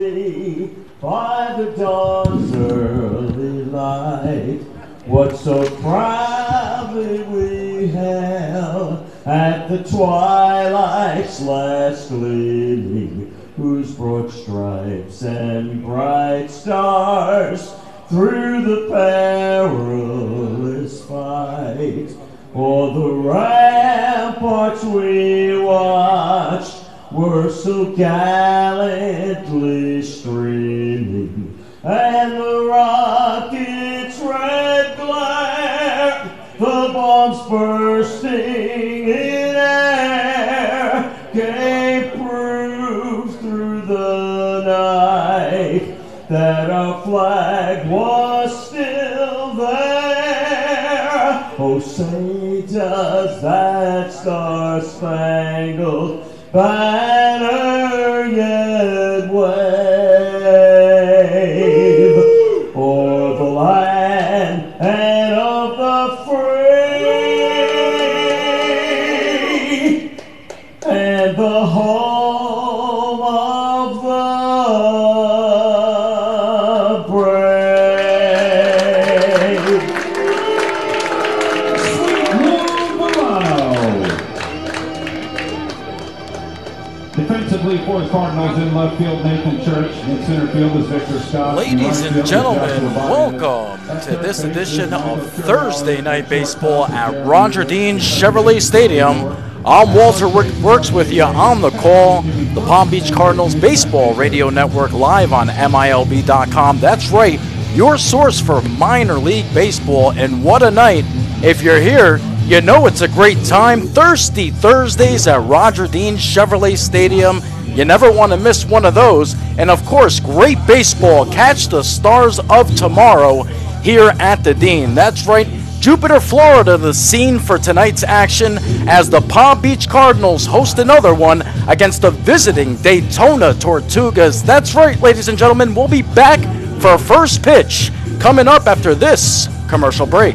By the dawn's early light, what so proudly we hailed at the twilight's last gleaming, whose broad stripes and bright stars through the perilous fight o'er the ramparts we watched were so gallantly streaming, and the rocket's red glare, the bombs bursting in air, gave proof through the night that our flag was still there. Oh, say does that star-spangled banner yet wave o'er the land and of the free and the home of the brave. Sweet Lou Milano. Defensively for the Cardinals in left field, Nathan Church. In center field is Victor Scott. Ladies and gentlemen, welcome to this edition of Thursday Night Baseball at Roger Dean Chevrolet Stadium. I'm Walter Works with you on the call. The Palm Beach Cardinals Baseball Radio Network live on MILB.com. That's right, your source for minor league baseball. And what a night. If you're here, you know it's a great time. Thirsty Thursdays at Roger Dean Chevrolet Stadium. You never want to miss one of those. And of course, great baseball. Catch the Stars of Tomorrow here at the Dean. That's right, Jupiter, Florida, the scene for tonight's action as the Palm Beach Cardinals host another one against the visiting Daytona Tortugas. That's right, ladies and gentlemen, we'll be back for first pitch coming up after this commercial break.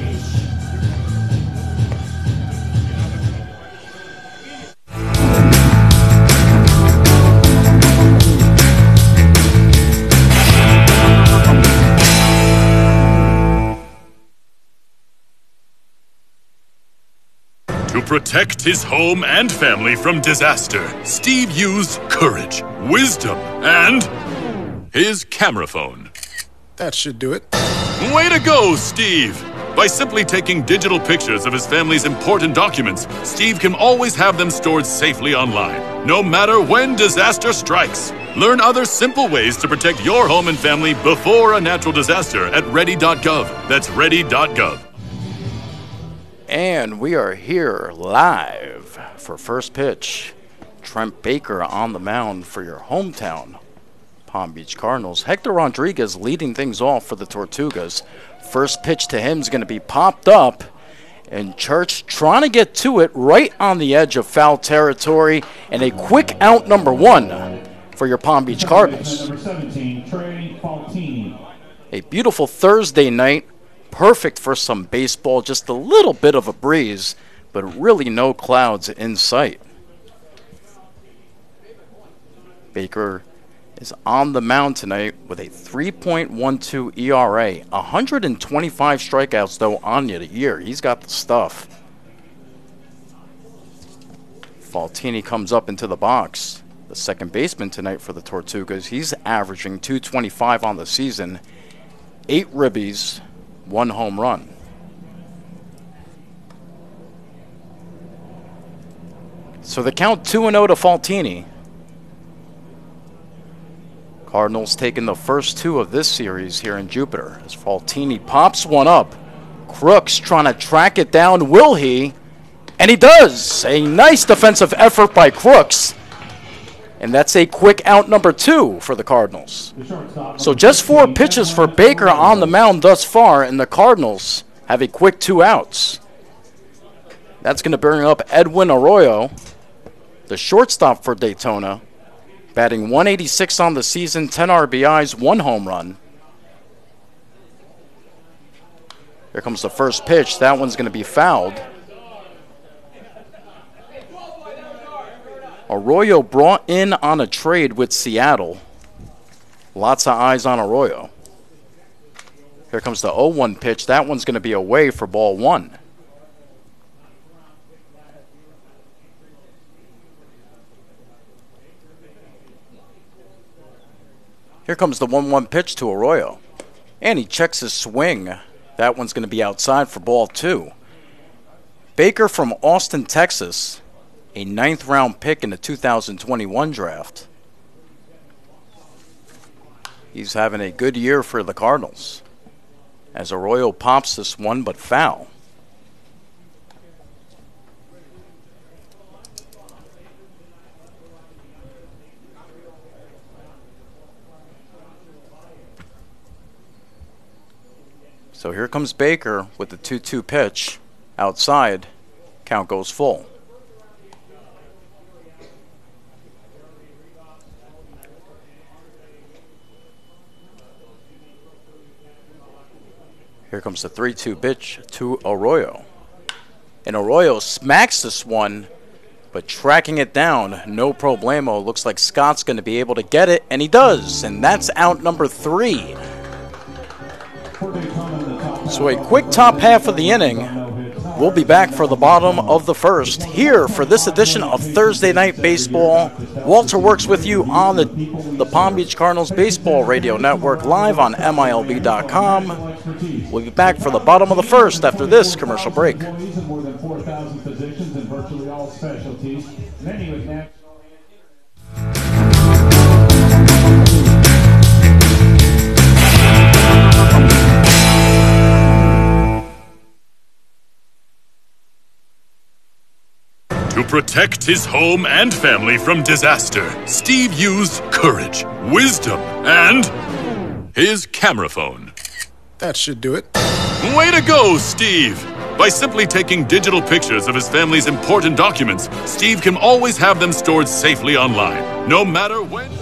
To protect his home and family from disaster, Steve used courage, wisdom, and his camera phone. That should do it. Way to go, Steve! By simply taking digital pictures of his family's important documents, Steve can always have them stored safely online, no matter when disaster strikes. Learn other simple ways to protect your home and family before a natural disaster at ready.gov. That's ready.gov. And we are here live for first pitch. Trent Baker on the mound for your hometown Palm Beach Cardinals. Hector Rodriguez leading things off for the Tortugas. First pitch to him is going to be popped up. And Church trying to get to it right on the edge of foul territory. And a quick out number one for your Palm Beach Cardinals. Number 17, Trey Faltini. A beautiful Thursday night. Perfect for some baseball, just a little bit of a breeze, but really no clouds in sight. Baker is on the mound tonight with a 3.12 ERA, 125 strikeouts though on the year. He's got the stuff. Faltini comes up into the box. The second baseman tonight for the Tortugas. He's averaging 225 on the season, 8 ribbies, 1 home run. So the count 2-0 to Faltini. Cardinals taking the first 2 of this series here in Jupiter as Faltini pops one up. Crooks trying to track it down. Will he? And he does. A nice defensive effort by Crooks. And that's a quick out number 2 for the Cardinals. So just 4 pitches for Baker on the mound thus far, and the Cardinals have a quick 2 outs. That's going to bring up Edwin Arroyo, the shortstop for Daytona, batting 186 on the season, 10 RBIs, 1 home run. Here comes the first pitch. That one's going to be fouled. Arroyo brought in on a trade with Seattle. Lots of eyes on Arroyo. Here comes the 0-1 pitch. That one's going to be away for ball one. Here comes the 1-1 pitch to Arroyo. And he checks his swing. That one's going to be outside for ball two. Baker from Austin, Texas, a 9th round pick in the 2021 draft. He's having a good year for the Cardinals. As Arroyo pops this one, but foul. So here comes Baker with the 2-2 pitch. Outside, count goes full. Here comes the 3-2 pitch to Arroyo. And Arroyo smacks this one, but tracking it down, no problemo. Looks like Scott's going to be able to get it, and he does. And that's out number 3. So a quick top half of the inning. We'll be back for the bottom of the first here for this edition of Thursday Night Baseball. Walter Works with you on the Palm Beach Cardinals Baseball Radio Network, live on MILB.com. We'll be back for the bottom of the first after this commercial break. More than 4,000 physicians in virtually all specialties. Many with natural. To protect his home and family from disaster, Steve used courage, wisdom, and his camera phone. That should do it. Way to go, Steve! By simply taking digital pictures of his family's important documents, Steve can always have them stored safely online, no matter when.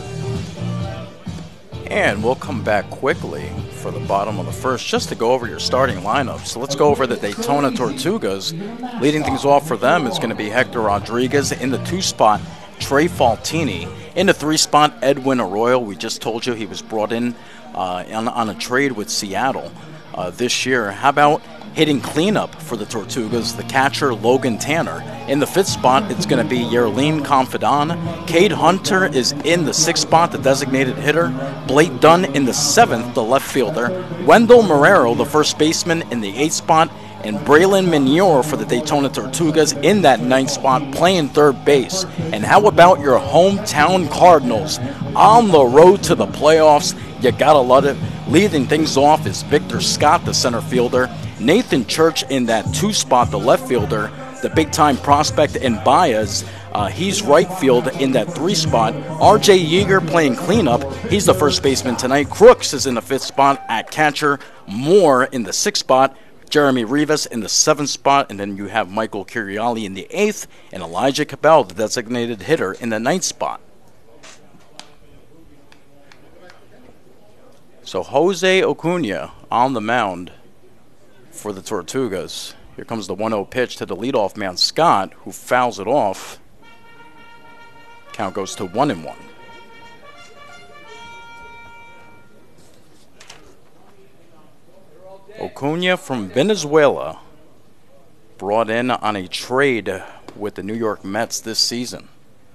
And we'll come back quickly for the bottom of the first just to go over your starting lineup. So let's go over the Daytona Tortugas. Leading things off for them is going to be Hector Rodriguez. In the 2 spot, Trey Faltini. In the 3 spot, Edwin Arroyo. We just told you he was brought in on a trade with Seattle this year. How about hitting cleanup for the Tortugas, the catcher Logan Tanner. In the 5th spot, it's going to be Yerlin Confidan. Cade Hunter is in the 6th spot, the designated hitter. Blake Dunn in the 7th, the left fielder. Wendell Marrero, the first baseman, in the 8th spot. And Braylon Minor for the Daytona Tortugas in that 9th spot, playing third base. And how about your hometown Cardinals on the road to the playoffs? You gotta love it. Leading things off is Victor Scott, the center fielder. Nathan Church in that 2 spot, the left fielder. The big-time prospect in Baez, he's right field in that 3 spot. R.J. Yeager playing cleanup. He's the first baseman tonight. Crooks is in the 5th spot at catcher. Moore in the 6th spot. Jeremy Rivas in the 7th spot, and then you have Michael Curiali in the 8th, and Elijah Cabell, the designated hitter, in the 9th spot. So Jose Acuna on the mound for the Tortugas. Here comes the 1-0 pitch to the leadoff man, Scott, who fouls it off. Count goes to 1-1. Acuna from Venezuela, brought in on a trade with the New York Mets this season.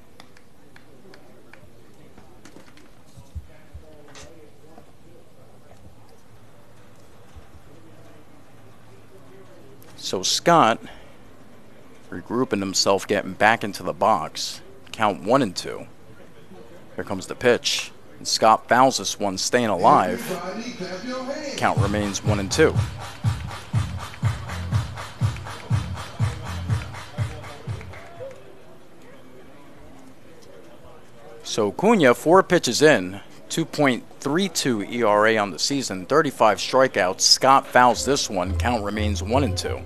So Scott regrouping himself, getting back into the box. Count 1-2. Here comes the pitch. And Scott fouls this one, staying alive. Count remains 1-2. So Acuna, 4 pitches in, 2.32 ERA on the season, 35 strikeouts. Scott fouls this one. Count remains 1-2.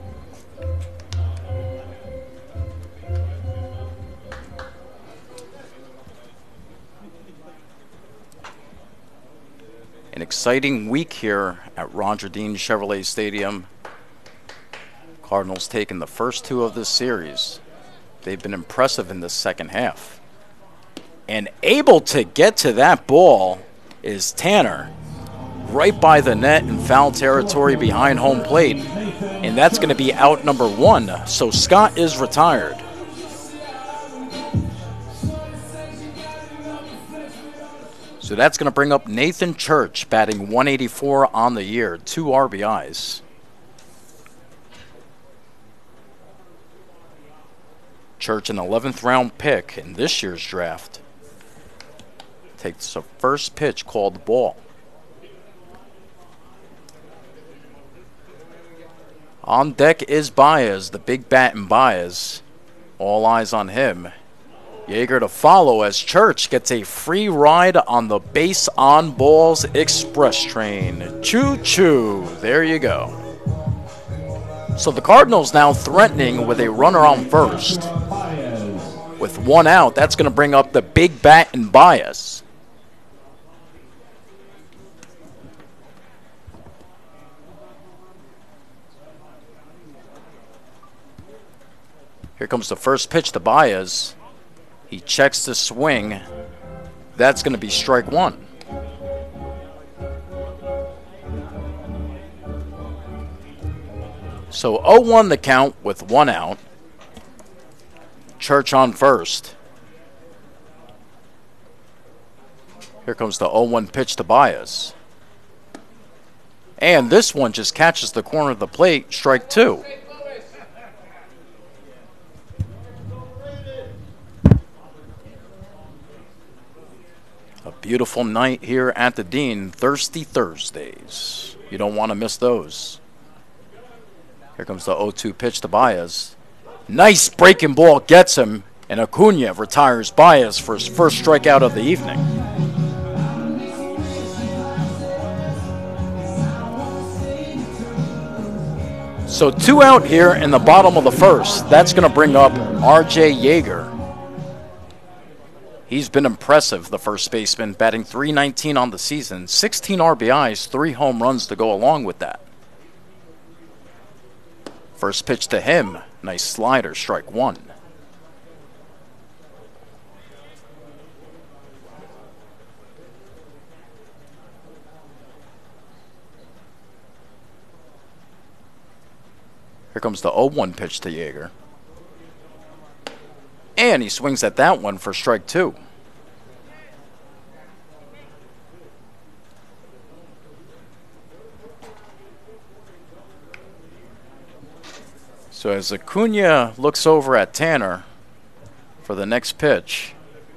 An exciting week here at Roger Dean Chevrolet Stadium. Cardinals taking the first 2 of this series. They've been impressive in the second half. And able to get to that ball is Tanner, right by the net in foul territory behind home plate. And that's going to be out number 1. So Scott is retired. So that's going to bring up Nathan Church, batting 184 on the year, 2 RBIs. Church, an 11th round pick in this year's draft, takes the first pitch called ball. On deck is Baez, the big bat in Baez. All eyes on him. Yeager to follow as Church gets a free ride on the Base on Balls Express train. Choo-choo. There you go. So the Cardinals now threatening with a runner on first. With 1 out, that's going to bring up the big bat in Baez. Here comes the first pitch to Baez. He checks the swing. That's going to be strike 1. So 0-1 the count with 1 out. Church on first. Here comes the 0-1 pitch to Baez. And this one just catches the corner of the plate, strike 2. A beautiful night here at the Dean. Thirsty Thursdays. You don't want to miss those. Here comes the 0-2 pitch to Baez. Nice breaking ball gets him, and Acuna retires Baez for his first strikeout of the evening. So 2 out here in the bottom of the first. That's going to bring up R.J. Yeager. He's been impressive, the first baseman, batting .319 on the season, 16 RBIs, 3 home runs to go along with that. First pitch to him, nice slider, strike 1. Here comes the 0-1 pitch to Yeager. And he swings at that one for strike 2. So as Acuna looks over at Tanner for the next pitch,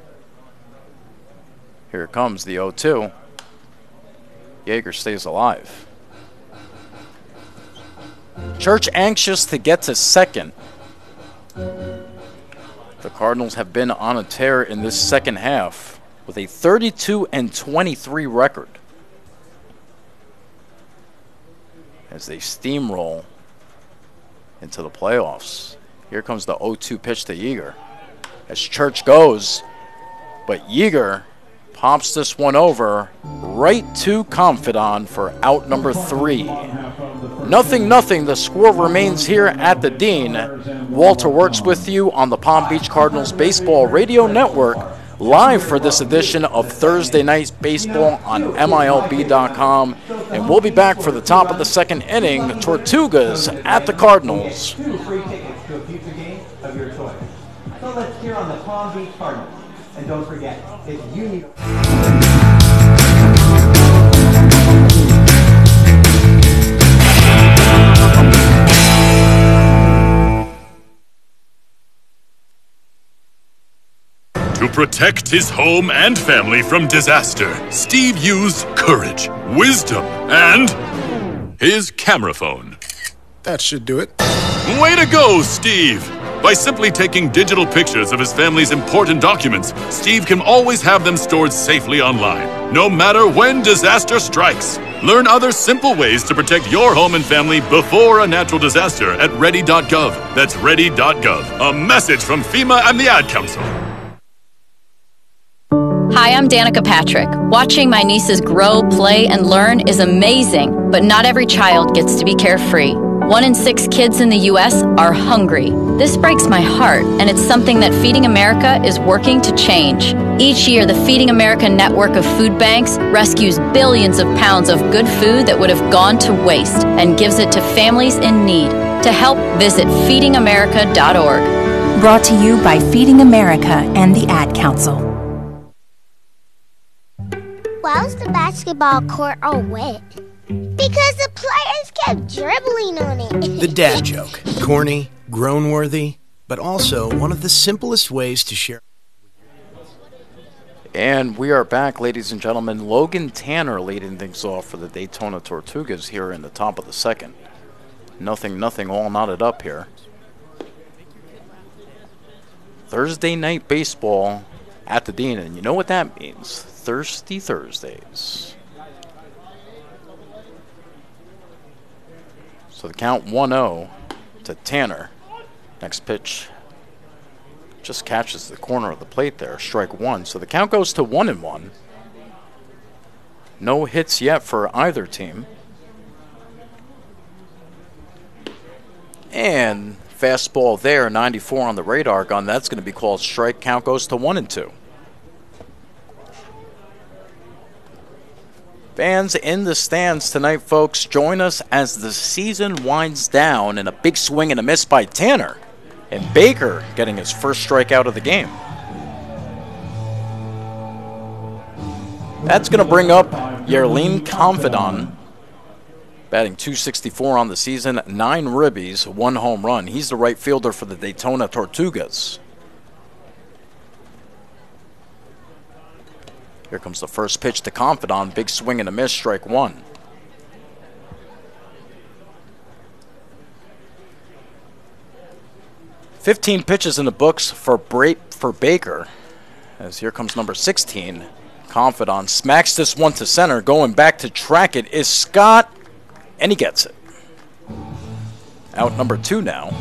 here comes the 0-2. Yeager stays alive. Church anxious to get to second. The Cardinals have been on a tear in this second half with a 32-23 record as they steamroll into the playoffs. Here comes the 0-2 pitch to Yeager as Church goes, but Yeager pops this one over right to Confidant for out number 3. 0-0, the score remains here at the Dean. Walter Works with you on the Palm Beach Cardinals Baseball Radio Network, live for this edition of Thursday Night Baseball on MILB.com. And we'll be back for the top of the second inning, Tortugas at the Cardinals. 2 free tickets to a future game of your choice. So let's cheer on the Palm Beach Cardinals. And don't forget, if you need... To protect his home and family from disaster, Steve used courage, wisdom, and his camera phone. That should do it. Way to go, Steve! By simply taking digital pictures of his family's important documents, Steve can always have them stored safely online, no matter when disaster strikes. Learn other simple ways to protect your home and family before a natural disaster at ready.gov. That's ready.gov. A message from FEMA and the Ad Council. Hi, I'm Danica Patrick. Watching my nieces grow, play, and learn is amazing, but not every child gets to be carefree. 1 in 6 kids in the U.S. are hungry. This breaks my heart, and it's something that Feeding America is working to change. Each year, the Feeding America network of food banks rescues billions of pounds of good food that would have gone to waste and gives it to families in need. To help, visit feedingamerica.org. Brought to you by Feeding America and the Ad Council. Why was the basketball court all wet? Because the players kept dribbling on it. The dad joke. Corny, groan-worthy, but also one of the simplest ways to share. And we are back, ladies and gentlemen. Logan Tanner leading things off for the Daytona Tortugas here in the top of the second. Nothing, all knotted up here. Thursday night baseball at the Dean, and you know what that means. Thirsty Thursdays. So the count 1-0 to Tanner. Next pitch just catches the corner of the plate there, strike one. So the count goes to 1-1. No hits yet for either team. And fastball there, 94 on the radar gun. That's going to be called strike. Count goes to 1-2. Fans in the stands tonight, folks, join us as the season winds down in a big swing and a miss by Tanner. And Baker getting his first strikeout of the game. That's going to bring up Yerlin Confidant, batting .264 on the season, 9 ribbies, 1 home run. He's the right fielder for the Daytona Tortugas. Here comes the first pitch to Confidant. Big swing and a miss, strike one. "15 pitches in the books for Baker. As here comes number 16. Confidant smacks this one to center. Going back to track it is Scott, and he gets it. Out number 2 now.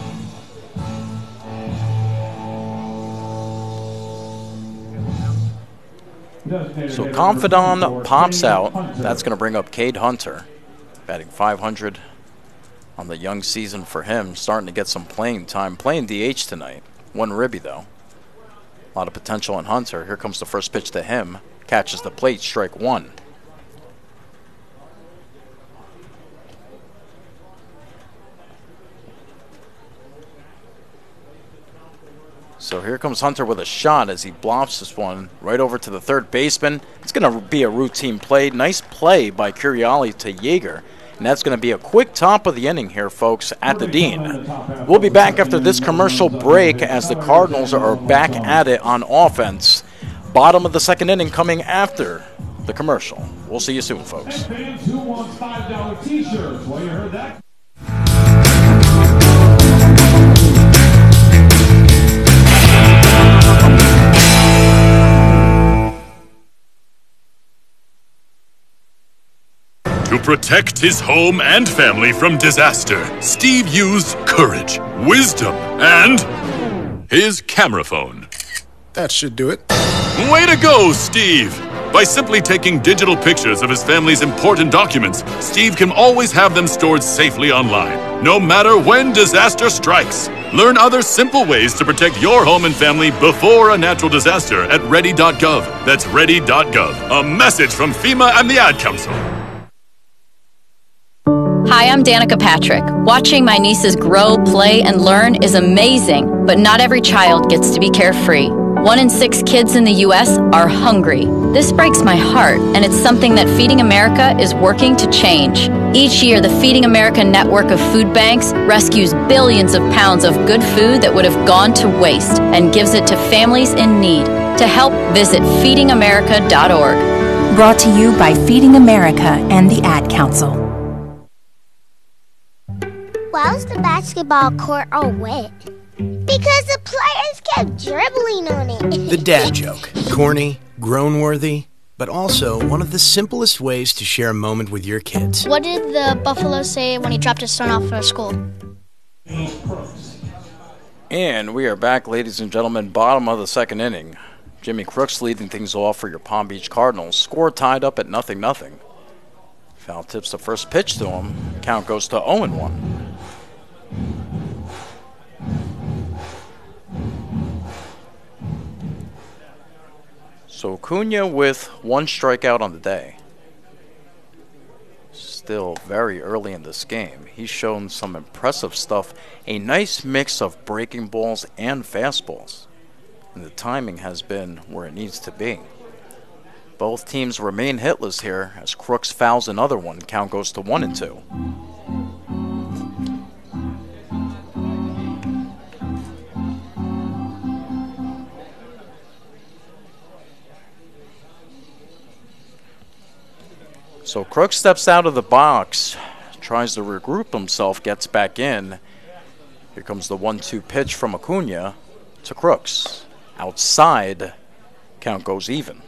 So Confidant pops out. That's going to bring up Cade Hunter, batting .500 on the young season for him. Starting to get some playing time. Playing DH tonight. 1 ribby, though. A lot of potential in Hunter. Here comes the first pitch to him. Catches the plate, strike one. So here comes Hunter with a shot as he blobs this one right over to the third baseman. It's going to be a routine play. Nice play by Curiali to Yeager. And that's going to be a quick top of the inning here, folks, at the Dean. We'll be back after this commercial break as the Cardinals are back at it on offense. Bottom of the second inning coming after the commercial. We'll see you soon, folks. Fans who want $5 t-shirts? Well, you heard that. To protect his home and family from disaster, Steve used courage, wisdom, and his camera phone. That should do it. Way to go, Steve! By simply taking digital pictures of his family's important documents, Steve can always have them stored safely online, no matter when disaster strikes. Learn other simple ways to protect your home and family before a natural disaster at ready.gov. That's ready.gov. A message from FEMA and the Ad Council. Hi, I'm Danica Patrick. Watching my nieces grow, play, and learn is amazing, but not every child gets to be carefree. 1 in 6 kids in the U.S. are hungry. This breaks my heart, and it's something that Feeding America is working to change. Each year, the Feeding America network of food banks rescues billions of pounds of good food that would have gone to waste and gives it to families in need. To help, visit feedingamerica.org. Brought to you by Feeding America and the Ad Council. Why was the basketball court all wet? Because the players kept dribbling on it. The dad joke. Corny, groan-worthy, but also one of the simplest ways to share a moment with your kids. What did the Buffalo say when he dropped his son off for school? And we are back, ladies and gentlemen, bottom of the second inning. Jimmy Crooks leading things off for your Palm Beach Cardinals. Score tied up at 0-0. Foul tips the first pitch to him. Count goes to 0-1. So Acuna with 1 strikeout on the day. Still very early in this game. He's shown some impressive stuff. A nice mix of breaking balls and fastballs. And the timing has been where it needs to be. Both teams remain hitless here as Crooks fouls another one. Count goes to 1-2. So Crooks steps out of the box, tries to regroup himself, gets back in. Here comes the 1-2 pitch from Acuna to Crooks. Outside, count goes even.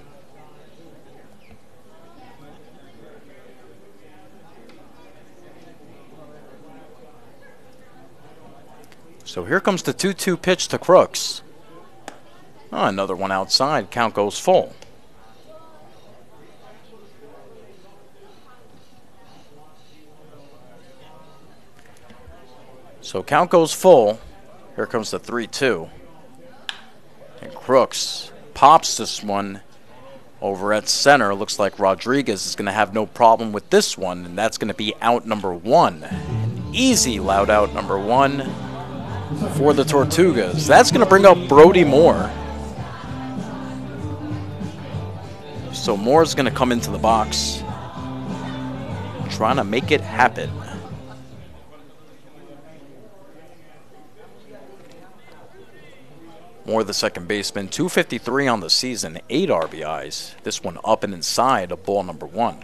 So here comes the 2-2 pitch to Crooks. Oh, another one outside, count goes full. So count goes full. Here comes the 3-2. And Crooks pops this one over at center. Looks like Rodriguez is going to have no problem with this one, and that's going to be out number 1. An easy loud out number 1 for the Tortugas. That's going to bring up Brody Moore. So Moore's going to come into the box, trying to make it happen. Moore, the second baseman, 253 on the season, 8 RBIs. This one up and inside of ball number 1.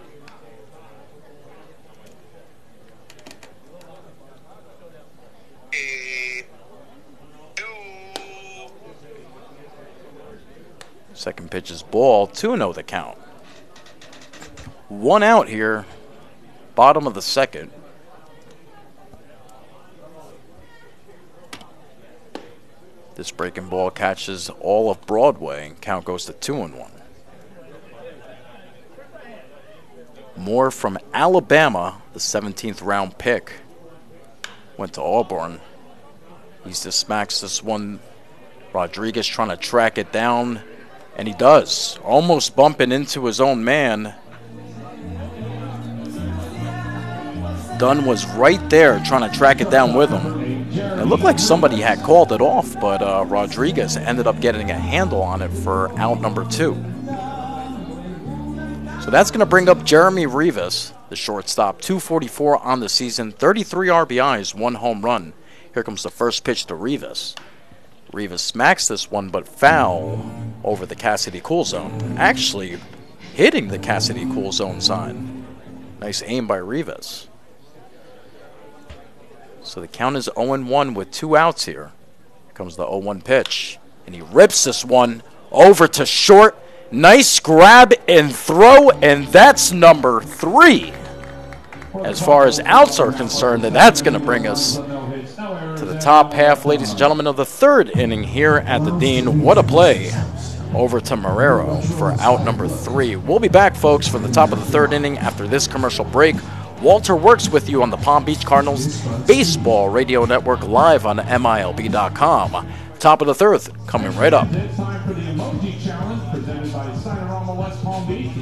Second pitch is ball, 2-0 the count. 1 out here, bottom of the second. This breaking ball catches all of Broadway, and count goes to 2-1. Moore from Alabama, the 17th round pick, went to Auburn. He's just smacks this one. Rodriguez trying to track it down, and he does. Almost bumping into his own man. Dunn was right there trying to track it down with him. It looked like somebody had called it off, but Rodriguez ended up getting a handle on it for out number 2. So that's going to bring up Jeremy Rivas, the shortstop, 244 on the season, 33 RBIs, 1 home run. Here comes the first pitch to Rivas. Rivas smacks this one, but foul over the Cassidy Cool Zone. Actually hitting the Cassidy Cool Zone sign. Nice aim by Rivas. So the count is 0-1 with 2 outs here. Here comes the 0-1 pitch. And he rips this one over to short. Nice grab and throw, and that's number 3. As far as outs are concerned, and that's going to bring us to the top half, ladies and gentlemen, of the 3rd inning here at the Dean. What a play over to Marrero for out number 3. We'll be back, folks, for the top of the 3rd inning after this commercial break. Walter Works with you on the Palm Beach Cardinals Baseball Radio Network, live on MILB.com. Top of the 3rd, coming right up. It's time for the Emoji Challenge presented by Cinerama West Palm Beach.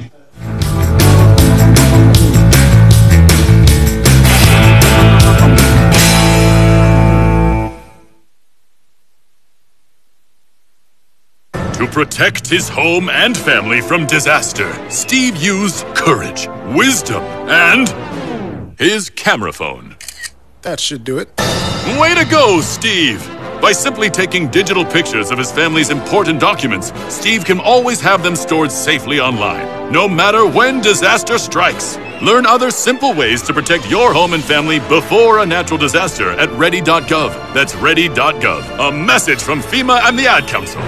To protect his home and family from disaster, Steve used courage, wisdom, and his camera phone. That should do it. Way to go, Steve! By simply taking digital pictures of his family's important documents, Steve can always have them stored safely online, no matter when disaster strikes. Learn other simple ways to protect your home and family before a natural disaster at ready.gov. That's ready.gov. A message from FEMA and the Ad Council.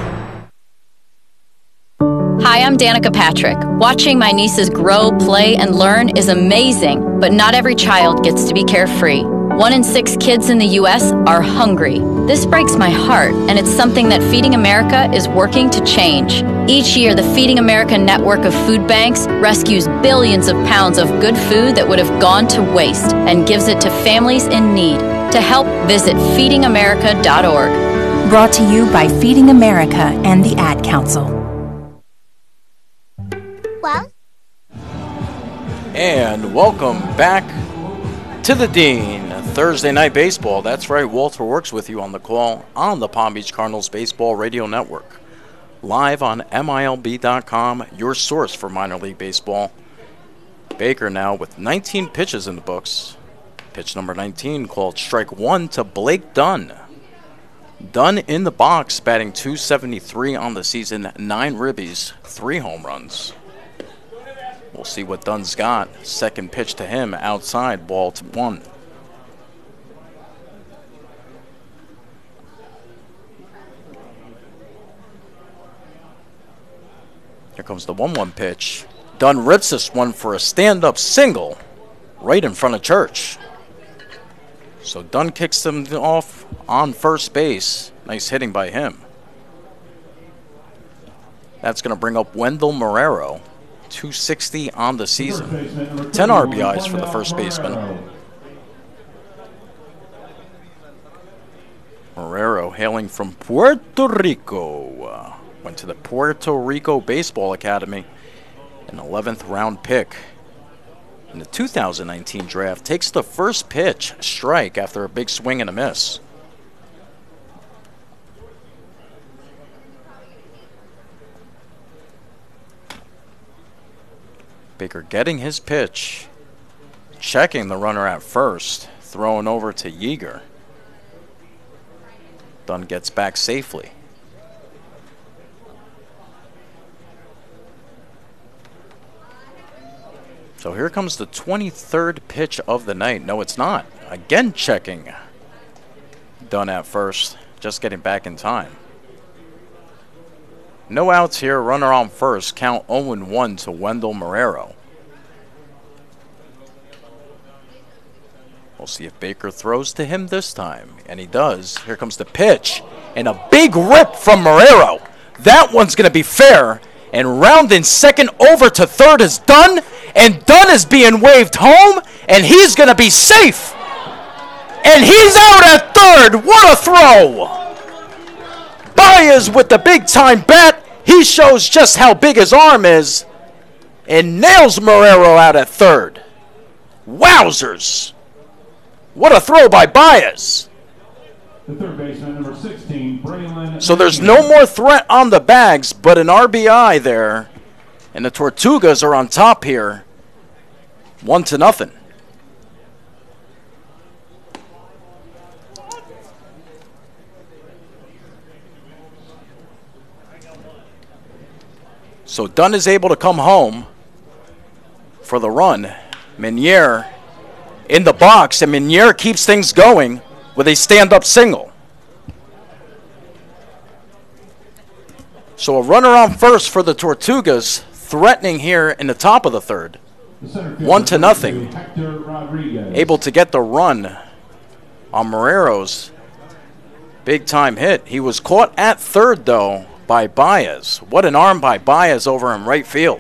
Hi, I'm Danica Patrick. Watching my nieces grow, play, and learn is amazing, but not every child gets to be carefree. 1 in 6 kids in the U.S. are hungry. This breaks my heart, and it's something that Feeding America is working to change. Each year, the Feeding America network of food banks rescues billions of pounds of good food that would have gone to waste and gives it to families in need. To help, visit feedingamerica.org. Brought to you by Feeding America and the Ad Council. Well. And welcome back to the Dean, Thursday Night Baseball. That's right, Walter Works with you on the call on the Palm Beach Cardinals Baseball Radio Network. Live on MILB.com, your source for minor league baseball. Baker now with 19 pitches in the books. Pitch number 19 called strike one to Blake Dunn. Dunn in the box, batting .273 on the season, 9 ribbies, 3 home runs. We'll see what Dunn's got. Second pitch to him, outside, ball to 1. Here comes the 1-1 pitch. Dunn rips this one for a stand-up single right in front of Church. So Dunn kicks him off on first base. Nice hitting by him. That's going to bring up Wendell Marrero. .260 on the season. 10 RBIs for the first baseman. Marrero hailing from Puerto Rico. Went to the Puerto Rico Baseball Academy. An 11th round pick in the 2019 draft. Takes the first pitch, strike, after a big swing and a miss. Baker getting his pitch. Checking the runner at first. Throwing over to Yeager. Dunn gets back safely. So here comes the 23rd pitch of the night. No, it's not. Again checking. Dunn at first. Just getting back in time. No outs here. Runner on first. Count 0-1 to Wendell Marrero. We'll see if Baker throws to him this time. And he does. Here comes the pitch. And a big rip from Marrero. That one's going to be fair. And rounding second over to third is Dunn. And Dunn is being waved home. And he's going to be safe. And he's out at third. What a throw. Baez with the big time bat. He shows just how big his arm is. And nails Marrero out at third. Wowzers. What a throw by Baez. The third baseman, number 16, Braylon. So there's no more threat on the bags, but an RBI there. And the Tortugas are on top here. 1-0. So Dunn is able to come home for the run. Minier in the box, and Minier keeps things going with a stand-up single. So a runner on first for the Tortugas, threatening here in the top of the third. 1-0. Able to get the run on Marrero's big-time hit. He was caught at third, though, by Baez. What an arm by Baez over in right field.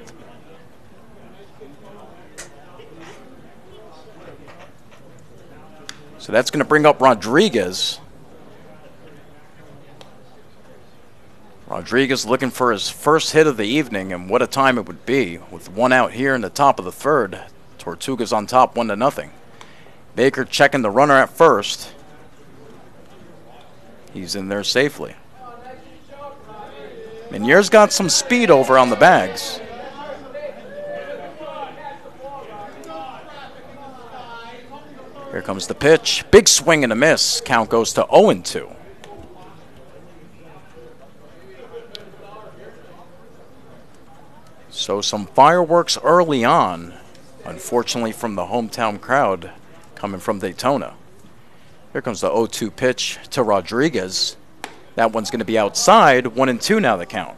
So that's going to bring up Rodriguez. Rodriguez looking for his first hit of the evening, and what a time it would be with 1 out here in the top of the third. Tortugas on top 1-0. Baker checking the runner at first. He's in there safely. Minier's got some speed over on the bags. Here comes the pitch. Big swing and a miss. Count goes to 0-2. So some fireworks early on, unfortunately from the hometown crowd coming from Daytona. Here comes the 0-2 pitch to Rodriguez. That one's going to be outside. 1-2 now the count.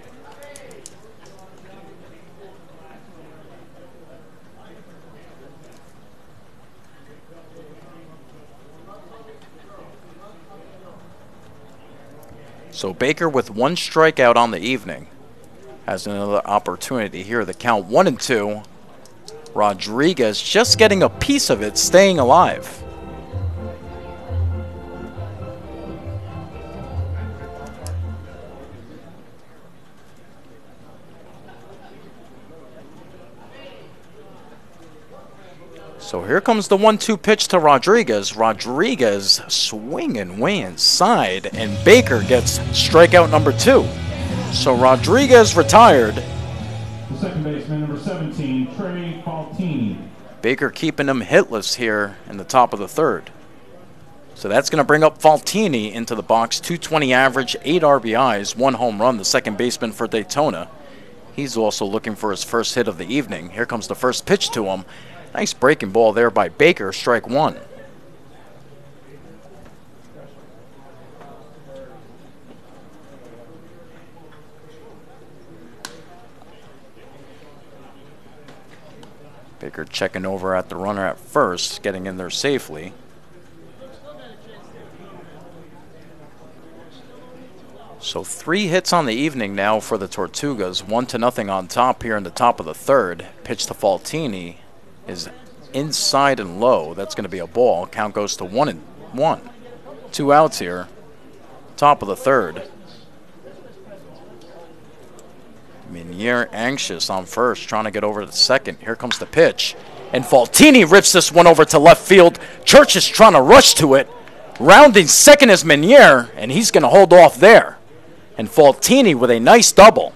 So Baker with 1 strikeout on the evening has another opportunity here. The count 1-2. Rodriguez just getting a piece of it, staying alive. So here comes the 1-2 pitch to Rodriguez. Rodriguez swinging way inside, and Baker gets strikeout number 2. So Rodriguez retired. The second baseman, number 17, Trey Faltini. Baker keeping him hitless here in the top of the third. So that's going to bring up Faltini into the box. 220 average, 8 RBIs, 1 home run, the second baseman for Daytona. He's also looking for his first hit of the evening. Here comes the first pitch to him. Nice breaking ball there by Baker, strike 1. Baker checking over at the runner at first, getting in there safely. So 3 hits on the evening now for the Tortugas, 1-0 on top here in the top of the third. Pitch to Faltini is inside and low. That's going to be a ball. Count goes to 1-1. 2 outs here. Top of the third. Minier anxious on first, trying to get over to second. Here comes the pitch. And Faltini rips this one over to left field. Church is trying to rush to it. Rounding second is Minier, and he's going to hold off there. And Faltini with a nice double.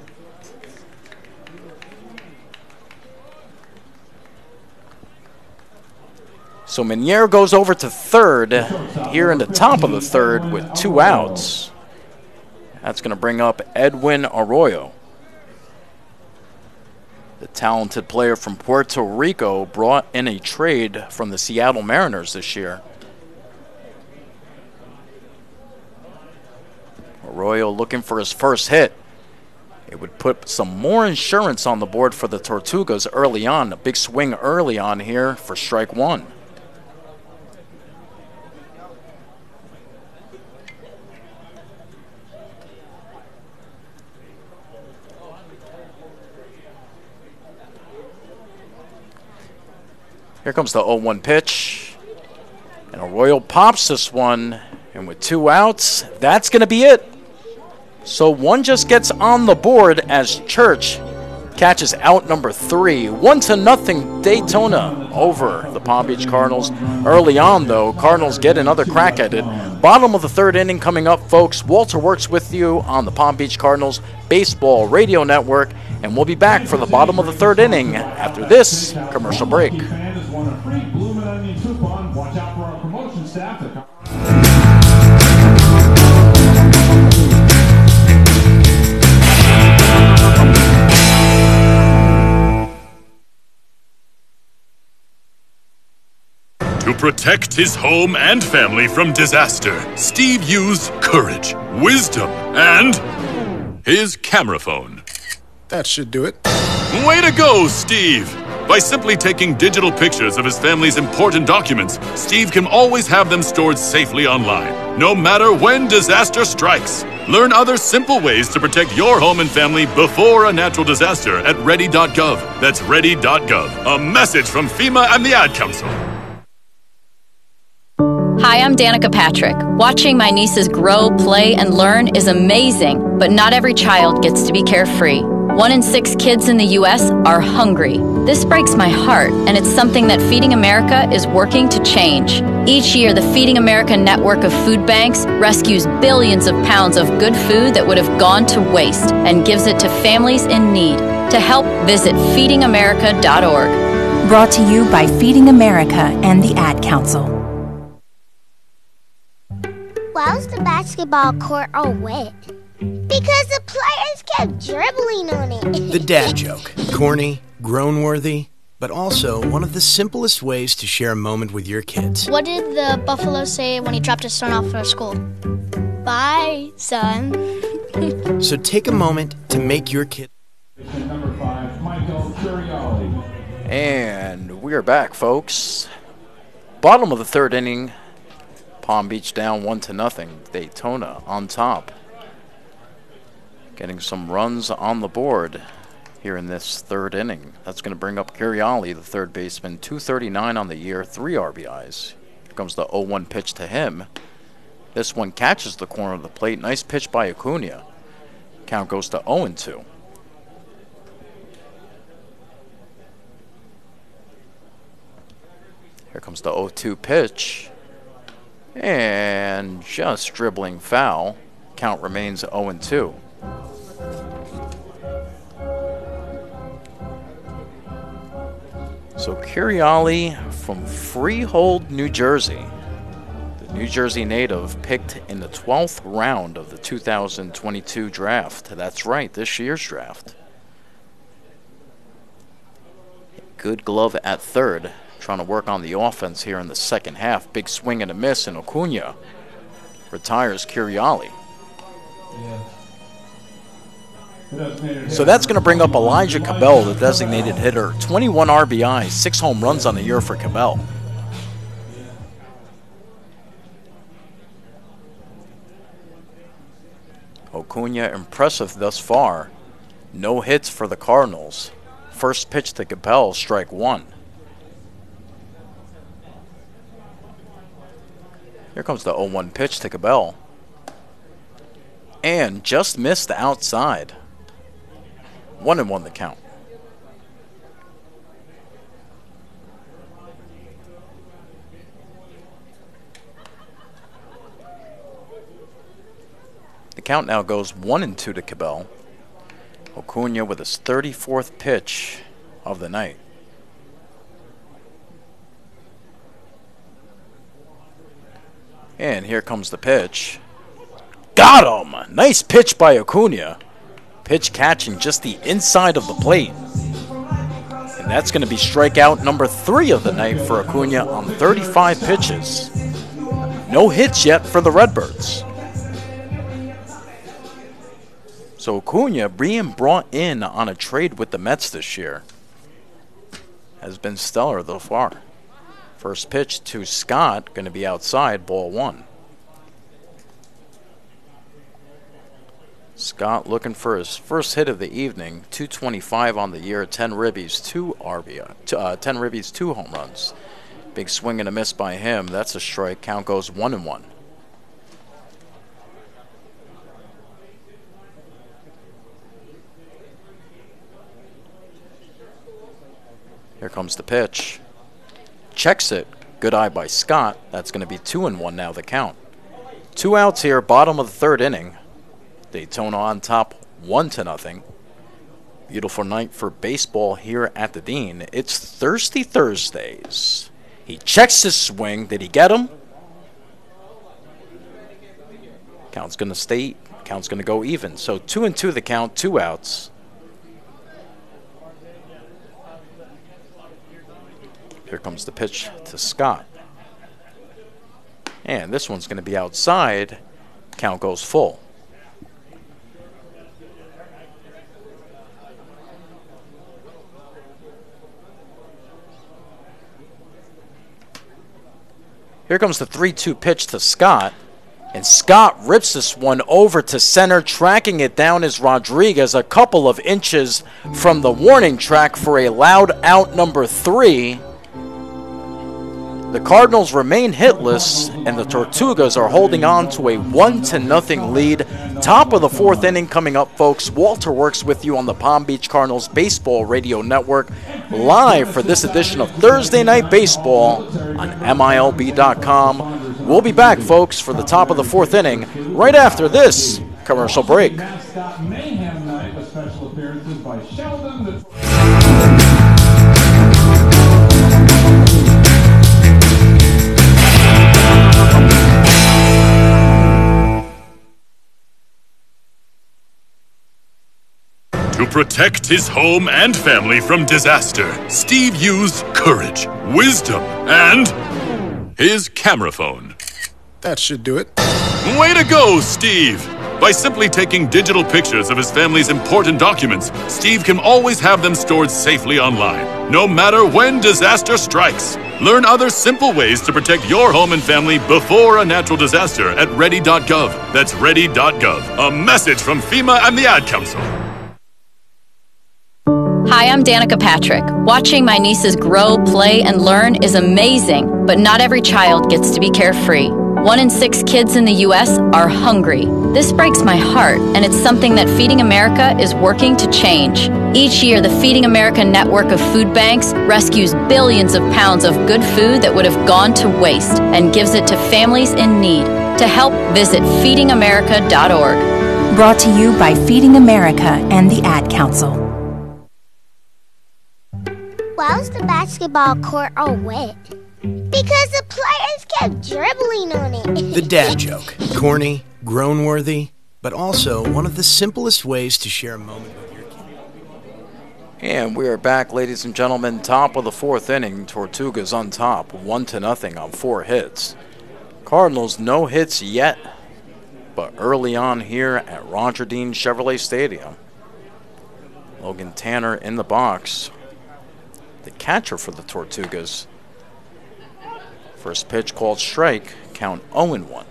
So Minier goes over to third here in the top of the third with 2 outs. That's going to bring up Edwin Arroyo. The talented player from Puerto Rico brought in a trade from the Seattle Mariners this year. Arroyo looking for his first hit. It would put some more insurance on the board for the Tortugas early on. A big swing early on here for strike 1. Here comes the 0-1 pitch. And Arroyo pops this one. And with 2 outs, that's going to be it. So one just gets on the board as Church catches out number 3. 1-0 Daytona over the Palm Beach Cardinals. Early on, though, Cardinals get another crack at it. Bottom of the third inning coming up, folks. Walter Works with you on the Palm Beach Cardinals Baseball Radio Network. And we'll be back for the bottom of the third inning after this commercial break. Watch out for our promotion staff. To protect his home and family from disaster, Steve used courage, wisdom, and his camera phone. That should do it. Way to go, Steve! By simply taking digital pictures of his family's important documents, Steve can always have them stored safely online, no matter when disaster strikes. Learn other simple ways to protect your home and family before a natural disaster at ready.gov. That's ready.gov. A message from FEMA and the Ad Council. Hi, I'm Danica Patrick. Watching my nieces grow, play, and learn is amazing, but not every child gets to be carefree. 1 in 6 kids in the U.S. are hungry. This breaks my heart, and it's something that Feeding America is working to change. Each year, the Feeding America network of food banks rescues billions of pounds of good food that would have gone to waste and gives it to families in need. To help, visit feedingamerica.org. Brought to you by Feeding America and the Ad Council. Why was the basketball court all wet? Because the players kept dribbling on it. The dad joke. Corny, grown-worthy, but also one of the simplest ways to share a moment with your kids. What did the buffalo say when he dropped his son off for school? Bye, son. So take a moment to make your kid... Number 5, Michael Curioli. And we are back, folks. Bottom of the third inning. Palm Beach down 1-0. Daytona on top. Getting some runs on the board here in this third inning. That's going to bring up Curioli, the third baseman. 239 on the year, 3 RBIs. Here comes the 0-1 pitch to him. This one catches the corner of the plate. Nice pitch by Acuna. Count goes to 0-2. Here comes the 0-2 pitch. And just dribbling foul. Count remains 0-2. So Curiali from Freehold, New Jersey. The New Jersey native picked in the 12th round of the 2022 draft. That's right, this year's draft. Good glove at third. Trying to work on the offense here in the second half. Big swing and a miss, and Acuna retires Curiali. So that's going to bring up Elijah Cabell, the designated hitter. 21 RBIs, 6 home runs on the year for Cabell. Acuna impressive thus far. No hits for the Cardinals. First pitch to Cabell, strike one. Here comes the 0-1 pitch to Cabell. And just missed the outside. 1-1 the count. The count now goes 1-2 to Cabell. Acuna with his 34th pitch of the night. And here comes the pitch. Got him! Nice pitch by Acuna. Pitch catching just the inside of the plate. And that's going to be strikeout number 3 of the night for Acuna on 35 pitches. No hits yet for the Redbirds. So Acuna being brought in on a trade with the Mets this year has been stellar thus far. First pitch to Scott, going to be outside, ball 1. Scott looking for his first hit of the evening, 225 on the year, 10 ribbies, 2 RBI, 10 ribbies, 2 home runs. Big swing and a miss by him. That's a strike. Count goes 1-1. Here comes the pitch. Checks it. Good eye by Scott. That's going to be 2-1 now, the count. 2 outs here, bottom of the 3rd inning. Daytona on top, 1-0. Beautiful night for baseball here at the Dean. It's Thirsty Thursdays. He checks his swing. Did he get him? Count's going to stay. Count's going to go even. So 2-2 the count, 2 outs. Here comes the pitch to Scott. And this one's going to be outside. Count goes full. Here comes the 3-2 pitch to Scott. And Scott rips this one over to center. Tracking it down is Rodriguez, a couple of inches from the warning track for a loud out number 3. The Cardinals remain hitless, and the Tortugas are holding on to a 1-0 lead. Top of the 4th inning coming up, folks. Walter Works with you on the Palm Beach Cardinals Baseball Radio Network, live for this edition of Thursday Night Baseball on MILB.com. We'll be back, folks, for the top of the 4th inning right after this commercial break. Mayhem Night with special appearances by Sheldon. To protect his home and family from disaster, Steve used courage, wisdom, and his camera phone. That should do it. Way to go, Steve! By simply taking digital pictures of his family's important documents, Steve can always have them stored safely online, no matter when disaster strikes. Learn other simple ways to protect your home and family before a natural disaster at ready.gov. That's ready.gov. A message from FEMA and the Ad Council. Hi, I'm Danica Patrick. Watching my nieces grow, play, and learn is amazing, but not every child gets to be carefree. 1 in 6 kids in the U.S. are hungry. This breaks my heart, and it's something that Feeding America is working to change. Each year, the Feeding America network of food banks rescues billions of pounds of good food that would have gone to waste and gives it to families in need. To help, visit feedingamerica.org. Brought to you by Feeding America and the Ad Council. Why was the basketball court all wet? Because the players kept dribbling on it. The dad joke. Corny, groan-worthy, but also one of the simplest ways to share a moment with your kid. And we are back, ladies and gentlemen. Top of the fourth inning. Tortugas on top, 1-0 on 4 hits. Cardinals no hits yet, but early on here at Roger Dean Chevrolet Stadium. Logan Tanner in the box, the catcher for the Tortugas. First pitch called strike, count 0-1.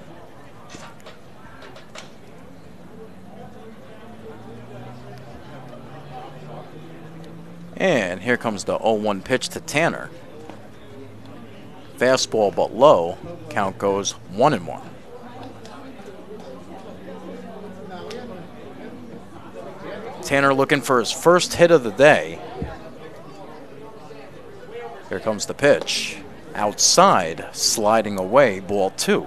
And here comes the 0-1 pitch to Tanner. Fastball but low, count goes 1-1. Tanner looking for his first hit of the day. Here comes the pitch. Outside, sliding away, ball 2.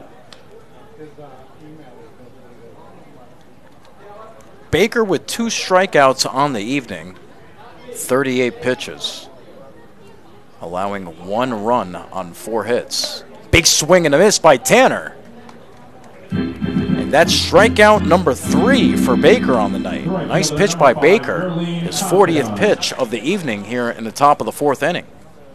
Baker with 2 strikeouts on the evening, 38 pitches, allowing 1 run on 4 hits. Big swing and a miss by Tanner. And that's strikeout number 3 for Baker on the night. Nice pitch by Baker, his 40th pitch of the evening here in the top of the 4th inning.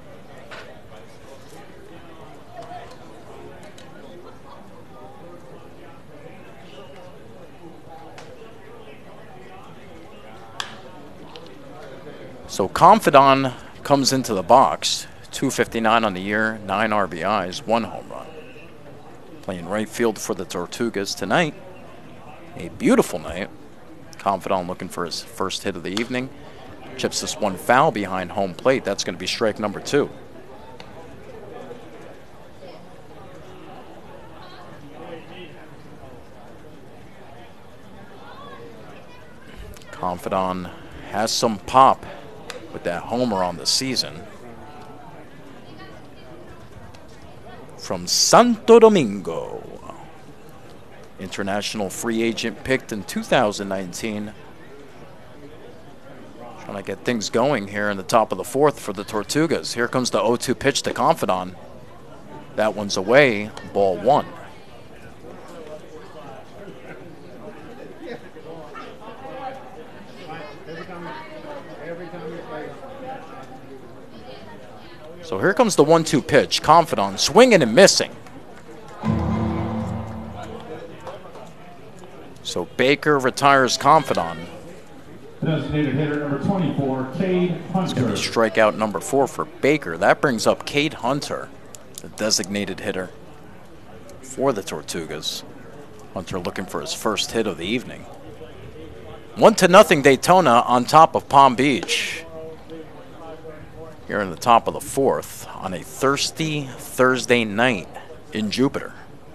So Confidant comes into the box, 259 on the year, 9 RBIs, 1 home run. Playing right field for the Tortugas tonight. A beautiful night. Confidant looking for his first hit of the evening. Chips this one foul behind home plate. That's going to be strike number 2. Confidant has some pop with that homer on the season. From Santo Domingo. International free agent picked in 2019. Trying to get things going here in the top of the 4th for the Tortugas. Here comes the 0-2 pitch to Confidant. That one's away, ball 1. So here comes the 1-2 pitch. Confidant swinging and missing. So Baker retires Confidant. Designated hitter number 24, Cade Hunter. It's going to be strikeout number 4 for Baker. That brings up Cade Hunter, the designated hitter for the Tortugas. Hunter looking for his first hit of the evening. 1-0 Daytona on top of Palm Beach. Here in the top of the 4th on a thirsty Thursday night in Jupiter.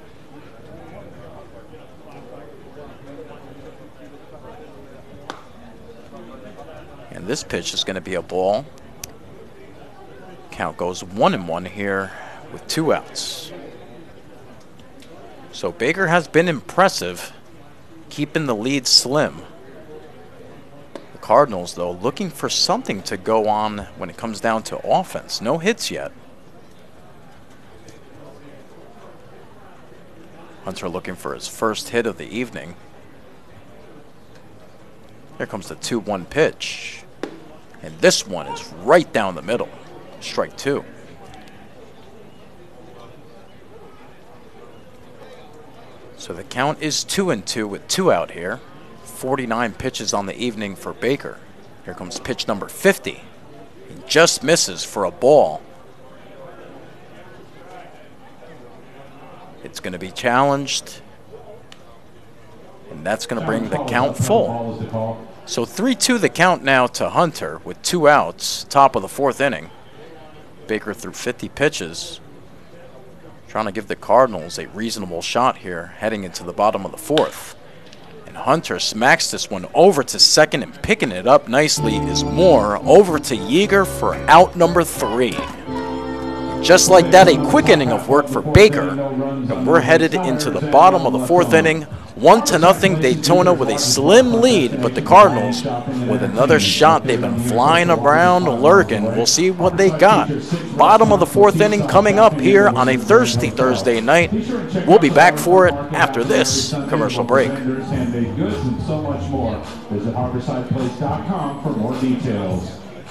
And this pitch is going to be a ball. Count goes 1-1 here with 2 outs. So Baker has been impressive, keeping the lead slim. Cardinals, though, looking for something to go on when it comes down to offense. No hits yet. Hunter looking for his first hit of the evening. Here comes the 2-1 pitch. And this one is right down the middle. Strike 2. So the count is 2-2 with 2 out here. 49 pitches on the evening for Baker. Here comes pitch number 50. He just misses for a ball. It's going to be challenged. And that's going to bring the count full. So 3-2 the count now to Hunter with 2 outs, top of the 4th inning. Baker threw 50 pitches. Trying to give the Cardinals a reasonable shot here heading into the bottom of the 4th. And Hunter smacks this one over to second, and picking it up nicely is Moore over to Yeager for out number 3. Just like that, a quick inning of work for Baker, and we're headed into the bottom of the 4th inning. 1-0 Daytona with a slim lead, but the Cardinals with another shot. They've been flying around lurking. We'll see what they got. Bottom of the 4th inning coming up here on a thirsty Thursday night. We'll be back for it after this commercial break. Handmade goods and so much more. Visit HarborsidePlace.com for more details.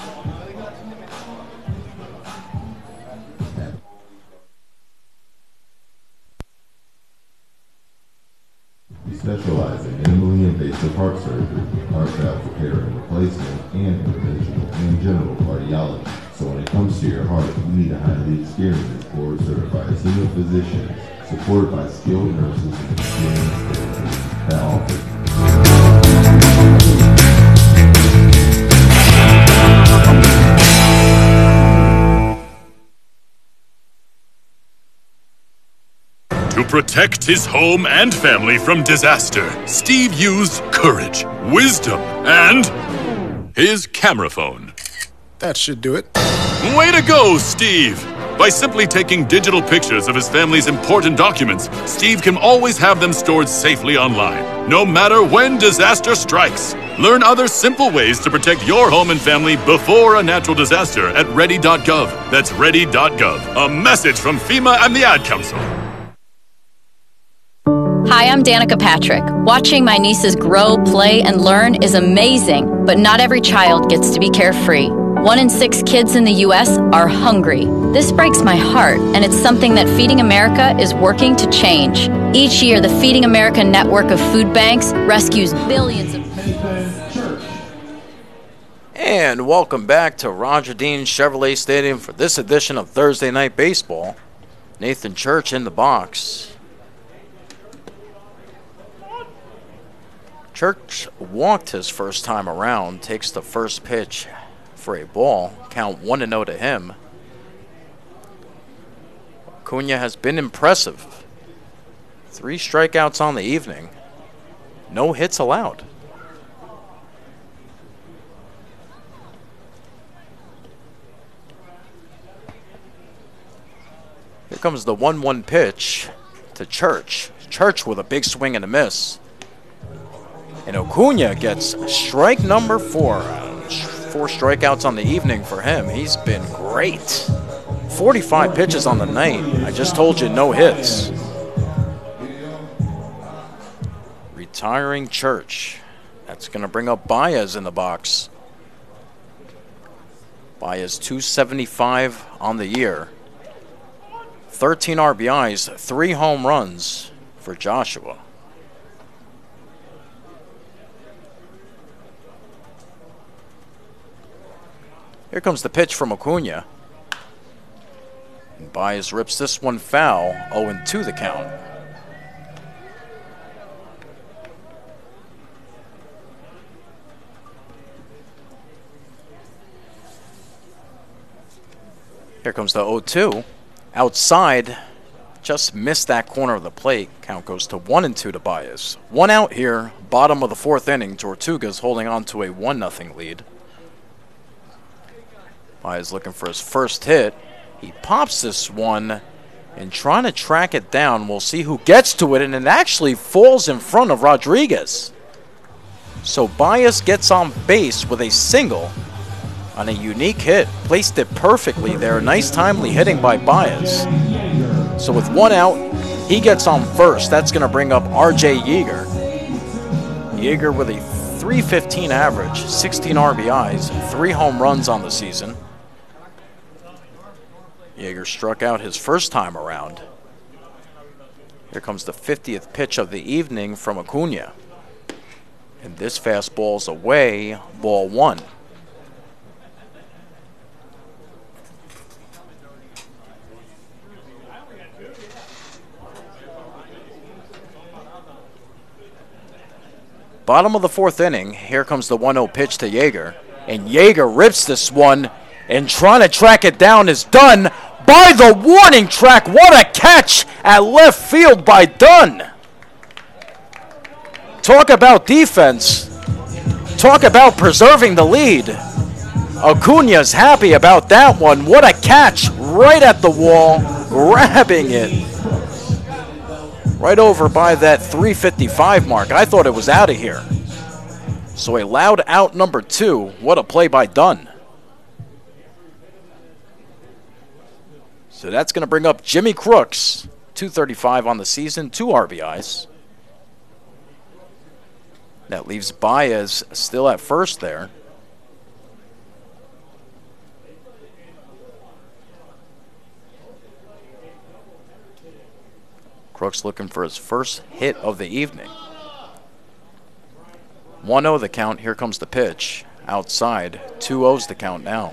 We specialize in minimally invasive heart surgery, heart valve repair and replacement, and interventional and general cardiology. So when it comes to your heart, you need a highly experienced board-certified team of physicians, supported by skilled nurses and experienced therapists that offer To protect his home and family from disaster, Steve used courage, wisdom, and his camera phone. That should do it. Way to go, Steve! By simply taking digital pictures of his family's important documents, Steve can always have them stored safely online, no matter when disaster strikes. Learn other simple ways to protect your home and family before a natural disaster at ready.gov. That's ready.gov. A message from FEMA and the Ad Council. Hi, I'm Danica Patrick. Watching my nieces grow, play, and learn is amazing, but not every child gets to be carefree. 1 in 6 kids in the U.S. are hungry. This breaks my heart, and it's something that Feeding America is working to change. Each year, the Feeding America network of food banks rescues billions of... And welcome back to Roger Dean Chevrolet Stadium for this edition of Thursday Night Baseball. Nathan Church in the box. Church walked his first time around, takes the first pitch for a ball, count 1-0 to him. Acuna has been impressive. 3 strikeouts on the evening, no hits allowed. Here comes the 1-1 pitch to Church. Church with a big swing and a miss. And Acuna gets strike number 4. 4 strikeouts on the evening for him. He's been great. 45 pitches on the night. I just told you, no hits. Retiring Church. That's going to bring up Baez in the box. Baez 275 on the year. 13 RBIs, 3 home runs for Joshua. Here comes the pitch from Acuna. And Baez rips this one foul, 0-2 the count. Here comes the 0-2. Outside, just missed that corner of the plate. Count goes to 1-2 to Baez. 1 out here, bottom of the 4th inning. Tortuga's holding on to a 1-0 lead. Baez looking for his first hit. He pops this one and trying to track it down. We'll see who gets to it, and it actually falls in front of Rodriguez. So Baez gets on base with a single on a unique hit. Placed it perfectly there. Nice timely hitting by Baez. So with 1 out, he gets on first. That's going to bring up R.J. Yeager. Yeager with a .315 average, 16 RBIs, 3 home runs on the season. Yeager struck out his first time around. Here comes the 50th pitch of the evening from Acuna. And this fastball's away, ball 1. Bottom of the 4th inning, here comes the 1-0 pitch to Yeager. And Yeager rips this one, and trying to track it down is Dunn by the warning track. What a catch at left field by Dunn. Talk about defense. Talk about preserving the lead. Acuna's happy about that one. What a catch right at the wall, grabbing it. Right over by that 3:55 mark. I thought it was out of here. So a loud out number 2. What a play by Dunn. So that's going to bring up Jimmy Crooks. 235 on the season, 2 RBIs. That leaves Baez still at first there. Crooks looking for his first hit of the evening. 1-0 the count. Here comes the pitch. Outside. 2-0's the count now.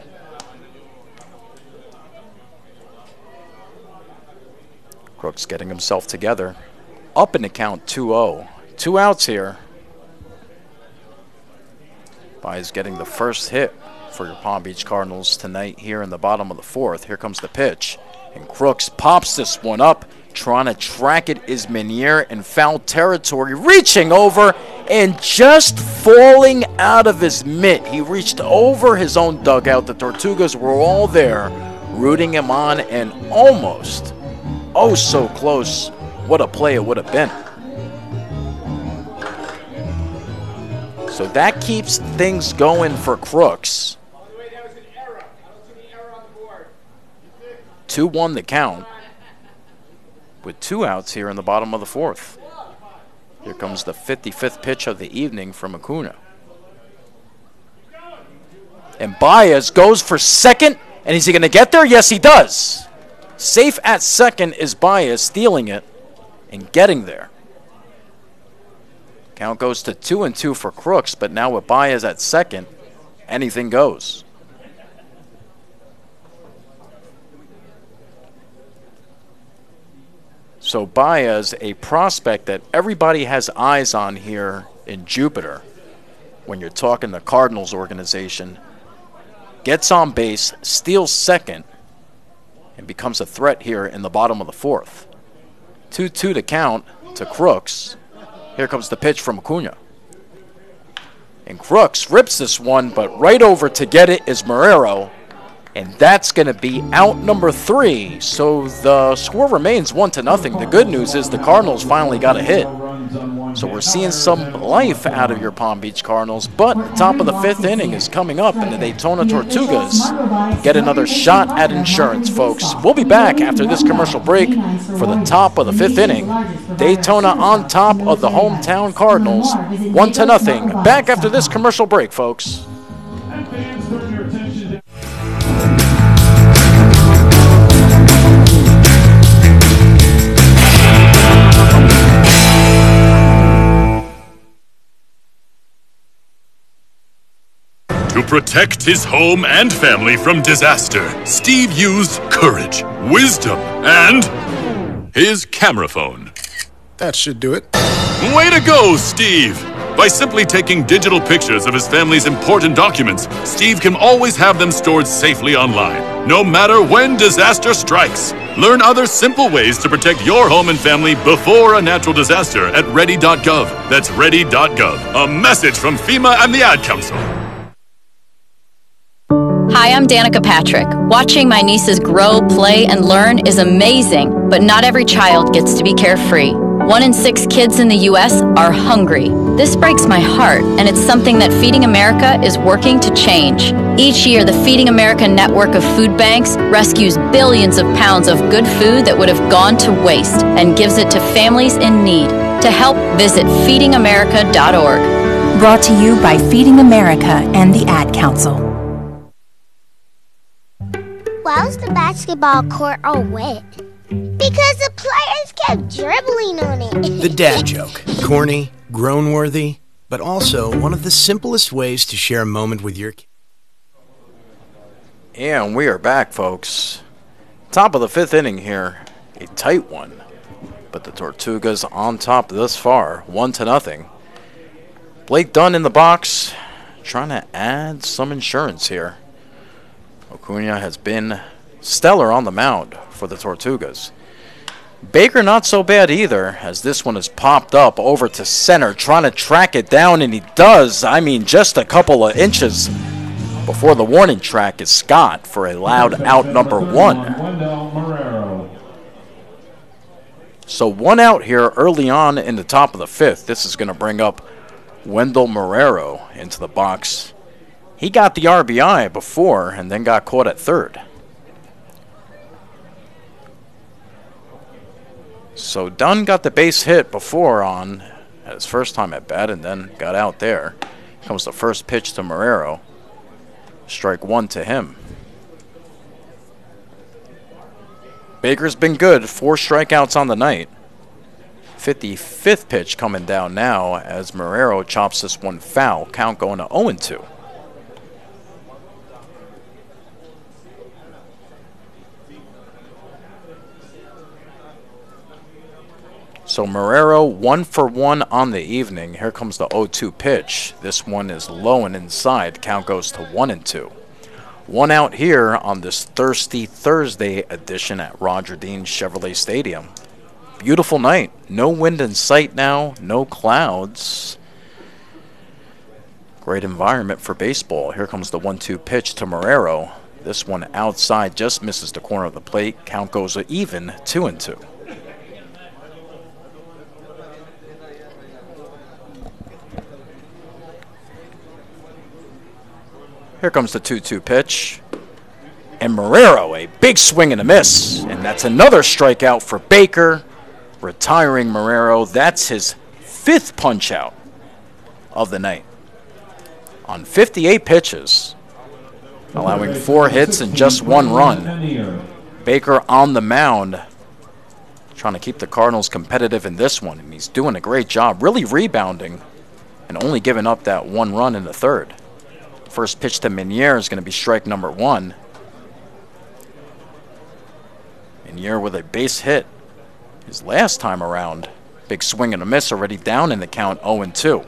Crooks getting himself together. Up in the count, 2-0. 2 outs here. Baez getting the first hit for your Palm Beach Cardinals tonight here in the bottom of the 4th. Here comes the pitch. And Crooks pops this one up. Trying to track it is Menier in foul territory. Reaching over and just falling out of his mitt. He reached over his own dugout. The Tortugas were all there rooting him on and almost, oh so close. What a play it would have been. So that keeps things going for Crooks. 2-1 the count. With 2 outs here in the bottom of the 4th. Here comes the 55th pitch of the evening from Acuna. And Baez goes for second. And is he going to get there? Yes, he does. Safe at second is Baez, stealing it and getting there. Count goes to 2-2 for Crooks, but now with Baez at second, anything goes. So Baez, a prospect that everybody has eyes on here in Jupiter, when you're talking the Cardinals organization, gets on base, steals second, and becomes a threat here in the bottom of the 4th. 2-2 to count to Crooks. Here comes the pitch from Acuna. And Crooks rips this one, but right over to get it is Marrero. And that's going to be out number 3. So the score remains 1-0. The good news is the Cardinals finally got a hit. So we're seeing some life out of your Palm Beach Cardinals. But the top of the 5th inning is coming up, and the Daytona Tortugas get another shot at insurance, folks. We'll be back after this commercial break for the top of the 5th inning. Daytona on top of the hometown Cardinals, 1-0. Back after this commercial break, folks. To protect his home and family from disaster, Steve used courage, wisdom, and his camera phone. That should do it. Way to go, Steve! By simply taking digital pictures of his family's important documents, Steve can always have them stored safely online, no matter when disaster strikes. Learn other simple ways to protect your home and family before a natural disaster at ready.gov. That's ready.gov. A message from FEMA and the Ad Council. Hi, I'm Danica Patrick. Watching my nieces grow, play, and learn is amazing, but not every child gets to be carefree. 1 in 6 kids in the U.S. are hungry. This breaks my heart, and it's something that Feeding America is working to change. Each year, the Feeding America network of food banks rescues billions of pounds of good food that would have gone to waste and gives it to families in need. To help, visit feedingamerica.org. Brought to you by Feeding America and the Ad Council. Why was the basketball court all wet? Because the players kept dribbling on it. The dad joke. Corny, groan-worthy, but also one of the simplest ways to share a moment with your kids. And we are back, folks. Top of the 5th inning here. A tight one. But the Tortugas on top thus far. 1-0. Blake Dunn in the box. Trying to add some insurance here. Acuna has been stellar on the mound for the Tortugas. Baker not so bad either, as this one is popped up over to center, trying to track it down, and he does. I mean, just a couple of inches before the warning track is Scott for a loud out number 1. So 1 out here early on in the top of the 5th. This is going to bring up Wendell Marrero into the box. He got the RBI before and then got caught at third. So Dunn got the base hit before on at his first time at bat and then got out there. Here comes the first pitch to Marrero. Strike 1 to him. Baker's been good, 4 strikeouts on the night. 55th pitch coming down now as Marrero chops this one foul. Count going to 0-2. So Marrero 1 for 1 on the evening. Here comes the 0-2 pitch. This one is low and inside. Count goes to 1-2. 1 out here on this Thirsty Thursday edition at Roger Dean Chevrolet Stadium. Beautiful night. No wind in sight now. No clouds. Great environment for baseball. Here comes the 1-2 pitch to Marrero. This one outside just misses the corner of the plate. Count goes even 2-2. Here comes the 2-2 pitch. And Marrero, a big swing and a miss. And that's another strikeout for Baker. Retiring Marrero. That's his 5th punch-out of the night. On 58 pitches. Allowing 4 hits and just 1 run. Baker on the mound. Trying to keep the Cardinals competitive in this one. And he's doing a great job. Really rebounding. And only giving up that 1 run in the 3rd. First pitch to Minier is going to be strike number 1. Minier with a base hit his last time around. Big swing and a miss, already down in the count, 0-2.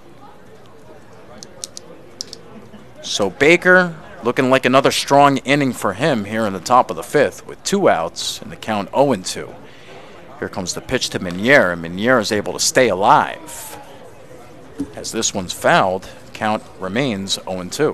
So Baker looking like another strong inning for him here in the top of the 5th with 2 outs and the count 0-2. Here comes the pitch to Minier, and Minier is able to stay alive. As this one's fouled, count remains 0-2.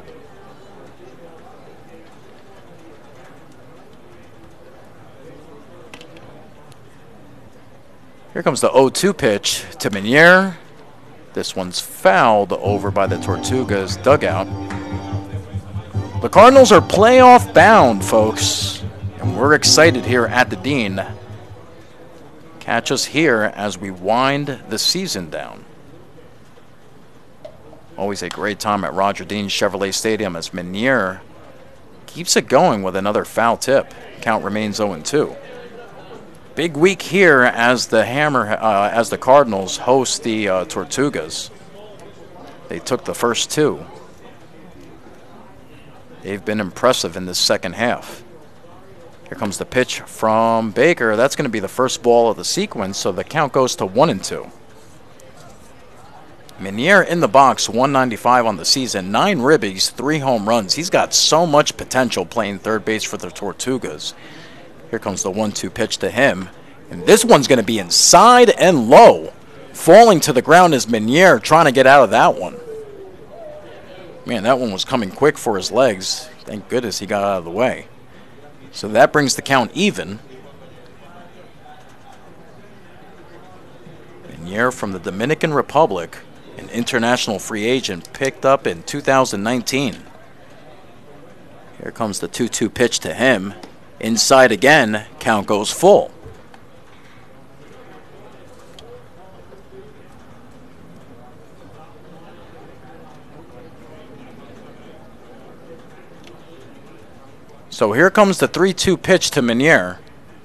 Here comes the 0-2 pitch to Minier. This one's fouled over by the Tortugas dugout. The Cardinals are playoff bound, folks, and we're excited here at the Dean. Catch us here as we wind the season down. Always a great time at Roger Dean Chevrolet Stadium as Minier keeps it going with another foul tip. Count remains 0-2. Big week here as the Cardinals host the Tortugas. They took the first 2. They've been impressive in this second half. Here comes the pitch from Baker. That's going to be the first ball of the sequence, so the count goes to 1-2. Minier in the box, 195 on the season, 9 ribbies, 3 home runs. He's got so much potential playing third base for the Tortugas. Here comes the 1-2 pitch to him. And this one's going to be inside and low. Falling to the ground is Minier trying to get out of that one. Man, that one was coming quick for his legs. Thank goodness he got out of the way. So that brings the count even. Minier from the Dominican Republic, an international free agent picked up in 2019. Here comes the 2-2 pitch to him. Inside again, count goes full. So here comes the 3-2 pitch to Minier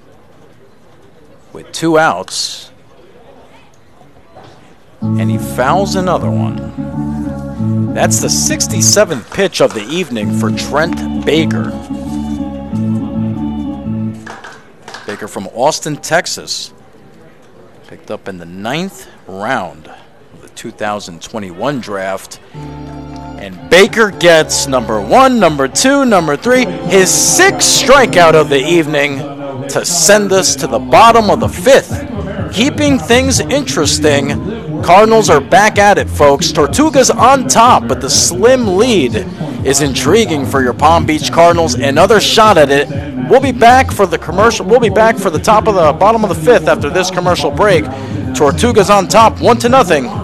with 2 outs. And he fouls another one. That's the 67th pitch of the evening for Trent Baker. Baker from Austin, Texas. Picked up in the 9th round of the 2021 draft. And Baker gets number 1, number 2, number 3, his 6th strikeout of the evening to send us to the bottom of the 5th. Keeping things interesting, Cardinals are back at it, folks. Tortugas on top, but the slim lead is intriguing for your Palm Beach Cardinals. Another shot at it. We'll be back for the commercial. We'll be back for the bottom of the 5th after this commercial break. Tortugas on top, 1-0.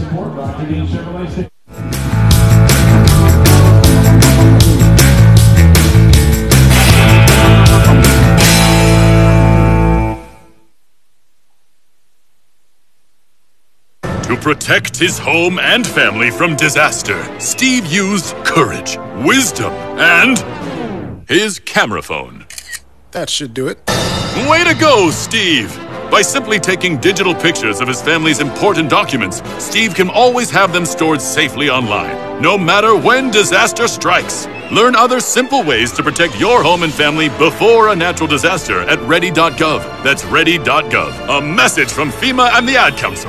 To protect his home and family from disaster, Steve used courage, wisdom, and his camera phone. That should do it. Way to go, Steve! By simply taking digital pictures of his family's important documents, Steve can always have them stored safely online, no matter when disaster strikes. Learn other simple ways to protect your home and family before a natural disaster at ready.gov. That's ready.gov. A message from FEMA and the Ad Council.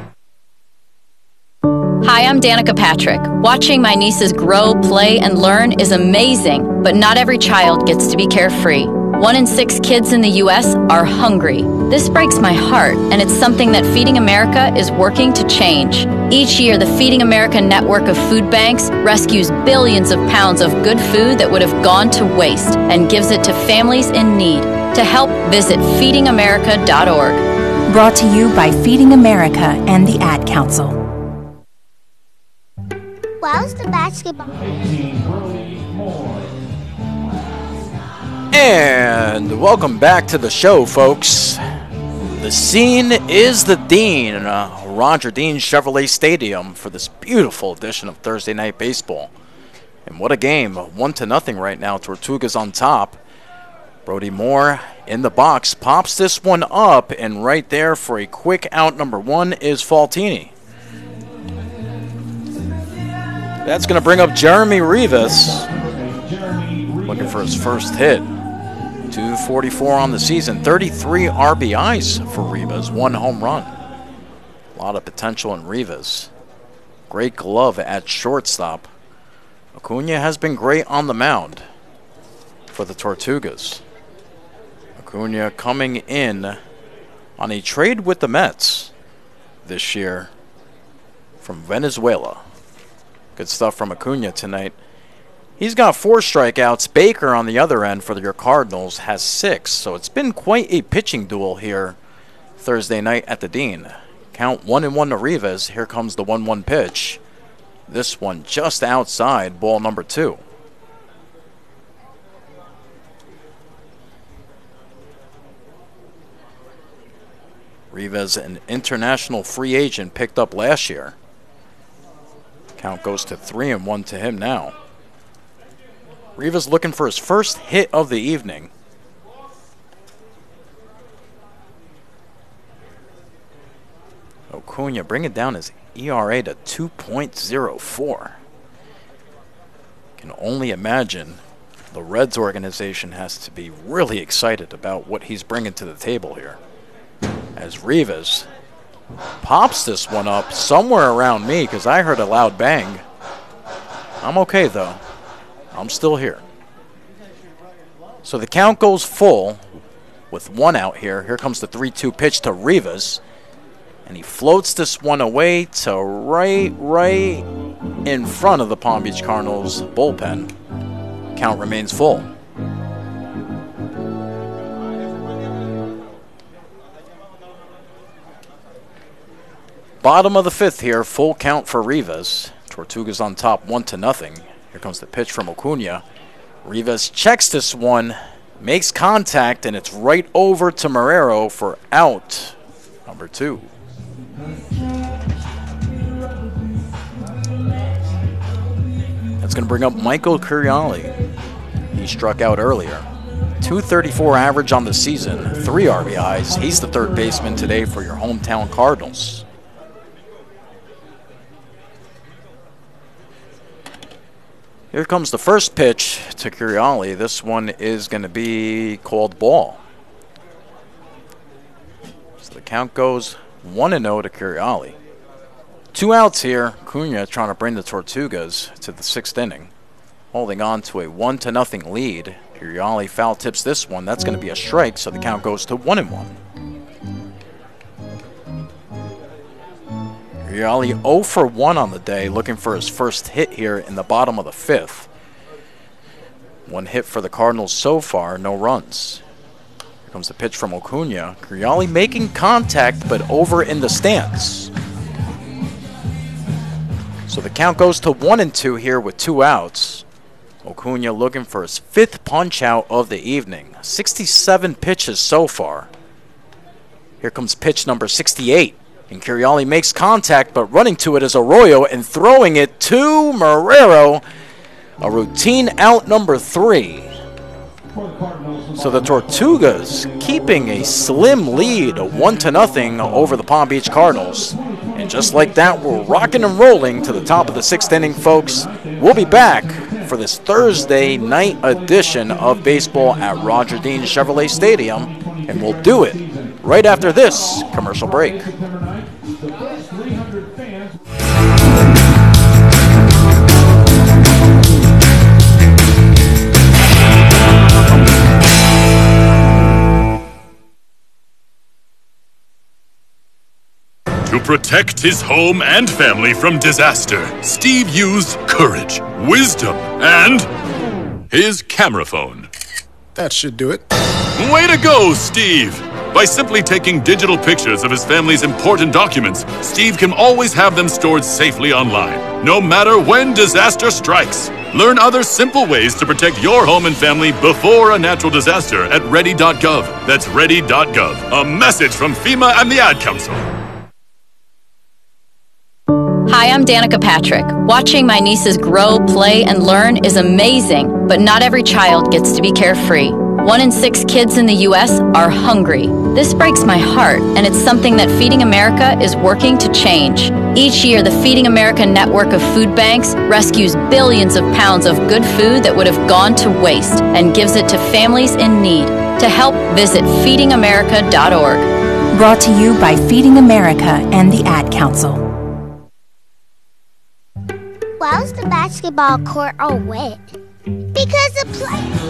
Hi, I'm Danica Patrick. Watching my nieces grow, play, and learn is amazing, but not every child gets to be carefree. 1 in 6 kids in the U.S. are hungry. This breaks my heart, and it's something that Feeding America is working to change. Each year, the Feeding America network of food banks rescues billions of pounds of good food that would have gone to waste and gives it to families in need. To help, visit feedingamerica.org. Brought to you by Feeding America and the Ad Council. Wow's the basketball? And welcome back to the show, folks. The scene is the Dean, Roger Dean Chevrolet Stadium, for this beautiful edition of Thursday Night Baseball. And what a game, 1-0 right now. Tortugas on top. Brody Moore in the box pops this one up, and right there for a quick out number 1 is Faltini. That's going to bring up Jeremy Rivas, looking for his first hit. 244 on the season, 33 RBIs for Rivas, 1 home run. A lot of potential in Rivas. Great glove at shortstop. Acuna has been great on the mound for the Tortugas. Acuna coming in on a trade with the Mets this year from Venezuela. Good stuff from Acuna tonight. He's got 4 strikeouts. Baker on the other end for your Cardinals has 6. So it's been quite a pitching duel here Thursday night at the Dean. Count 1-1 to Rivas. Here comes the 1-1 pitch. This one just outside, ball number 2. Rivas, an international free agent picked up last year. Count goes to 3-1 to him now. Rivas looking for his first hit of the evening. Acuna bringing down his ERA to 2.04. Can only imagine the Reds organization has to be really excited about what he's bringing to the table here. As Rivas pops this one up somewhere around me because I heard a loud bang. I'm okay, though. I'm still here. So the count goes full with 1 out here. Here comes the 3-2 pitch to Rivas. And he floats this one away to right in front of the Palm Beach Cardinals bullpen. Count remains full. Bottom of the 5th here, full count for Rivas. Tortugas on top, 1-0. Here comes the pitch from Acuna. Rivas checks this one, makes contact, and it's right over to Marrero for out number 2. That's going to bring up Michael Curiali. He struck out earlier. 234 average on the season, 3 RBIs. He's the third baseman today for your hometown Cardinals. Here comes the first pitch to Curiali. This one is going to be called ball. So the count goes 1-0 to Curiali. 2 outs here. Cunha trying to bring the Tortugas to the 6th inning, holding on to a 1-0 lead. Curiali foul tips this one. That's going to be a strike, so the count goes to 1-1. Curiali 0 for 1 on the day, looking for his first hit here in the bottom of the 5th. 1 hit for the Cardinals so far, no runs. Here comes the pitch from Acuna. Curiali making contact, but over in the stands. So the count goes to 1-2 here with 2 outs. Acuna looking for his 5th punch out of the evening. 67 pitches so far. Here comes pitch number 68. And Curiali makes contact, but running to it is Arroyo and throwing it to Marrero. A routine out number 3. So the Tortugas keeping a slim lead of 1-0 over the Palm Beach Cardinals. And just like that, we're rocking and rolling to the top of the 6th inning, folks. We'll be back for this Thursday night edition of baseball at Roger Dean Chevrolet Stadium, and we'll do it right after this commercial break. To protect his home and family from disaster, Steve used courage, wisdom, and his camera phone. That should do it. Way to go, Steve! By simply taking digital pictures of his family's important documents, Steve can always have them stored safely online, no matter when disaster strikes. Learn other simple ways to protect your home and family before a natural disaster at ready.gov. That's ready.gov. A message from FEMA and the Ad Council. Hi, I'm Danica Patrick. Watching my nieces grow, play, and learn is amazing, but not every child gets to be carefree. 1 in 6 kids in the U.S. are hungry. This breaks my heart, and it's something that Feeding America is working to change. Each year, the Feeding America network of food banks rescues billions of pounds of good food that would have gone to waste and gives it to families in need. To help, visit feedingamerica.org. Brought to you by Feeding America and the Ad Council. Why was the basketball court all wet? Because the players...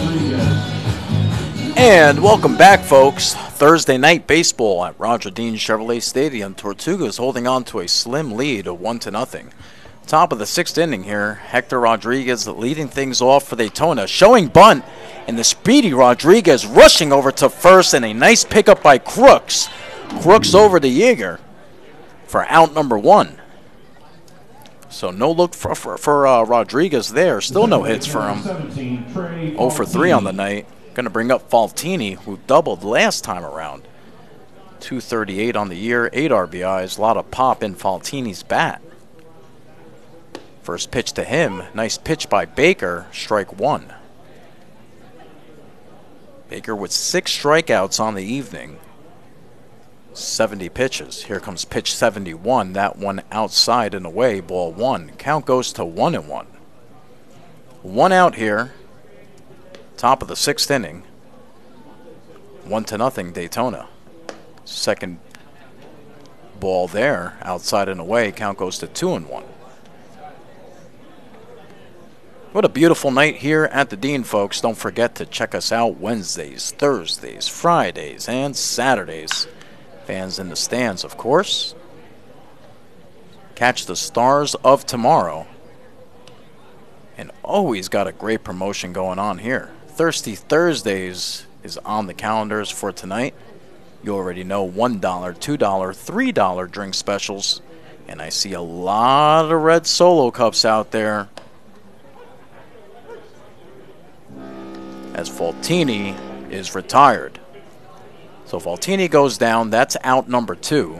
And welcome back, folks. Thursday night baseball at Roger Dean Chevrolet Stadium. Tortugas holding on to a slim lead of 1-0. Top of the 6th inning here. Hector Rodriguez leading things off for Daytona, showing bunt, and the speedy Rodriguez rushing over to first, and a nice pickup by Crooks. Crooks over to Yeager for out number 1. So no look for Rodriguez there. Still no hits for him. 0 for 3 on the night. Going to bring up Faltini, who doubled last time around. 238 on the year, 8 RBIs. A lot of pop in Faltini's bat. First pitch to him. Nice pitch by Baker. Strike 1. Baker with 6 strikeouts on the evening. 70 pitches. Here comes pitch 71. That one outside and away. Ball 1. Count goes to 1-1. 1 out here. Top of the 6th inning. 1-0 Daytona. Second ball there. Outside and away. Count goes to 2-1. What a beautiful night here at the Dean, folks. Don't forget to check us out Wednesdays, Thursdays, Fridays, and Saturdays. Fans in the stands, of course. Catch the Stars of Tomorrow. And always got a great promotion going on here. Thirsty Thursdays is on the calendars for tonight. You already know $1, $2, $3 drink specials. And I see a lot of red Solo cups out there. As Faltini is retired. So Faltini goes down. That's out number 2.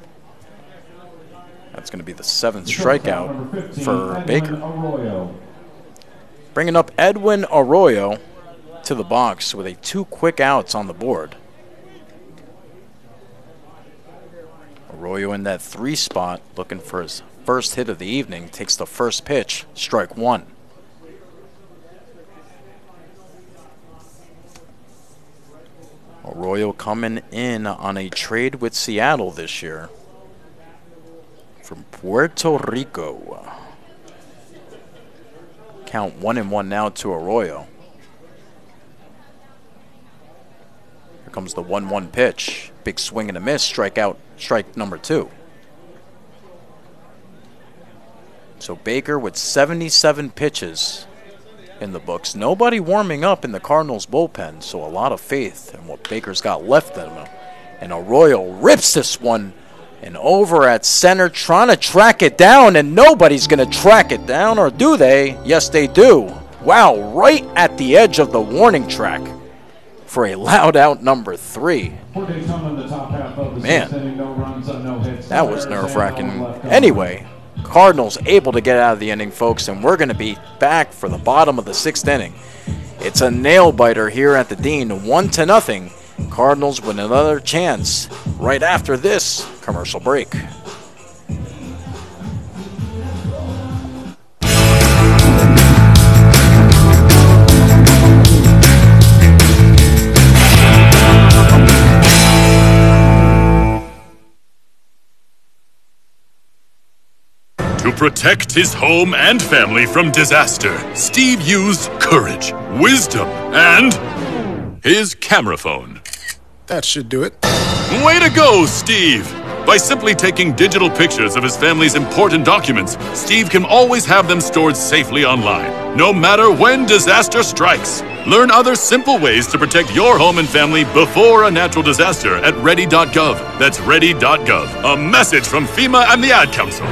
That's going to be the 7th strikeout for Baker. Bringing up Edwin Arroyo to the box with 2 quick outs on the board. Arroyo in that 3 spot, looking for his first hit of the evening. Takes the first pitch, strike 1. Arroyo coming in on a trade with Seattle this year from Puerto Rico. Count 1-1 now to Arroyo. Here comes the 1-1 pitch. Big swing and a miss. Strikeout, strike number 2. So Baker with 77 pitches in the books. Nobody warming up in the Cardinals bullpen, so a lot of faith in what Baker's got left in him. And Arroyo rips this one and over at center, trying to track it down, and nobody's going to track it down, or do they? Yes, they do. Wow, right at the edge of the warning track for a loud out number 3. Man, that was nerve-wracking. Anyway, Cardinals able to get out of the inning, folks, and we're going to be back for the bottom of the 6th inning. It's a nail-biter here at the Dean, 1-0. Cardinals with another chance right after this commercial break. To protect his home and family from disaster, Steve used courage, wisdom, and his camera phone. That should do it. Way to go, Steve! By simply taking digital pictures of his family's important documents, Steve can always have them stored safely online, no matter when disaster strikes. Learn other simple ways to protect your home and family before a natural disaster at ready.gov. That's ready.gov. A message from FEMA and the Ad Council.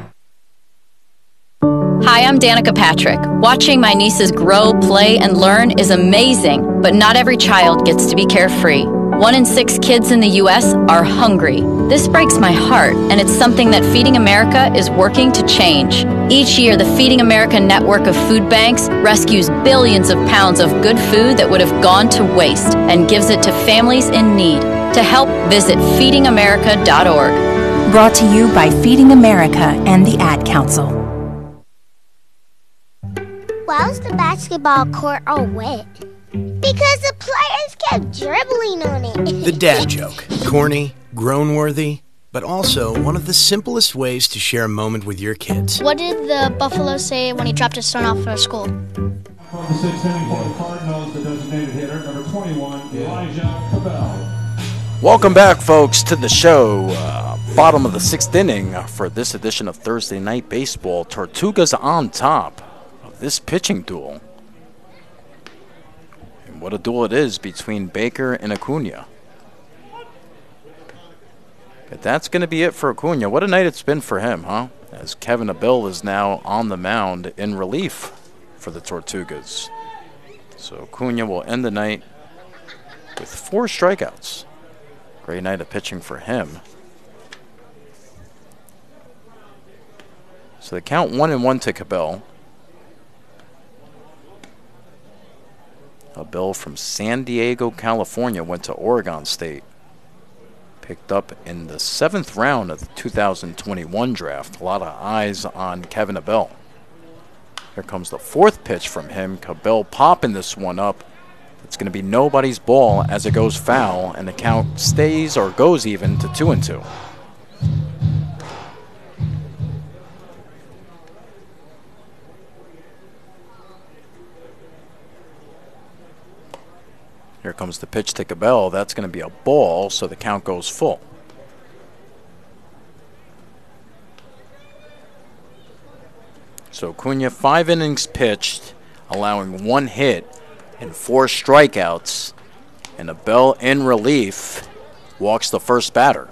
Hi, I'm Danica Patrick. Watching my nieces grow, play, and learn is amazing, but not every child gets to be carefree. 1 in 6 kids in the U.S. are hungry. This breaks my heart, and it's something that Feeding America is working to change. Each year, the Feeding America network of food banks rescues billions of pounds of good food that would have gone to waste and gives it to families in need. To help, visit feedingamerica.org. Brought to you by Feeding America and the Ad Council. Why was the basketball court all wet? Because the players kept dribbling on it. The dad joke. Corny, groan-worthy, but also one of the simplest ways to share a moment with your kids. What did the Buffalo say when he dropped his son off for school? From the 6th inning for the Cardinals, the designated hitter, number 21, Elijah Cabell. Welcome back, folks, to the show. Bottom of the 6th inning for this edition of Thursday Night Baseball. Tortugas on top of this pitching duel. And what a duel it is between Baker and Acuna. But that's going to be it for Acuna. What a night it's been for him, huh? As Kevin Abil is now on the mound in relief for the Tortugas. So Acuna will end the night with 4 strikeouts. Great night of pitching for him. So they count 1-1 to Cabell. Abil from San Diego, California, went to Oregon State. Picked up in the 7th round of the 2021 draft. A lot of eyes on Kevin Abil. Here comes the 4th pitch from him. Cabell popping this one up. It's going to be nobody's ball as it goes foul, and the count stays or goes even to 2-2. Here comes the pitch to Cabell. That's going to be a ball, so the count goes full. So Acuna, 5 innings pitched, allowing 1 hit and 4 strikeouts. And Abil in relief walks the first batter.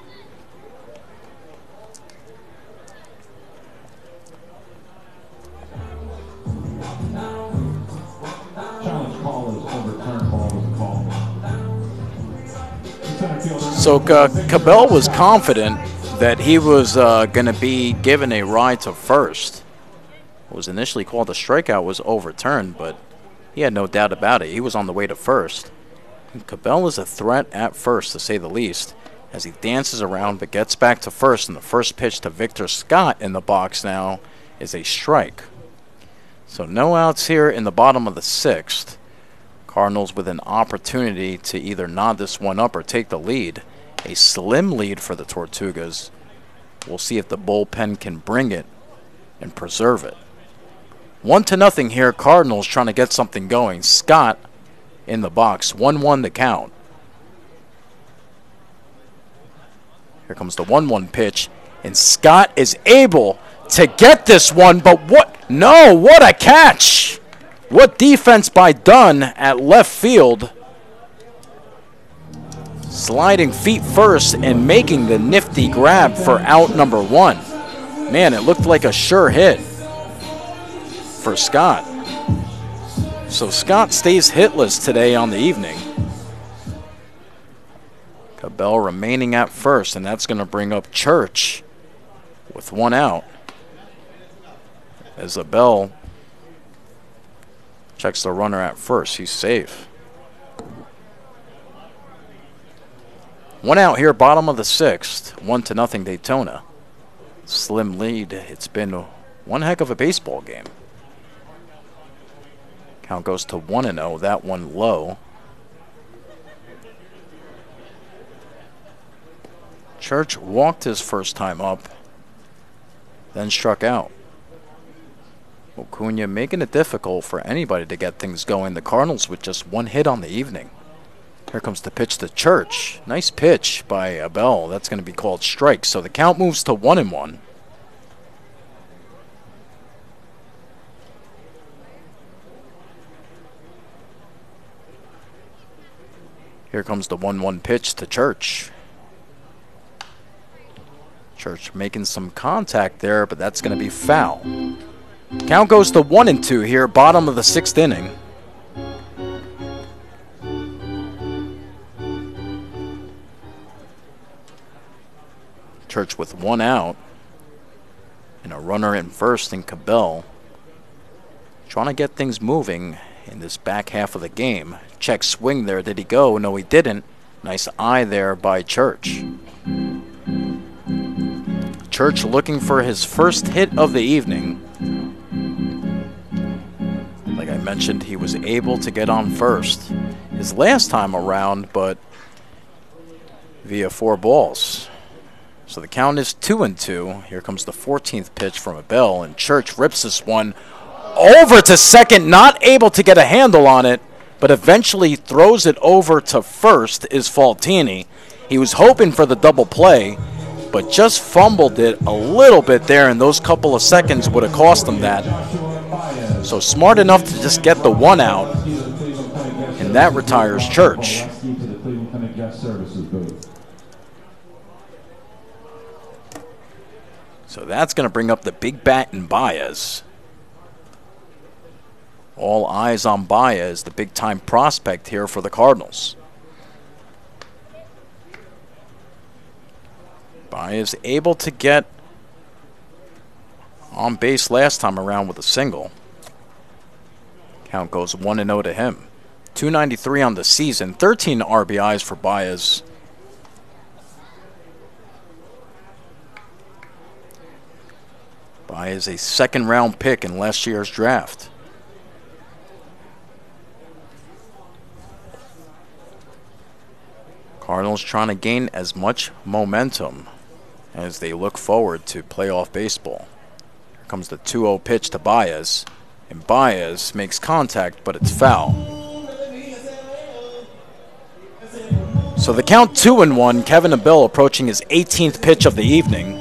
So Cabell was confident that he was going to be given a ride to first. What was initially called a strikeout was overturned, but he had no doubt about it. He was on the way to first. And Cabell is a threat at first, to say the least, as he dances around but gets back to first. And the first pitch to Victor Scott in the box now is a strike. So no outs here in the bottom of the 6th. Cardinals with an opportunity to either nod this one up or take the lead. A slim lead for the Tortugas. We'll see if the bullpen can bring it and preserve it. 1-0 here. Cardinals trying to get something going. Scott in the box. 1-1 the count. Here comes the 1-1 pitch. And Scott is able to get this one. But what? No, what a catch. What defense by Dunn at left field. Sliding feet first and making the nifty grab for out number 1. Man, it looked like a sure hit for Scott. So Scott stays hitless today on the evening. Cabell remaining at first, and that's going to bring up Church with 1 out. As Abel checks the runner at first, he's safe. 1 out here, bottom of the 6th. 1-0 Daytona. Slim lead. It's been one heck of a baseball game. Count goes to 1-0. That one low. Church walked his first time up, then struck out. Acuna making it difficult for anybody to get things going. The Cardinals with just 1 hit on the evening. Here comes the pitch to Church. Nice pitch by Abel. That's going to be called strike. So the count moves to 1-1. Here comes the 1-1 pitch to Church. Church making some contact there, but that's going to be foul. Count goes to 1-2 here, bottom of the 6th inning. Church with 1 out and a runner in first in Cabell. Trying to get things moving in this back half of the game. Check swing there. Did he go? No, he didn't. Nice eye there by Church. Church looking for his first hit of the evening. Like I mentioned, he was able to get on first his last time around, but via 4 balls. So the count is 2-2. Here comes the 14th pitch from Abel, and Church rips this one over to second, not able to get a handle on it, but eventually throws it over to first is Faltini. He was hoping for the double play, but just fumbled it a little bit there, and those couple of seconds would have cost him that. So smart enough to just get the 1 out, and that retires Church. So that's going to bring up the big bat in Baez. All eyes on Baez, the big-time prospect here for the Cardinals. Baez able to get on base last time around with a single. Count goes 1-0 to him. 293 on the season, 13 RBIs for Baez. Baez a second-round pick in last year's draft. Cardinals trying to gain as much momentum as they look forward to playoff baseball. Here comes the 2-0 pitch to Baez, and Baez makes contact, but it's foul. So the count 2-1. Kevin Abel approaching his 18th pitch of the evening.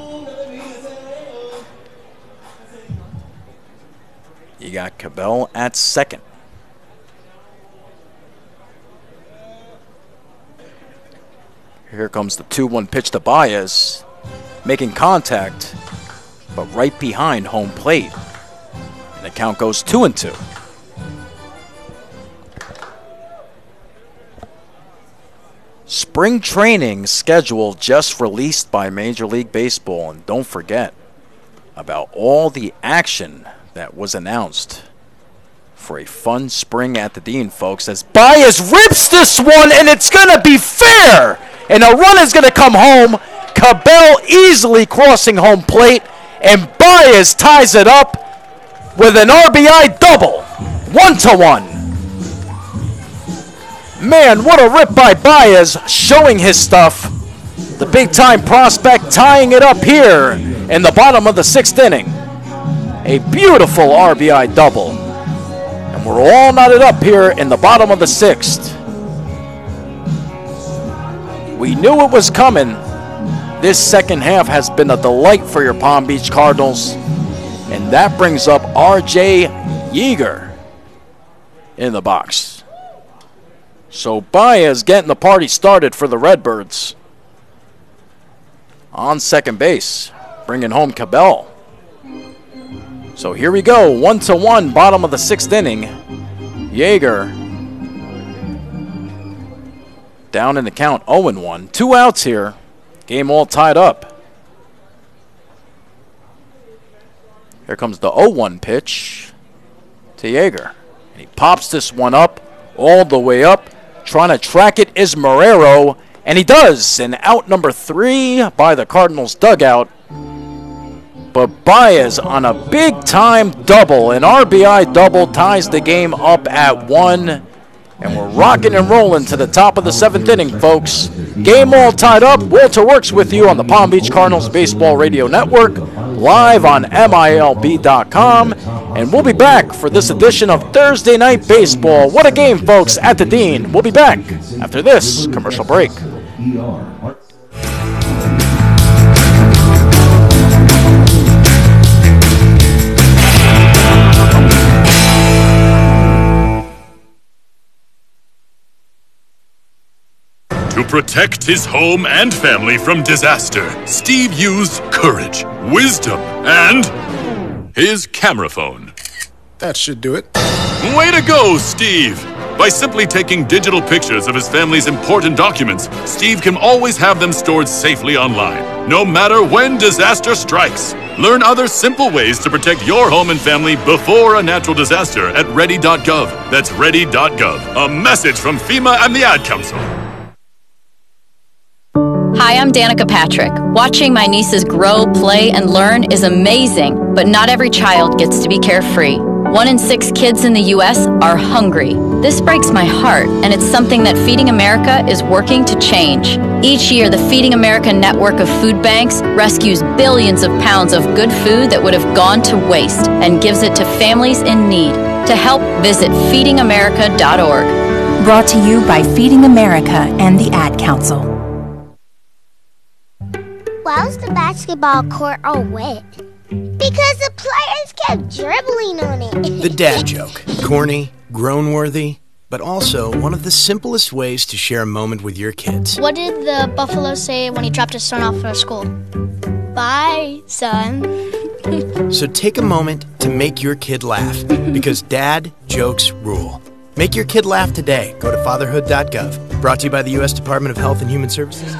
You got Cabell at second. Here comes the 2-1 pitch to Baez, making contact, but right behind home plate. And the count goes 2-2. Spring training schedule just released by Major League Baseball, and don't forget about all the action that was announced for a fun spring at the Dean, folks, as Baez rips this one, and it's going to be fair, and a run is going to come home. Cabell easily crossing home plate, and Baez ties it up with an RBI double, 1-1. Man, what a rip by Baez, showing his stuff. the big-time prospect, tying it up here in the bottom of the 6th inning. A beautiful RBI double. And we're all knotted up here in the bottom of the 6th. We knew it was coming. This second half has been a delight for your Palm Beach Cardinals. And that brings up R.J. Yeager in the box. So Baez getting the party started for the Redbirds. On second base, bringing home Cabell. So here we go, 1-1, bottom of the 6th inning. Yeager down in the count, 0-1. 2 outs here, game all tied up. Here comes the 0-1 pitch to Yeager. And he pops this one up, all the way up. Trying to track it is Marrero, and he does. And out number 3 by the Cardinals dugout. But Baez on a big-time double, an RBI double, ties the game up at 1. And we're rocking and rolling to the top of the 7th inning, folks. Game all tied up. Walter Works with you on the Palm Beach Cardinals Baseball Radio Network, live on MILB.com. And we'll be back for this edition of Thursday Night Baseball. What a game, folks, at the Dean. We'll be back after this commercial break. To protect his home and family from disaster, Steve used courage, wisdom, and his camera phone. That should do it. Way to go, Steve! By simply taking digital pictures of his family's important documents, Steve can always have them stored safely online, no matter when disaster strikes. Learn other simple ways to protect your home and family before a natural disaster at ready.gov. That's ready.gov. A message from FEMA and the Ad Council. Hi, I'm Danica Patrick. Watching my nieces grow, play, and learn is amazing, but not every child gets to be carefree. 1 in 6 kids in the U.S. are hungry. This breaks my heart, and it's something that Feeding America is working to change. Each year, the Feeding America network of food banks rescues billions of pounds of good food that would have gone to waste and gives it to families in need. To help, visit feedingamerica.org. Brought to you by Feeding America and the Ad Council. Why was the basketball court all wet? Because the players kept dribbling on it. The dad joke. Corny, groan-worthy, but also one of the simplest ways to share a moment with your kids. What did the buffalo say when he dropped his son off for school? Bye, son. So take a moment to make your kid laugh, because dad jokes rule. Make your kid laugh today. Go to fatherhood.gov. Brought to you by the U.S. Department of Health and Human Services.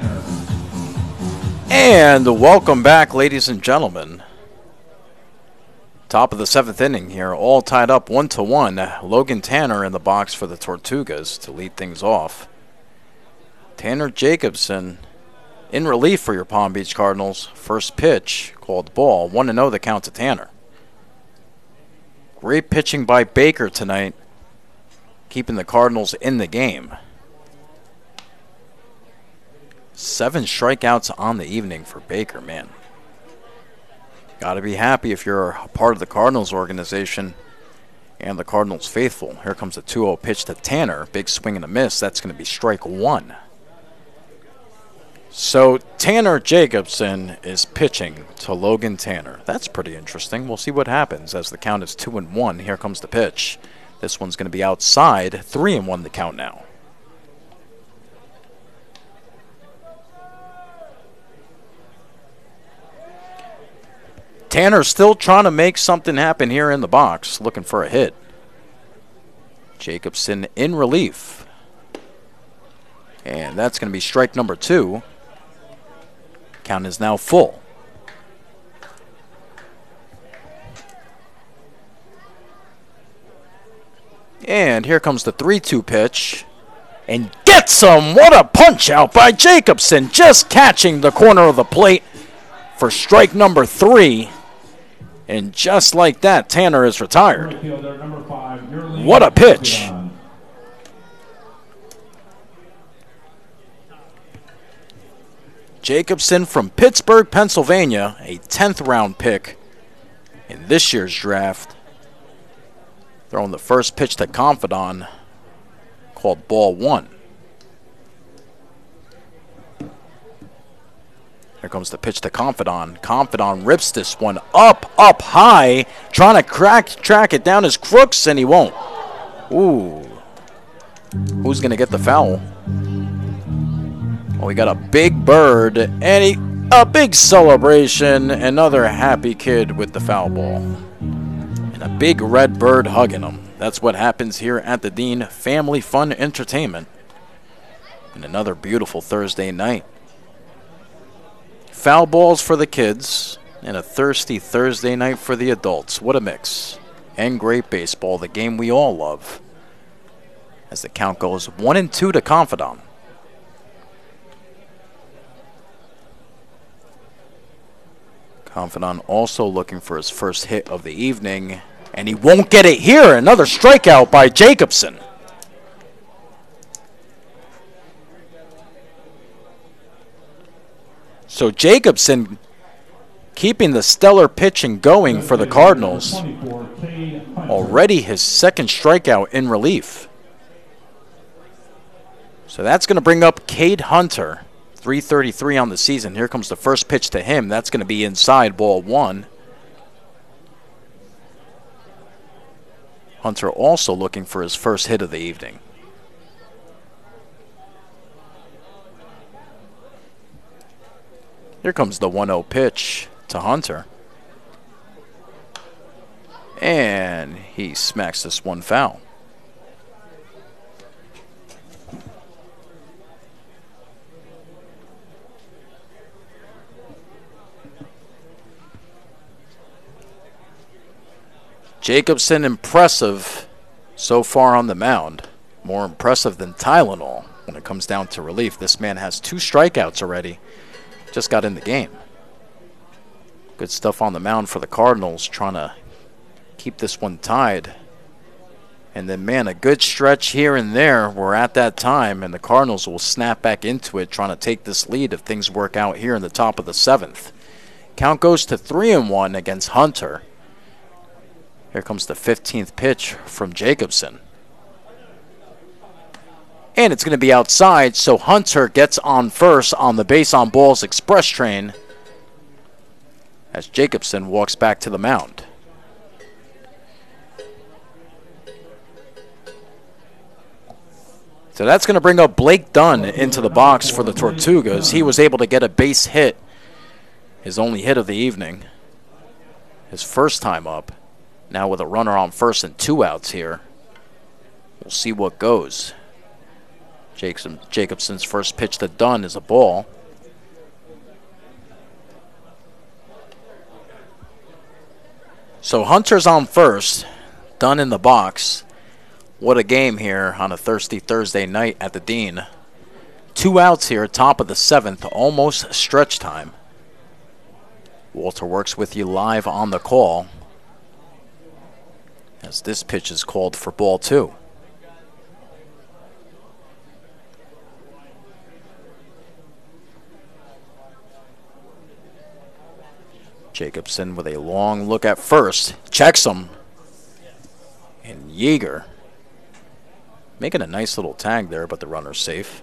And welcome back, ladies and gentlemen. Top of the 7th inning here, all tied up 1-1. Logan Tanner in the box for the Tortugas to lead things off. Tanner Jacobson in relief for your Palm Beach Cardinals. First pitch, called ball. 1-0 the count to Tanner. Great pitching by Baker tonight, keeping the Cardinals in the game. 7 strikeouts on the evening for Baker, man. Got to be happy if you're a part of the Cardinals organization and the Cardinals faithful. Here comes a 2-0 pitch to Tanner. Big swing and a miss. That's going to be strike 1. So Tanner Jacobson is pitching to Logan Tanner. That's pretty interesting. We'll see what happens as the count is 2-1. Here comes the pitch. This one's going to be outside. 3-1 the count now. Tanner still trying to make something happen here in the box, looking for a hit. Jacobson in relief. And that's going to be strike number 2. Count is now full. And here comes the 3-2 pitch. And gets him! What a punch out by Jacobson, just catching the corner of the plate for strike number 3. And just like that, Tanner is retired. What a pitch. Jacobson from Pittsburgh, Pennsylvania, a 10th round pick in this year's draft. Throwing the first pitch to Confidant, called ball 1. Here comes the pitch to Confidant. Confidant rips this one up high, trying to track it down as Crooks, and he won't. Ooh. Who's going to get the foul? Oh, we got a big bird and a big celebration. Another happy kid with the foul ball. And a big red bird hugging him. That's what happens here at the Dean Family Fun Entertainment. And another beautiful Thursday night. Foul balls for the kids and a thirsty Thursday night for the adults. What a mix. And great baseball, the game we all love. As the count goes 1-2 to Confidant. Confidant also looking for his first hit of the evening, and he won't get it here. Another strikeout by Jacobson. So Jacobson keeping the stellar pitching going for the Cardinals. Already his second strikeout in relief. So that's going to bring up Cade Hunter. 333 on the season. Here comes the first pitch to him. That's going to be inside, ball 1. Hunter also looking for his first hit of the evening. Here comes the 1-0 pitch to Hunter. And he smacks this one foul. Jacobson impressive so far on the mound. More impressive than Tylenol when it comes down to relief. This man has 2 strikeouts already. Just got in the game. Good stuff on the mound for the Cardinals, trying to keep this one tied. And then, man, a good stretch here and there. We're at that time, and the Cardinals will snap back into it, trying to take this lead if things work out here in the top of the 7th. Count goes to 3-1 against Hunter. Here comes the 15th pitch from Jacobson. And it's going to be outside, so Hunter gets on first on the base on balls express train as Jacobson walks back to the mound. So that's going to bring up Blake Dunn into the box for the Tortugas. He was able to get a base hit, his only hit of the evening, his first time up. Now with a runner on first and 2 outs here. We'll see what goes. Jacobson's first pitch to Dunn is a ball. So Hunter's on first. Dunn in the box. What a game here on a thirsty Thursday night at the Dean. 2 outs here, top of the 7th, almost stretch time. Walter Works with you live on the call, as this pitch is called for ball 2. Jacobson with a long look at first, checks him, and Yeager making a nice little tag there, but the runner's safe.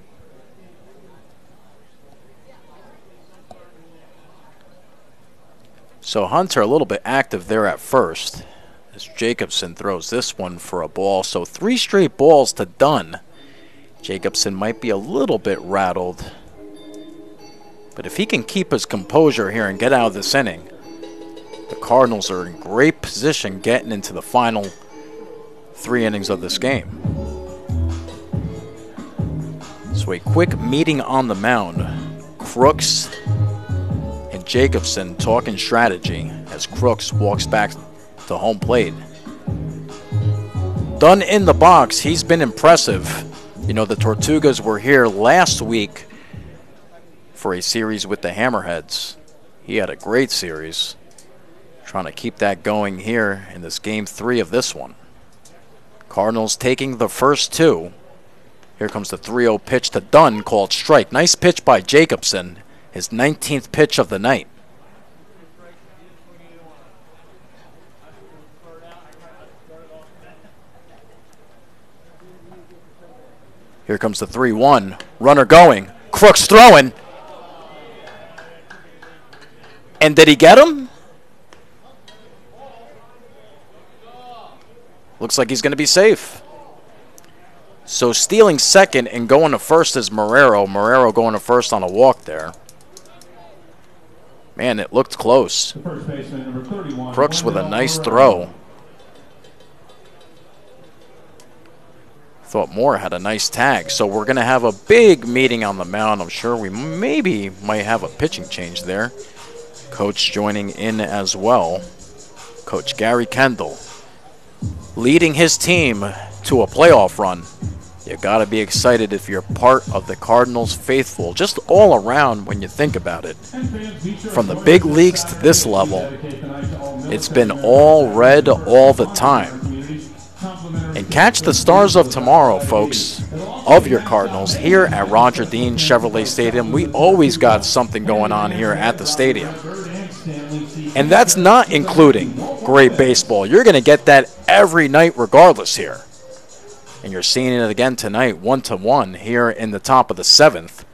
So Hunter a little bit active there at first, as Jacobson throws this one for a ball. So 3 straight balls to Dunn. Jacobson might be a little bit rattled, but if he can keep his composure here and get out of this inning, the Cardinals are in great position getting into the final 3 innings of this game. So a quick meeting on the mound. Crooks and Jacobson talking strategy as Crooks walks back to home plate. Dunn in the box. He's been impressive. You know, the Tortugas were here last week for a series with the Hammerheads. He had a great series. Trying to keep that going here in this game 3 of this one. Cardinals taking the first 2. Here comes the 3-0 pitch to Dunn, called strike. Nice pitch by Jacobson His 19th pitch of the night. Here comes the 3-1. Runner going. Crooks throwing. And did he get him? Looks like he's going to be safe. So stealing second and going to first is Marrero. Marrero going to first on a walk there. Man, it looked close. Crooks with a nice throw. Thought Moore had a nice tag. So we're going to have a big meeting on the mound. I'm sure we maybe might have a pitching change there. Coach joining in as well. Coach Gary Kendall leading his team to a playoff run. You got to be excited if you're part of the Cardinals faithful, just all around when you think about it. From the big leagues to this level, it's been all red all the time. And catch the stars of tomorrow, folks, of your Cardinals here at Roger Dean Chevrolet Stadium. We always got something going on here at the stadium. And that's not including great baseball. You're going to get that every night regardless here. And you're seeing it again tonight, 1-1 here in the top of the 7th.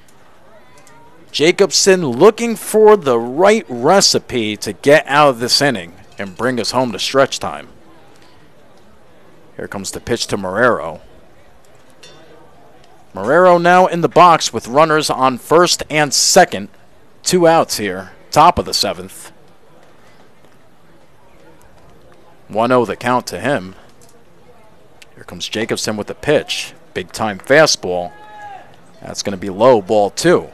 Jacobson looking for the right recipe to get out of this inning and bring us home to stretch time. Here comes the pitch to Marrero. Marrero now in the box with runners on first and second. 2 outs here, top of the 7th. 1-0 the count to him. Here comes Jacobson with the pitch. Big time fastball. That's going to be low, ball 2.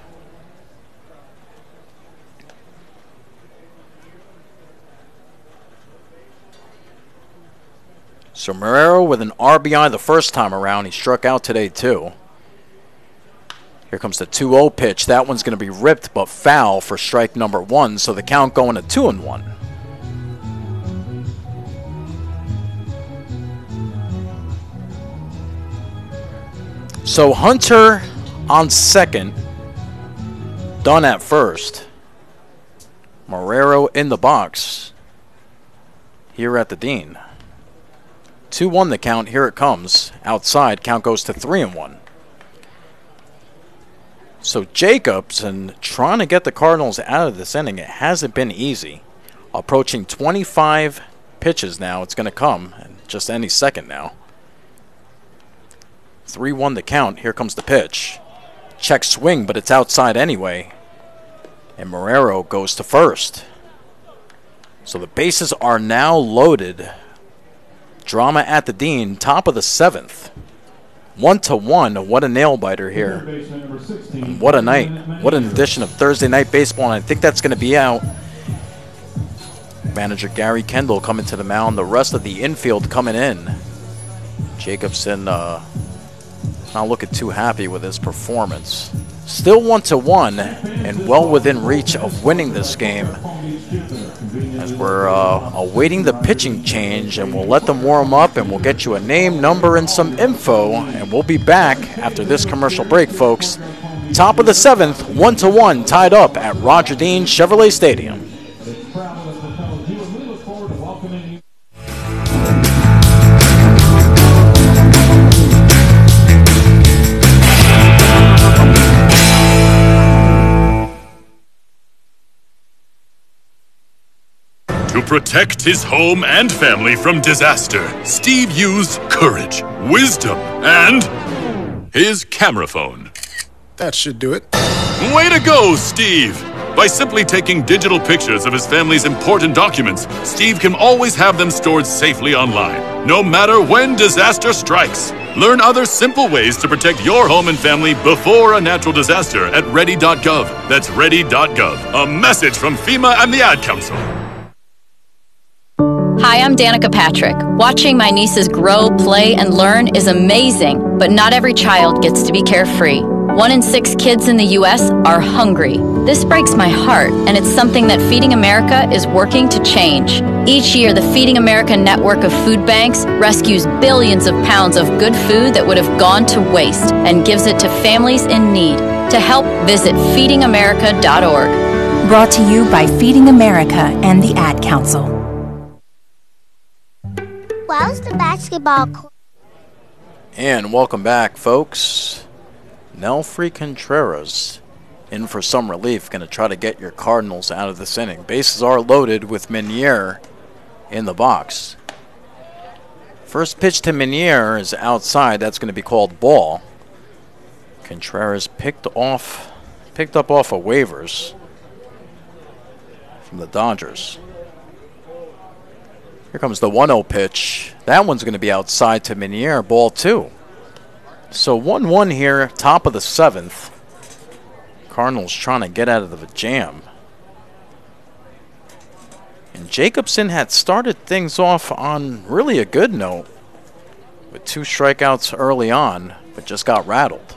So Marrero with an RBI the first time around. He struck out today too. Here comes the 2-0 pitch. That one's going to be ripped but foul for strike number 1. So the count going to 2-1. So Hunter on second, Dunn at first. Marrero in the box here at the Dean. 2-1 the count. Here it comes. Outside, count goes to 3-1. So Jacobson trying to get the Cardinals out of this inning. It hasn't been easy. Approaching 25 pitches now. It's going to come just any second now. 3-1 the count. Here comes the pitch. Check swing, but it's outside anyway. And Marrero goes to first. So the bases are now loaded. Drama at the Dean, top of the 7th. 1-1. What a nail biter here. And what a night. What an edition of Thursday Night Baseball. And I think that's going to be out. Manager Gary Kendall coming to the mound. The rest of the infield coming in. Jacobson not looking too happy with his performance. Still 1-1 and well within reach of winning this game. As we're awaiting the pitching change, and we'll let them warm up, and we'll get you a name, number, and some info, and we'll be back after this commercial break, folks. Top of the 7th, 1-1, tied up at Roger Dean Chevrolet Stadium. To protect his home and family from disaster, Steve used courage, wisdom, and his camera phone. That should do it. Way to go, Steve! By simply taking digital pictures of his family's important documents, Steve can always have them stored safely online, no matter when disaster strikes. Learn other simple ways to protect your home and family before a natural disaster at ready.gov. That's ready.gov. A message from FEMA and the Ad Council. Hi, I'm Danica Patrick. Watching my nieces grow, play, and learn is amazing, but not every child gets to be carefree. 1 in 6 kids in the U.S. are hungry. This breaks my heart, and it's something that Feeding America is working to change. Each year, the Feeding America network of food banks rescues billions of pounds of good food that would have gone to waste and gives it to families in need. To help, visit feedingamerica.org. Brought to you by Feeding America and the Ad Council. Where's the basketball court? And welcome back, folks. Nelfrey Contreras in for some relief. Going to try to get your Cardinals out of this inning. Bases are loaded with Minier in the box. First pitch to Minier is outside. That's going to be called ball. Contreras picked up off of waivers from the Dodgers. Here comes the 1-0 pitch. That one's going to be outside to Minier, ball 2. So 1-1 here, top of the 7th. Cardinals trying to get out of the jam. And Jacobson had started things off on really a good note with 2 strikeouts early on, but just got rattled.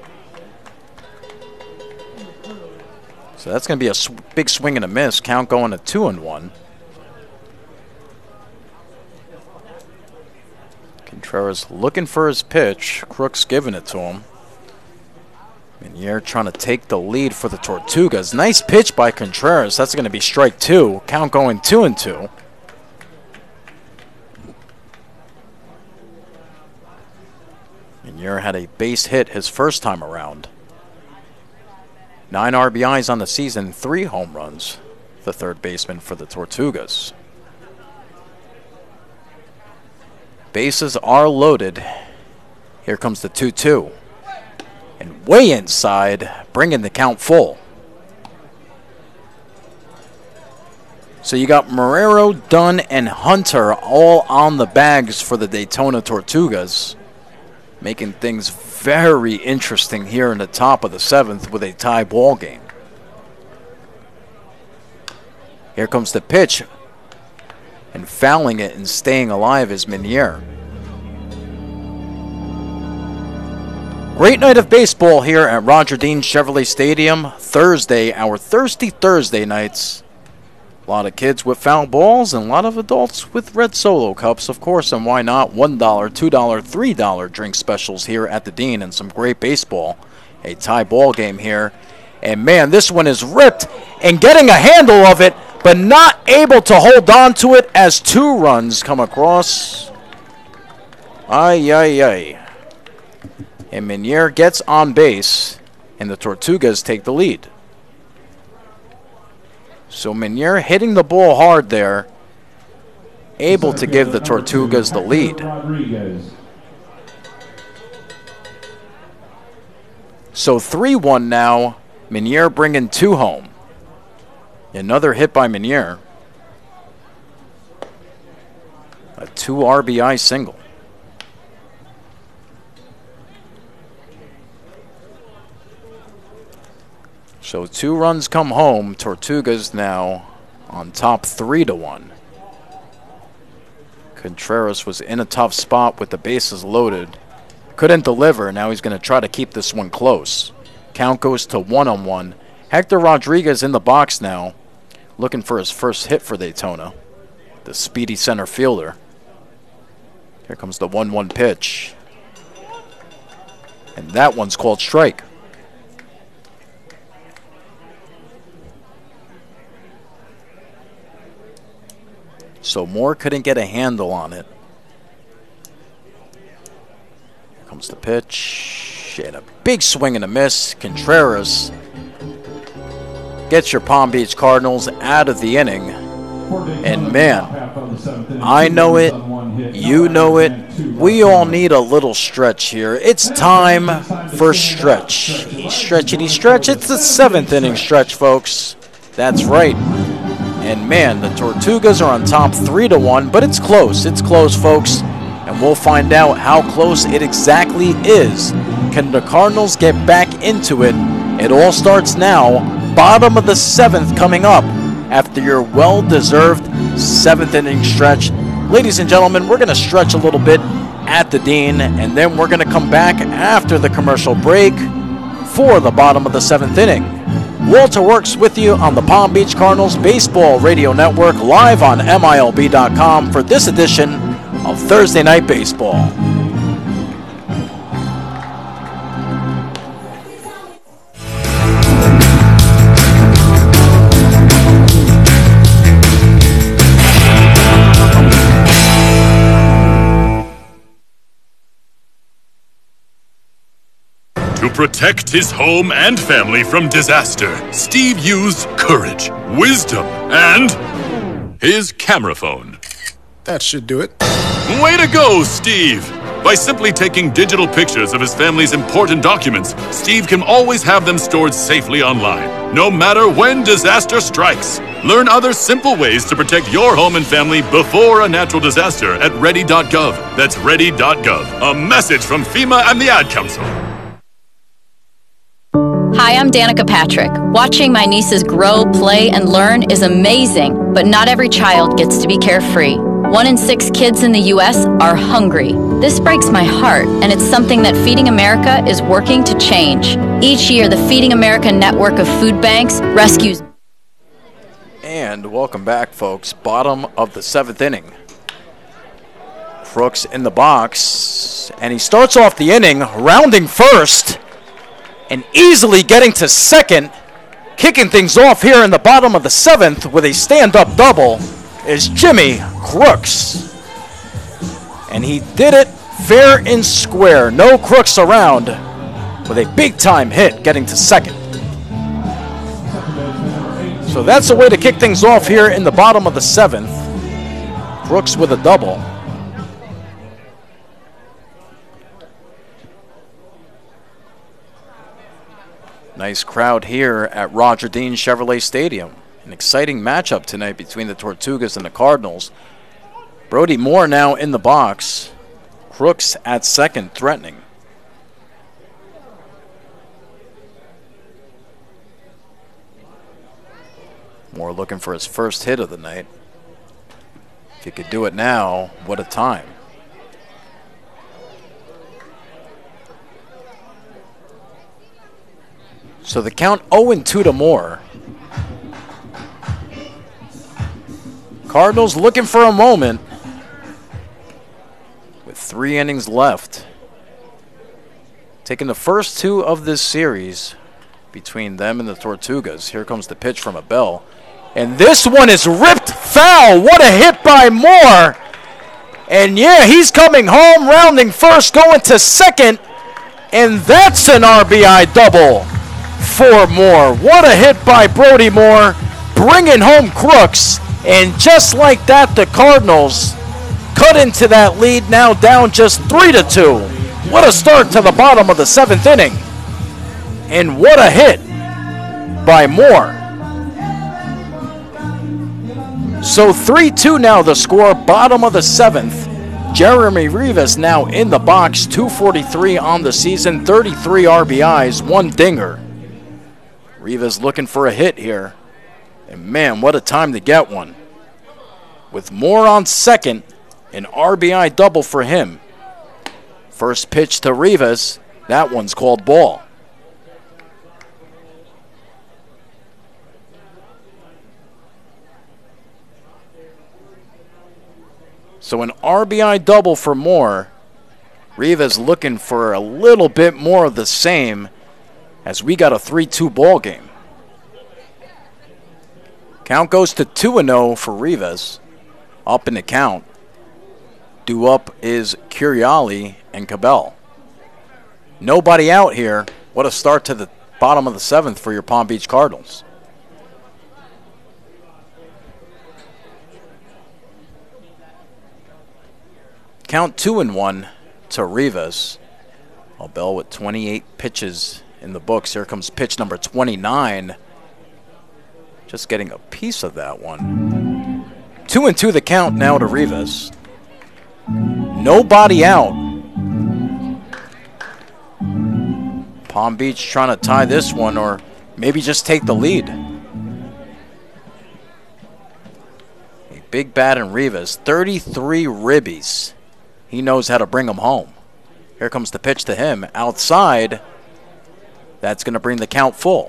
So that's going to be a big swing and a miss. Count going to 2-1. Contreras looking for his pitch. Crooks giving it to him. Minier trying to take the lead for the Tortugas. Nice pitch by Contreras. That's going to be strike 2. Count going 2-2. Minier had a base hit his first time around. 9 RBIs on the season, 3 home runs. The third baseman for the Tortugas. Bases are loaded. Here comes the 2-2. And way inside, bringing the count full. So you got Marrero, Dunn, and Hunter all on the bags for the Daytona Tortugas, making things very interesting here in the top of the 7th with a tie ball game. Here comes the pitch, and fouling it and staying alive is Minier. Great night of baseball here at Roger Dean Chevrolet Stadium. Thursday, our Thirsty Thursday nights. A lot of kids with foul balls and a lot of adults with red Solo cups, of course, and why not? $1, $2, $3 drink specials here at the Dean, and some great baseball. A tie ball game here. And man, this one is ripped and getting a handle of it, but not able to hold on to it as 2 runs come across. Ay, ay, ay. And Minier gets on base, and the Tortugas take the lead. So Minier hitting the ball hard there, able to give the Tortugas the lead. So 3-1 now, Minier bringing 2 home. Another hit by Minier. A 2 RBI single. So 2 runs come home. Tortugas now on top 3-1. Contreras was in a tough spot with the bases loaded. Couldn't deliver. Now he's going to try to keep this one close. Count goes to 1-1. Hector Rodriguez in the box now, looking for his first hit for Daytona. The speedy center fielder. Here comes the 1-1 pitch. And that one's called strike. So Moore couldn't get a handle on it. Here comes the pitch. And a big swing and a miss. Contreras gets your Palm Beach Cardinals out of the inning. And man, I know it. You know it. We all need a little stretch here. It's time for stretch. Stretchity stretch. It's the 7th inning stretch, folks. That's right. And man, the Tortugas are on top 3-1, but it's close. It's close, folks. And we'll find out how close it exactly is. Can the Cardinals get back into it? It all starts now. Bottom of the 7th coming up after your well-deserved 7th inning stretch. Ladies and gentlemen, we're going to stretch a little bit at the Dean, and then we're going to come back after the commercial break for the bottom of the 7th inning. Walter Works with you on the Palm Beach Cardinals Baseball Radio Network, live on MILB.com for this edition of Thursday Night Baseball. protect his home and family from disaster, Steve used courage, wisdom, and his camera phone. That should do it. Way to go, Steve! By simply taking digital pictures of his family's important documents, Steve can always have them stored safely online, no matter when disaster strikes. Learn other simple ways to protect your home and family before a natural disaster at ready.gov. That's ready.gov. A message from FEMA and the Ad Council. Hi, I'm Danica Patrick. Watching my nieces grow, play, and learn is amazing, but not every child gets to be carefree. 1 in 6 kids in the U.S. are hungry. This breaks my heart, and it's something that Feeding America is working to change. Each year, the Feeding America network of food banks rescues. And welcome back, folks. Bottom of the 7th inning. Crooks in the box, and he starts off the inning rounding first and easily getting to second. Kicking things off here in the bottom of the 7th with a stand-up double is Jimmy Crooks. And he did it fair and square. No crooks around with a big-time hit getting to second. So that's a way to kick things off here in the bottom of the 7th. Crooks with a double. Nice crowd here at Roger Dean Chevrolet Stadium. An exciting matchup tonight between the Tortugas and the Cardinals. Brody Moore now in the box. Crooks at second, threatening. Moore looking for his first hit of the night. If he could do it now, what a time. So the count 0-2 to Moore. Cardinals looking for a moment with 3 innings left. Taking the first 2 of this series between them and the Tortugas. Here comes the pitch from Abel. And this one is ripped foul. What a hit by Moore. And yeah, he's coming home, rounding first, going to second. And that's an RBI double for Moore. What a hit by Brody Moore, bringing home Crooks. And just like that, the Cardinals cut into that lead, now down just 3-2. What a start to the bottom of the 7th inning. And what a hit by Moore. So 3-2 now the score, bottom of the 7th. Jeremy Rivas now in the box, 243 on the season, 33 RBIs, 1 dinger. Rivas looking for a hit here. And man, what a time to get one. With Moore on second, an RBI double for him. First pitch to Rivas, that one's called ball. So an RBI double for Moore. Rivas looking for a little bit more of the same as we got a 3-2 ball game. Count goes to 2-0 for Rivas. Up in the count. Due up is Curiali and Cabell. Nobody out here. What a start to the bottom of the 7th for your Palm Beach Cardinals. Count 2-1 to Rivas. Abel with 28 pitches in the books. Here comes pitch number 29. Just getting a piece of that one. 2-2 the count now to Rivas. Nobody out. Palm Beach trying to tie this one or maybe just take the lead. A big bat in Rivas. 33 ribbies. He knows how to bring them home. Here comes the pitch to him. Outside. That's going to bring the count full.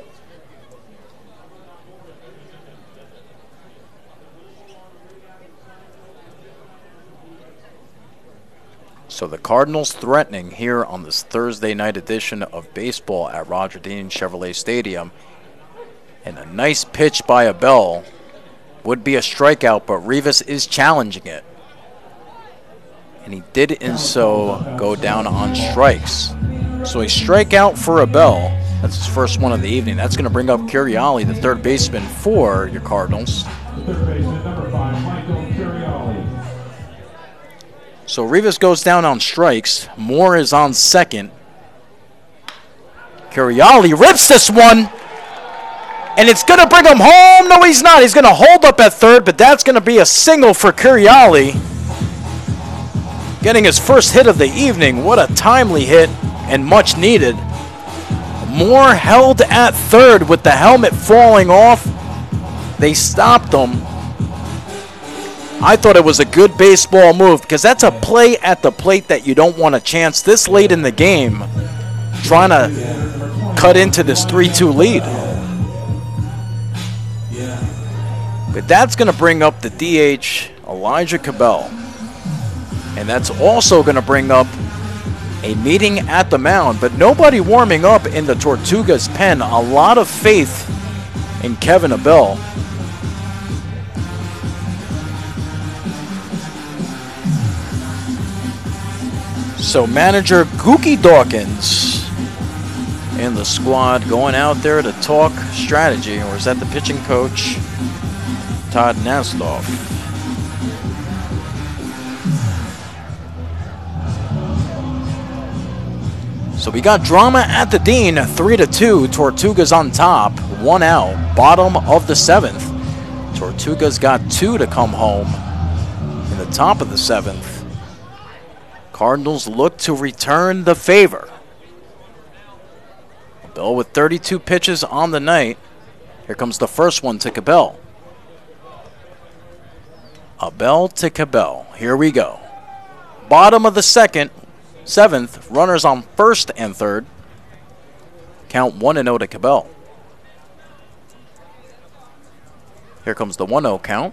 So the Cardinals threatening here on this Thursday night edition of baseball at Roger Dean Chevrolet Stadium. And a nice pitch by Abel. Would be a strikeout, but Rivas is challenging it. And he did in so go down on strikes. So a strikeout for Abel. That's his first one of the evening. That's going to bring up Curiali, the third baseman for your Cardinals. Third baseman, number 5, Michael Curiali. So Rivas goes down on strikes. Moore is on second. Curiali rips this one. And it's going to bring him home. No, he's not. He's going to hold up at third, but that's going to be a single for Curiali. Getting his first hit of the evening. What a timely hit and much needed. Moore held at third with the helmet falling off. They stopped him. I thought it was a good baseball move because that's a play at the plate that you don't want to chance this late in the game, trying to cut into this 3-2 lead. But that's going to bring up the DH, Elijah Cabell. And that's also going to bring up a meeting at the mound, but nobody warming up in the Tortugas pen. A lot of faith in Kevin Abel. So manager Gookie Dawkins and the squad going out there to talk strategy, or is that the pitching coach, Todd Nasloff? So we got drama at the Dean, 3-2. Tortugas on top, 1 out, bottom of the 7th. Tortugas got 2 to come home in the top of the 7th. Cardinals look to return the favor. Abel with 32 pitches on the night. Here comes the first one to Cabell. Abel to Cabell. Here we go. Bottom of the 7th, runners on first and third. Count 1-0 to Cabell. Here comes the 1-0 count.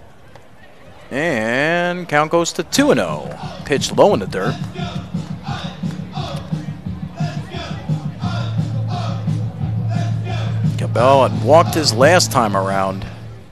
And count goes to 2-0. Pitch low in the dirt. Cabell had walked his last time around.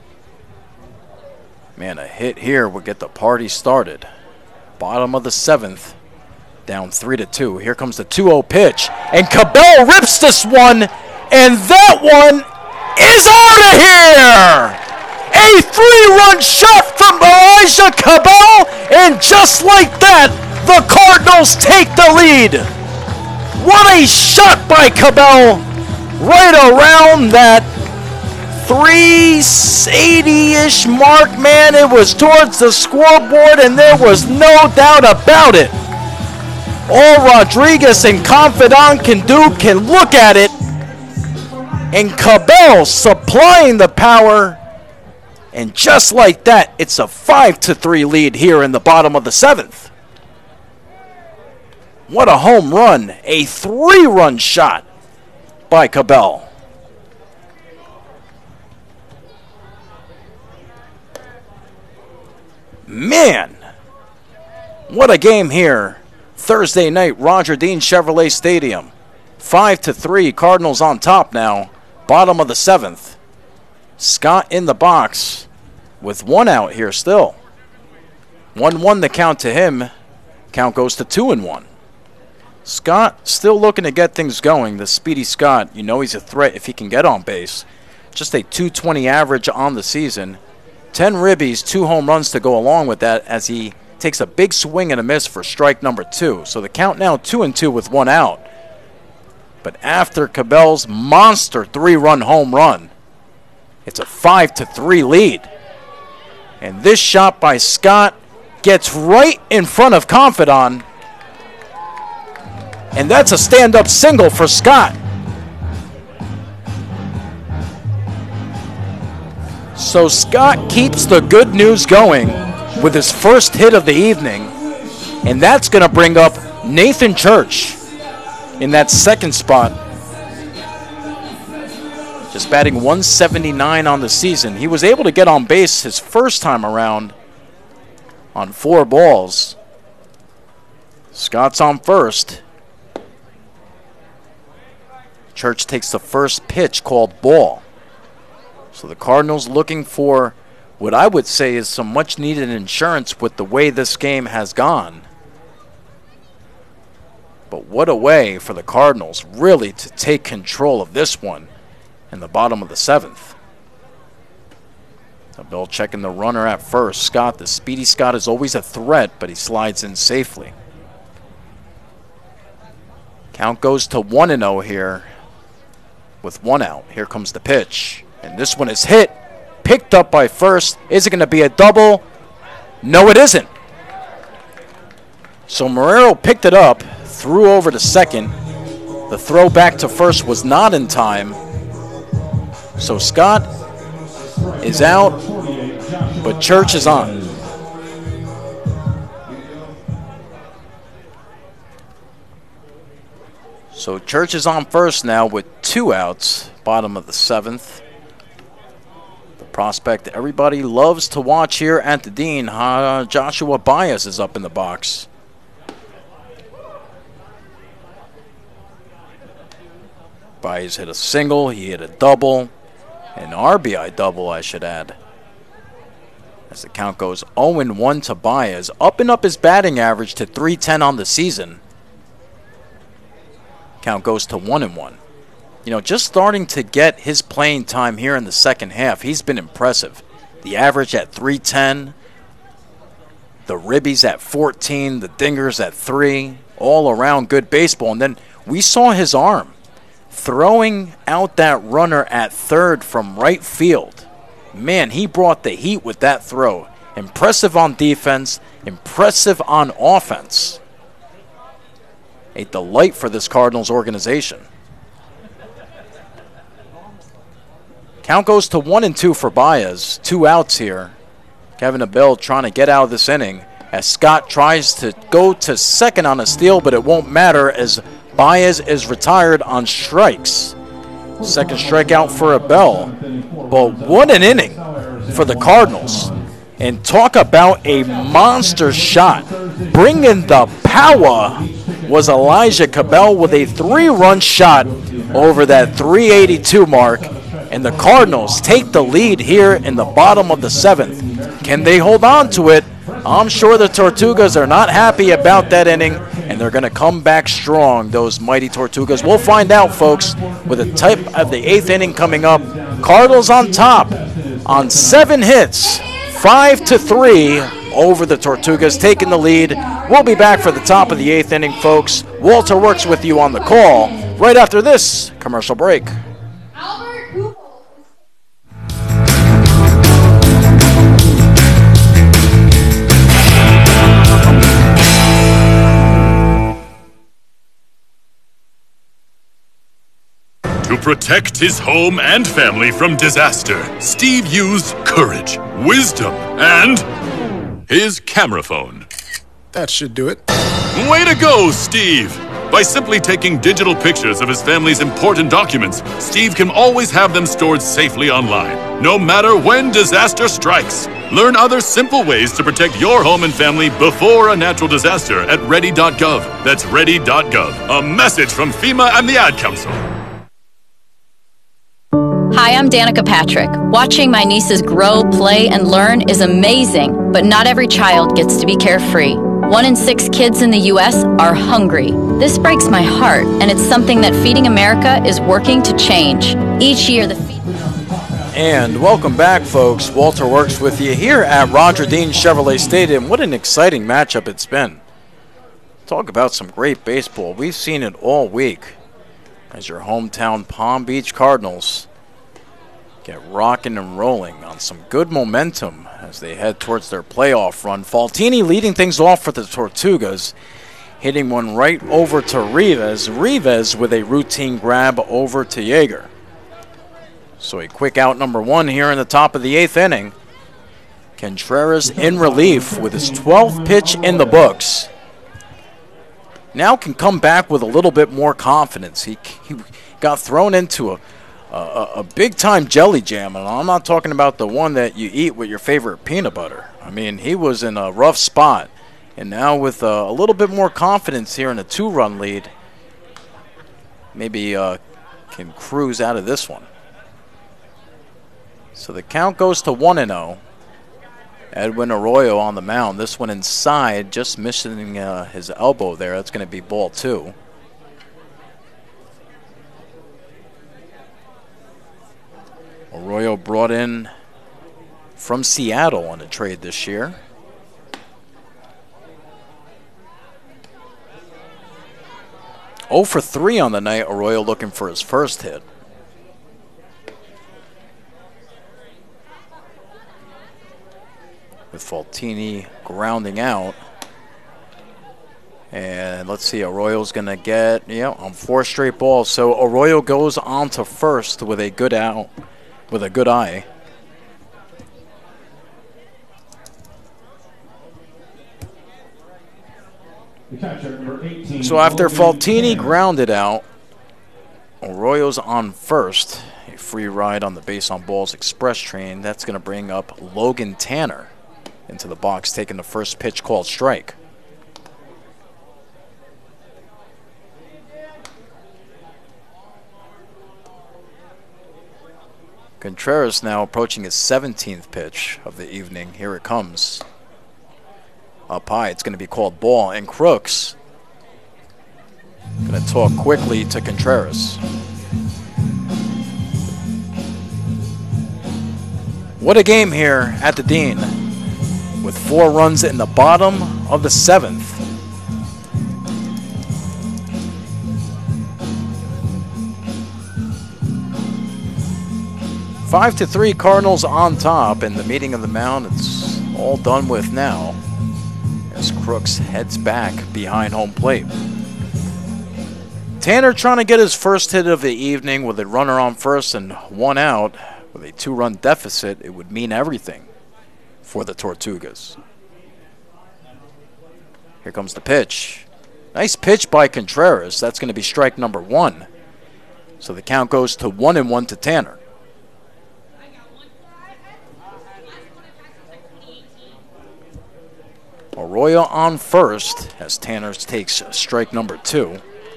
Man, a hit here would get the party started. Bottom of the 7th. Down 3-2. Here comes the 2-0 pitch. And Cabell rips this one. And that one is out of here! A 3-run shot from Elijah Cabell. And just like that, the Cardinals take the lead. What a shot by Cabell. Right around that 380-ish mark, man. It was towards the scoreboard, and there was no doubt about it. All Rodriguez and Confidant can do can look at it. And Cabell supplying the power. And just like that, it's a 5-3 lead here in the bottom of the 7th. What a home run. A 3-run shot by Cabell. Man, what a game here. Thursday night, Roger Dean Chevrolet Stadium. 5-3, Cardinals on top now. Bottom of the 7th. Scott in the box with 1 out here still. 1-1 the count to him. Count goes to 2-1. Scott still looking to get things going. The speedy Scott, you know he's a threat if he can get on base. Just a 220 average on the season. 10 ribbies, 2 home runs to go along with that as he takes a big swing and a miss for strike number 2. So the count now 2-2 with 1 out. But after Cabell's monster 3-run home run, it's a 5-3 lead. And this shot by Scott gets right in front of Confidant. And that's a stand-up single for Scott. So Scott keeps the good news going with his first hit of the evening. And that's going to bring up Nathan Church in that second spot. Just batting 179 on the season. He was able to get on base his first time around on 4 balls. Scott's on first. Church takes the first pitch called ball. So the Cardinals looking for what I would say is some much needed insurance with the way this game has gone. But what a way for the Cardinals really to take control of this one in the bottom of the 7th. Bell checking the runner at first. Scott, the speedy Scott, is always a threat, but he slides in safely. Count goes to 1-0 here with 1 out. Here comes the pitch. And this one is hit. Picked up by first. Is it going to be a double? No, it isn't. So Marrero picked it up, threw over to second. The throw back to first was not in time. So Scott is out, but Church is on. So Church is on first now with 2 outs, bottom of the 7th. The prospect everybody loves to watch here at the Dean, Joshua Baez, is up in the box. Baez hit a single, he hit a double. An RBI double, I should add. As the count goes 0-1 to Baez, upping up his batting average to .310 on the season. Count goes to 1-1. You know, just starting to get his playing time here in the second half, he's been impressive. The average at .310, the ribbies at 14, the dingers at 3, all around good baseball. And then we saw his arm throwing out that runner at third from right field. Man, he brought the heat with that throw. Impressive on defense, impressive on offense. A delight for this Cardinals organization. Count goes to 1-2 for Baez. 2 outs here. Kevin Abell trying to get out of this inning as Scott tries to go to second on a steal, but it won't matter as Baez is retired on strikes. Second strikeout for Abell. But what an inning for the Cardinals. And talk about a monster shot. Bringing the power was Elijah Cabell with a 3-run shot over that 382 mark. And the Cardinals take the lead here in the bottom of the 7th. Can they hold on to it? I'm sure the Tortugas are not happy about that inning, and they're going to come back strong, those mighty Tortugas. We'll find out, folks, with the type of the 8th inning coming up. Cardinals on top on 7 hits, 5-3 over the Tortugas, taking the lead. We'll be back for the top of the 8th inning, folks. Walter Works with you on the call right after this commercial break. To protect his home and family from disaster, Steve used courage, wisdom, and his camera phone. That should do it. Way to go, Steve! By simply taking digital pictures of his family's important documents, Steve can always have them stored safely online, no matter when disaster strikes. Learn other simple ways to protect your home and family before a natural disaster at ready.gov. That's ready.gov. A message from FEMA and the Ad Council. Hi, I'm Danica Patrick. Watching my nieces grow, play, and learn is amazing, but not every child gets to be carefree. 1 in 6 kids in the U.S. are hungry. This breaks my heart, and it's something that Feeding America is working to change. Each year, And welcome back, folks. Walter Works with you here at Roger Dean Chevrolet Stadium. What an exciting matchup it's been. Talk about some great baseball. We've seen it all week as your hometown Palm Beach Cardinals get rocking and rolling on some good momentum as they head towards their playoff run. Faltini leading things off for the Tortugas, hitting one right over to Rivas. Rivas with a routine grab over to Yeager. So a quick out number 1 here in the top of the 8th inning. Contreras in relief with his 12th pitch in the books. Now can come back with a little bit more confidence. He got thrown into a big-time jelly jam, and I'm not talking about the one that you eat with your favorite peanut butter. I mean, he was in a rough spot, and now with a little bit more confidence here in a 2-run lead, maybe can cruise out of this one. So the count goes to 1-0. Edwin Arroyo on the mound. This one inside, just missing his elbow there. That's going to be ball 2. Arroyo brought in from Seattle on a trade this year. Oh for 3 on the night. Arroyo looking for his first hit. With Faltini grounding out. And let's see, Arroyo's going to get, on 4 straight balls. So Arroyo goes on to first with a good out, with a good eye. So after Faltini grounded out, Arroyo's on first. A free ride on the base on balls express train. That's going to bring up Logan Tanner into the box, taking the first pitch called strike. Contreras now approaching his 17th pitch of the evening. Here it comes. Up high, it's going to be called ball, and Crooks going to talk quickly to Contreras. What a game here at the Dean, with 4 runs in the bottom of the 7th. Five to 3 Cardinals on top, and the meeting of the mound, it's all done with now as Crooks heads back behind home plate. Tanner trying to get his first hit of the evening with a runner on first and 1 out. With a 2-run deficit, it would mean everything for the Tortugas. Here comes the pitch. Nice pitch by Contreras. That's going to be strike number 1. So the count goes to 1-1 to Tanner. Arroyo on first as Tanner takes strike number 2.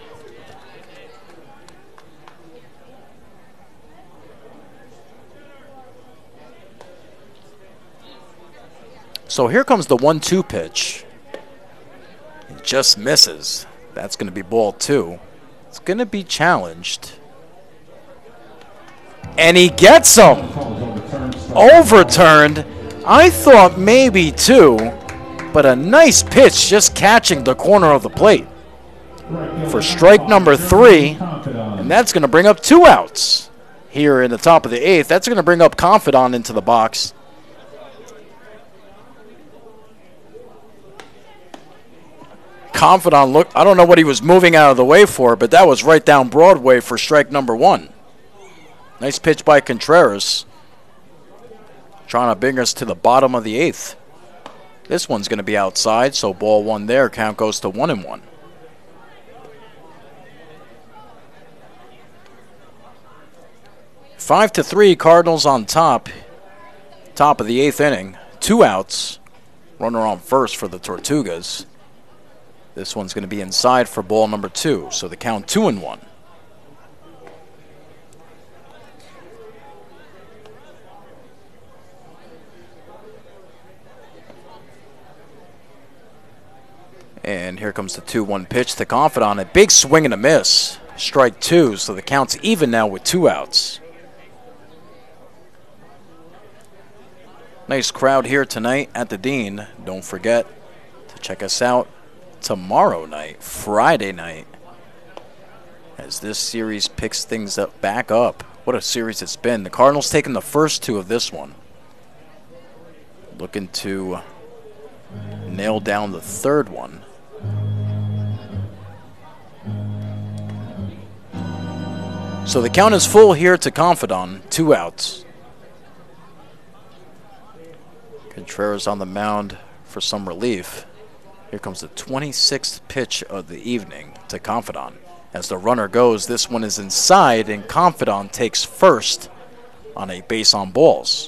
So here comes the 1-2 pitch. It just misses. That's going to be ball 2. It's going to be challenged. And he gets him. Overturned. I thought maybe 2. But a nice pitch just catching the corner of the plate for strike number 3. And that's going to bring up 2 outs here in the top of the 8th. That's going to bring up Confidant into the box. Confidant, look, I don't know what he was moving out of the way for, but that was right down Broadway for strike number 1. Nice pitch by Contreras. Trying to bring us to the bottom of the 8th. This one's going to be outside, so ball 1 there. Count goes to 1-1. Five to 3 Cardinals on top. Top of the 8th inning. 2 outs. Runner on first for the Tortugas. This one's going to be inside for ball number 2, so the count 2-1. And here comes the 2-1 pitch to Confidant. A big swing and a miss. Strike 2, so the count's even now with 2 outs. Nice crowd here tonight at the Dean. Don't forget to check us out tomorrow night, Friday night, as this series picks things up back up. What a series it's been. The Cardinals taking the first 2 of this one. Looking to nail down the 3rd one. So the count is full here to Confidant. 2 outs. Contreras on the mound for some relief. Here comes the 26th pitch of the evening to Confidant. As the runner goes, this one is inside, and Confidant takes first on a base on balls.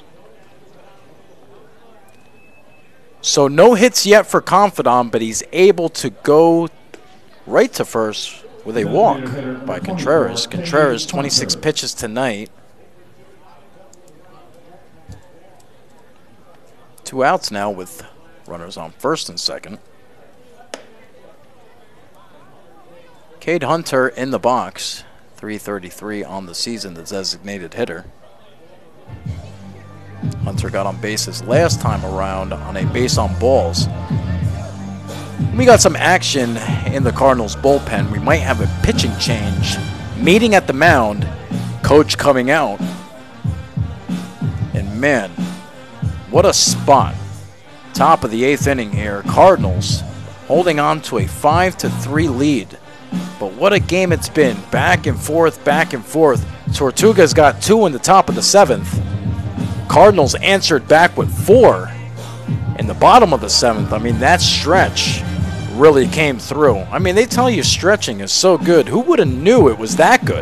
So no hits yet for Confidant, but he's able to go right to first with a walk by Contreras. Contreras, 26 pitches tonight. 2 outs now with runners on first and second. Cade Hunter in the box, .333 on the season, the designated hitter. Hunter got on bases last time around on a base on balls. We got some action in the Cardinals bullpen. We might have a pitching change. Meeting at the mound, coach coming out. And man, what a spot. Top of the 8th inning here. Cardinals holding on to a 5-3 lead. But what a game it's been. Back and forth, back and forth. Tortugas got 2 in the top of the 7th. Cardinals answered back with 4 in the bottom of the 7th. I mean, that stretch really came through. I mean, they tell you stretching is so good. Who would have knew it was that good?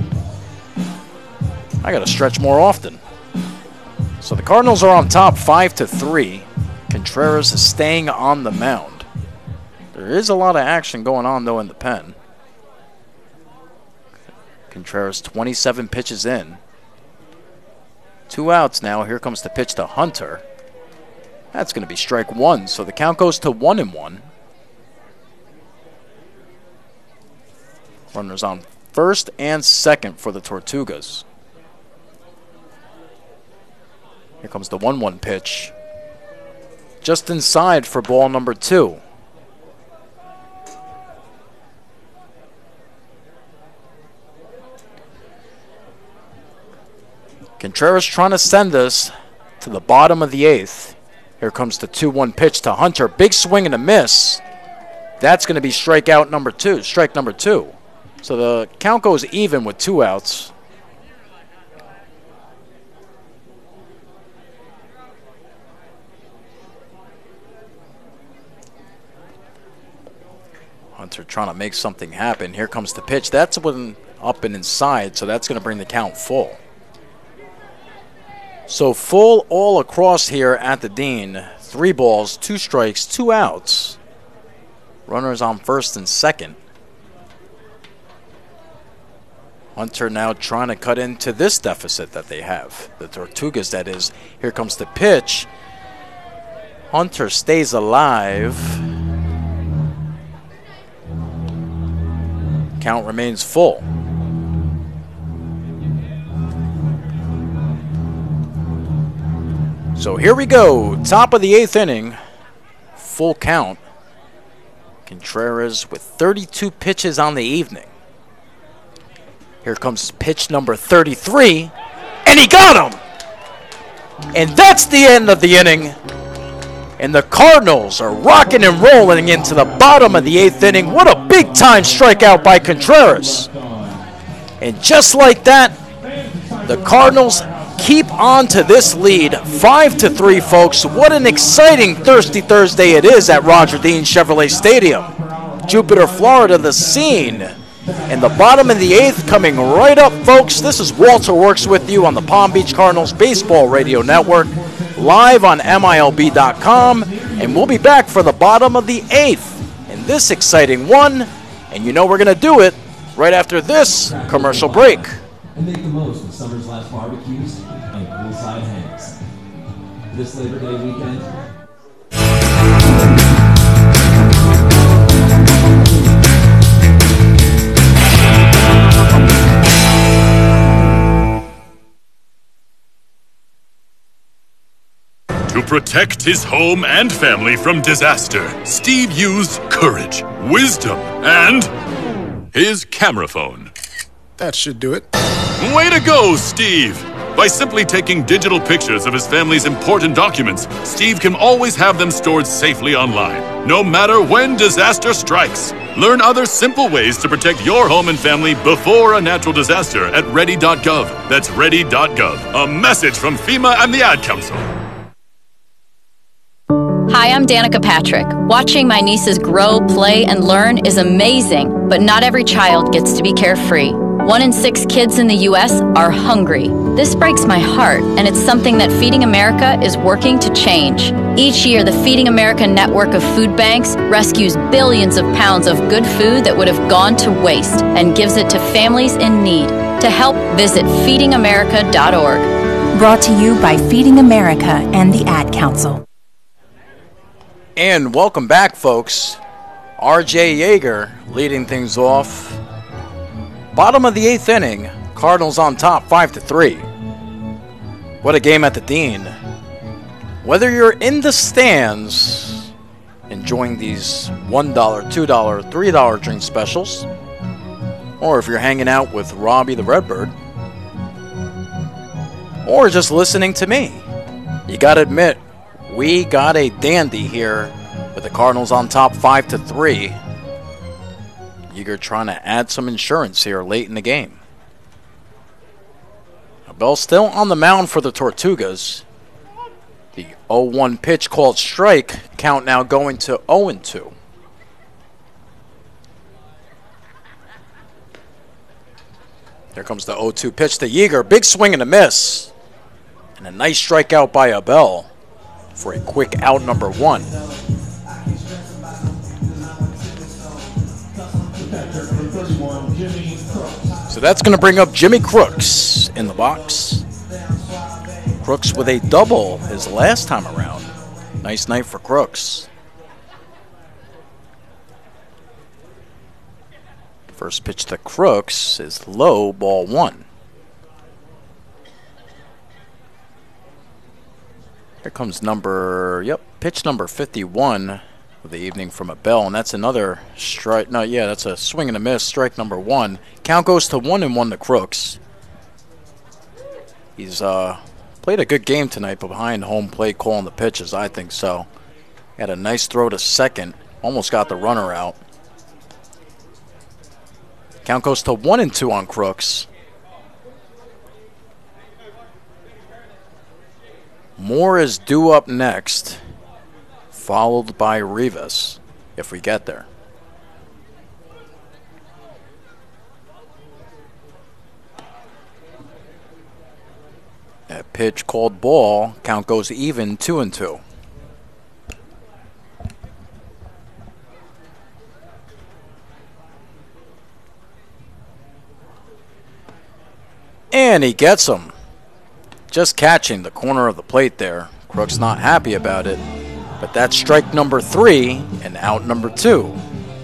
I got to stretch more often. So the Cardinals are on top 5-3. Contreras is staying on the mound. There is a lot of action going on, though, in the pen. Contreras 27 pitches in. 2 outs now. Here comes the pitch to Hunter. That's going to be strike 1, so the count goes to 1-1. Runners on first and second for the Tortugas. Here comes the 1-1 pitch. Just inside for ball number 2. Contreras trying to send us to the bottom of the 8th. Here comes the 2-1 pitch to Hunter. Big swing and a miss. That's going to be strike number 2. So the count goes even with 2 outs. Hunter trying to make something happen. Here comes the pitch. That's one up and inside, so that's going to bring the count full. So full all across here at the Dean. 3 balls, 2 strikes, 2 outs. Runners on first and second. Hunter now trying to cut into this deficit that they have. The Tortugas, that is. Here comes the pitch. Hunter stays alive. Count remains full. So here we go, top of the 8th inning, full count. Contreras with 32 pitches on the evening. Here comes pitch number 33, and he got him! And that's the end of the inning. And the Cardinals are rocking and rolling into the bottom of the 8th inning. What a big-time strikeout by Contreras. And just like that, the Cardinals keep on to this lead, 5-3, folks. What an exciting Thirsty Thursday it is at Roger Dean Chevrolet Stadium. Jupiter, Florida, the scene. And the bottom of the 8th coming right up, folks. This is Walter Works with you on the Palm Beach Cardinals Baseball Radio Network, live on MILB.com. And we'll be back for the bottom of the 8th in this exciting one. And you know we're going to do it right after this commercial break. And make the most of summer's last barbecues and poolside hangs. This Labor Day weekend, To protect his home and family from disaster, Steve used courage, wisdom, and his camera phone. That should do it. Way to go, Steve! By simply taking digital pictures of his family's important documents, Steve can always have them stored safely online, no matter when disaster strikes. Learn other simple ways to protect your home and family before a natural disaster at ready.gov. That's ready.gov. A message from FEMA and the Ad Council. Hi, I'm Danica Patrick. Watching my nieces grow, play, and learn is amazing, but not every child gets to be carefree. 1 in 6 kids in the U.S. are hungry. This breaks my heart, and it's something that Feeding America is working to change. Each year, the Feeding America network of food banks rescues billions of pounds of good food that would have gone to waste and gives it to families in need. To help, visit feedingamerica.org. Brought to you by Feeding America and the Ad Council. And welcome back, folks. R.J. Yeager leading things off. Bottom of the 8th inning, Cardinals on top 5-3. What a game at the Dean. Whether you're in the stands enjoying these $1, $2, $3 drink specials, or if you're hanging out with Robbie the Redbird, or just listening to me, you gotta admit, we got a dandy here with the Cardinals on top 5-3. Yeager trying to add some insurance here late in the game. Bell still on the mound for the Tortugas. The 0-1 pitch called strike. Count now going to 0-2. Here comes the 0-2 pitch to Yeager. Big swing and a miss. And a nice strikeout by Abel for a quick out number 1. So that's going to bring up Jimmy Crooks in the box. Crooks with a double his last time around. Nice night for Crooks. First pitch to Crooks is low, ball 1. Here comes pitch number 51 of the evening from Abel, and that's another strike. No, yeah, that's a swing and a miss, strike number 1. Count goes to 1-1 to Crooks. He's played a good game tonight, but behind home plate calling the pitches, I think so. Had a nice throw to second, almost got the runner out. Count goes to 1-2 on Crooks. Moore is due up next, followed by Rivas, if we get there. That pitch called ball. Count goes even, 2-2. And he gets him. Just catching the corner of the plate there. Crooks not happy about it. But that's strike number 3 and out number 2.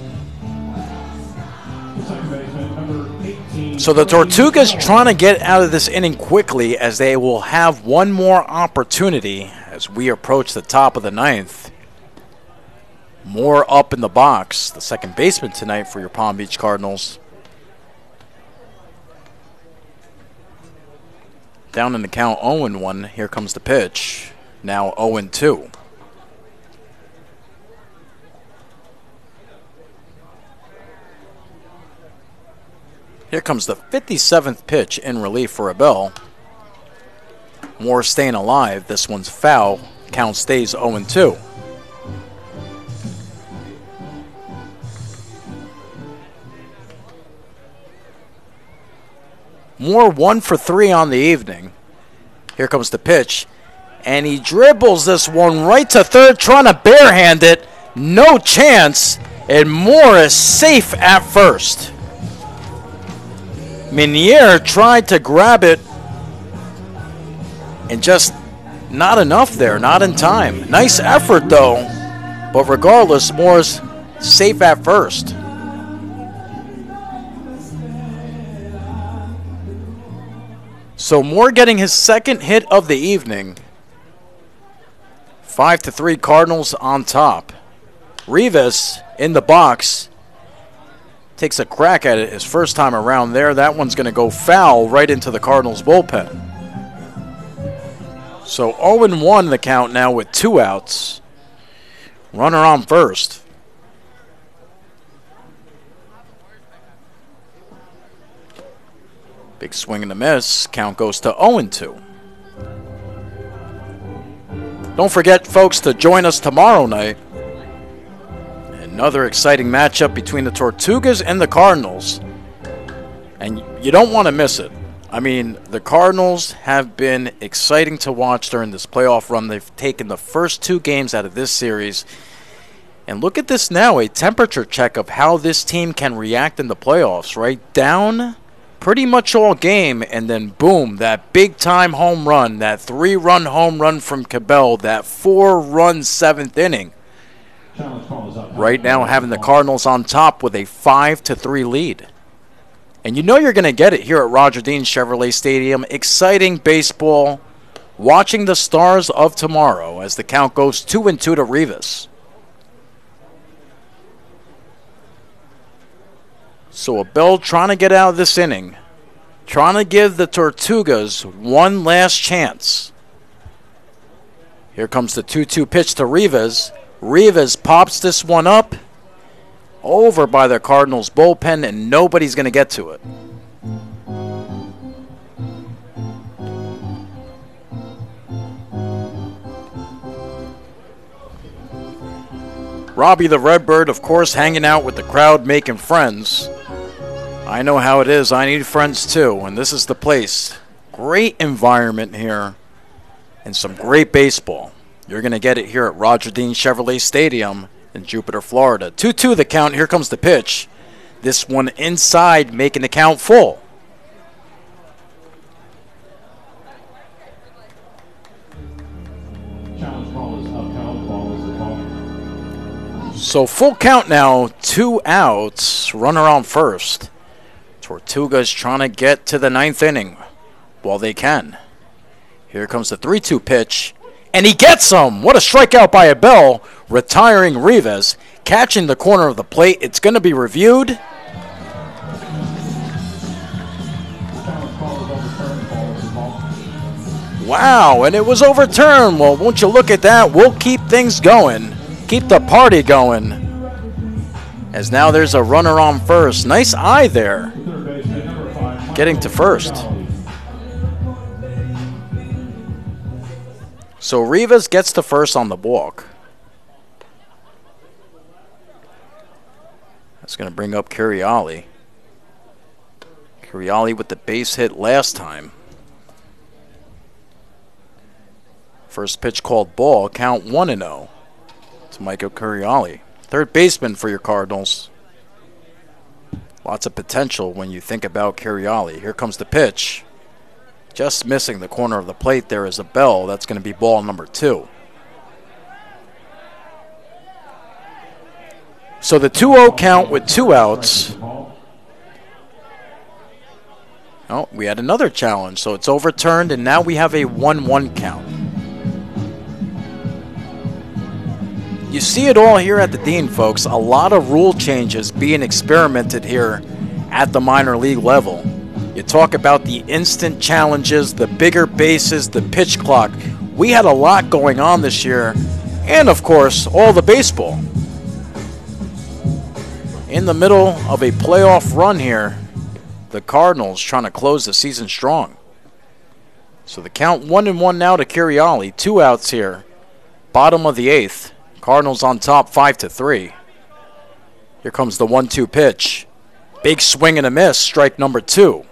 So the Tortugas trying to get out of this inning quickly, as they will have one more opportunity as we approach the top of the 9th. Moore up in the box, the second baseman tonight for your Palm Beach Cardinals. Down in the count 0-1, here comes the pitch. Now 0-2. Here comes the 57th pitch in relief for Abel. Moore staying alive. This one's foul. Count stays 0-2. Moore 1 for 3 on the evening. Here comes the pitch. And he dribbles this one right to third, trying to barehand it. No chance. And Moore is safe at first. Minier tried to grab it, and just not enough there, not in time. Nice effort, though, but regardless, Moore's safe at first. So Moore getting his second hit of the evening. 5-3 Cardinals on top. Rivas in the box. Takes a crack at it his first time around there. That one's going to go foul right into the Cardinals bullpen. So 0-1 the count now with 2 outs. Runner on first. Big swing and a miss. Count goes to 0-2. Don't forget, folks, to join us tomorrow night. Another exciting matchup between the Tortugas and the Cardinals. And you don't want to miss it. I mean, the Cardinals have been exciting to watch during this playoff run. They've taken the first 2 games out of this series. And look at this now, a temperature check of how this team can react in the playoffs, right? Down pretty much all game, and then boom, that big-time home run, that 3-run home run from Cabell, that 4-run 7th inning. Right now having the Cardinals on top with a 5-3 lead. And you know you're going to get it here at Roger Dean Chevrolet Stadium. Exciting baseball watching the stars of tomorrow as the count goes 2-2 to Rivas. So Abel trying to get out of this inning, trying to give the Tortugas one last chance. Here comes the 2-2 pitch to Rivas. Rivas pops this one up over by the Cardinals bullpen, and nobody's going to get to it. Robbie the Redbird, of course, hanging out with the crowd, making friends. I know how it is. I need friends too, and this is the place. Great environment here and some great baseball. You're going to get it here at Roger Dean Chevrolet Stadium in Jupiter, Florida. 2-2 the count. Here comes the pitch. This one inside, making the count full. Challenge ball is upheld. Ball is the ball. So full count now. 2 outs. Runner on first. Tortugas trying to get to the 9th inning while they can. Here comes the 3-2 pitch. And he gets him! What a strikeout by Abel, retiring Rivas, catching the corner of the plate. It's going to be reviewed. Wow, and it was overturned. Well, won't you look at that? We'll keep things going. Keep the party going. As now there's a runner on first. Nice eye there. Getting to first. So Rivas gets to first on the walk. That's going to bring up Curiali. Curiali with the base hit last time. First pitch called ball, count 1-0 to Michael Curiali. Third baseman for your Cardinals. Lots of potential when you think about Curiali. Here comes the pitch. Just missing the corner of the plate there is Abel. That's going to be ball number 2. So the 2-0 count with 2 outs. Oh, we had another challenge, so it's overturned, and now we have a 1-1 count. You see it all here at the Dean, folks. A lot of rule changes being experimented here at the minor league level. You talk about the instant challenges, the bigger bases, the pitch clock. We had a lot going on this year, and of course, all the baseball. In the middle of a playoff run here, the Cardinals trying to close the season strong. So the count 1-1 now to Curiali. 2 outs here. Bottom of the 8th. Cardinals on top 5-3. Here comes the 1-2 pitch. Big swing and a miss. Strike number 2.